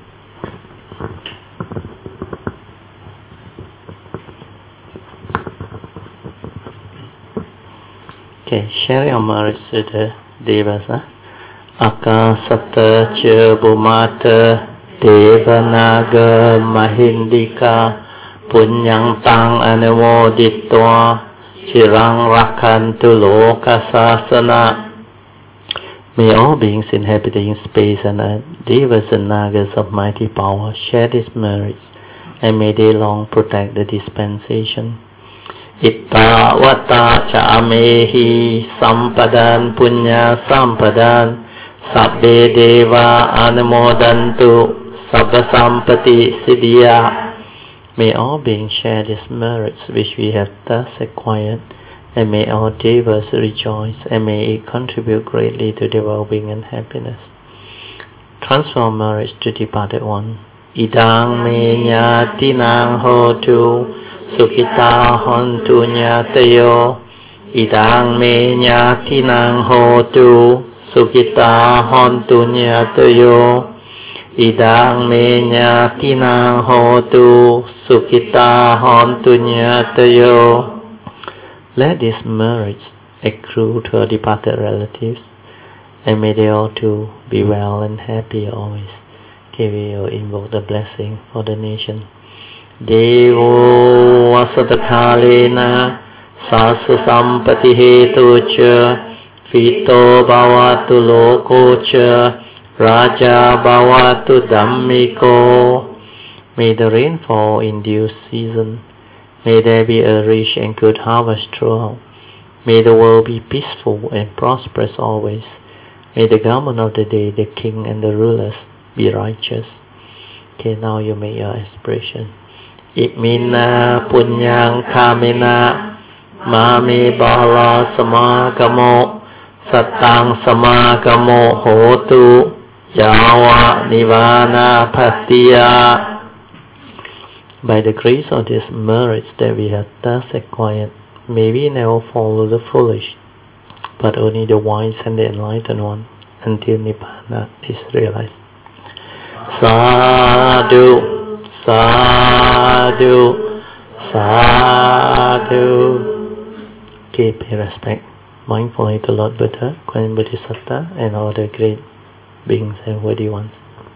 Okay, sharing of merits to the Devas. Eh? Akasata cha bhumata devanaga mahindika punyang tang anamoditwa Chirang Rakhantu Lokasasana. May all beings inhabiting space and earth, devas and nagas of mighty power, share this merits, and may they long protect the dispensation. Itta vata cha amehi sampadan punya sampadan sabbe deva anumodantu sabba sampati siddhya. May all beings share these merits which we have thus acquired, and may all devas rejoice, and may it contribute greatly to their well-being and happiness. Transfer merits to departed one. Idang me nyatinang hotu, sukhita hontu nyatayo. Idang me nyatinang hotu, sukhita hontu nyatayo. Idang me nyatinang hotu, sukhita hontu nyatayo. Let these merits accrue to our departed relatives, and may they all too be well and happy always. Okay, we will invoke the blessing for the nation. Devo Vasatakhalena Sasu Sampati Hetucha Fito Bhavatu Lokocha Raja Bhavatu Dhammiko. May the rain fall in due season. May there be a rich and good harvest throughout. May the world be peaceful and prosperous always. May the government of the day, the king and the rulers be righteous. Okay, now you make your aspiration. Imina punyang kamena mami bala samagamo satang samagamo hotu yawa nivana patiya. By the grace of these merits that we have thus acquired, may we never follow the foolish, but only the wise and the enlightened one, until Nibbana is realized. Sadhu, sadhu, sadhu. Okay, pay respect mindfully to Lord Buddha, Queen Bodhisattva, and all the great beings and worthy ones.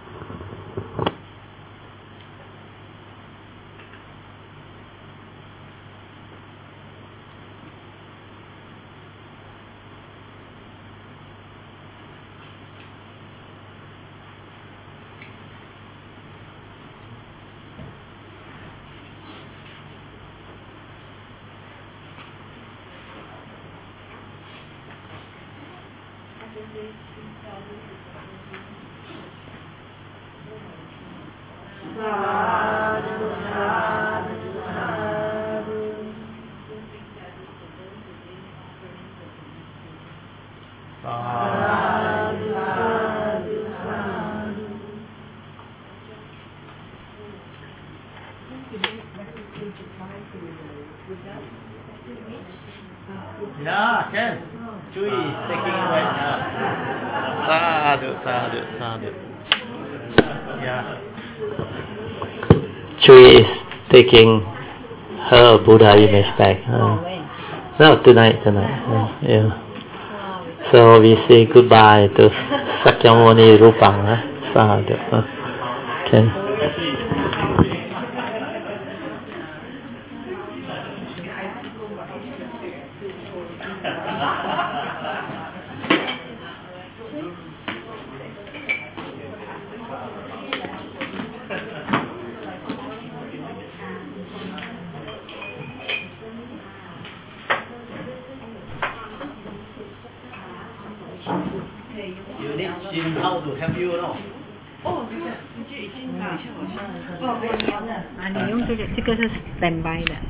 Yeah, can. Chui is taking right now. Sadhu, sadhu, sadhu. Yeah. Chui is taking her Buddha image back. Uh, no, tonight, tonight. Uh, yeah. So we say goodbye to Sakyamuni Rupang. Uh, sadhu. Uh, okay. You need Jin how to help you, no? 啊，你用这个，这个是 standby 的。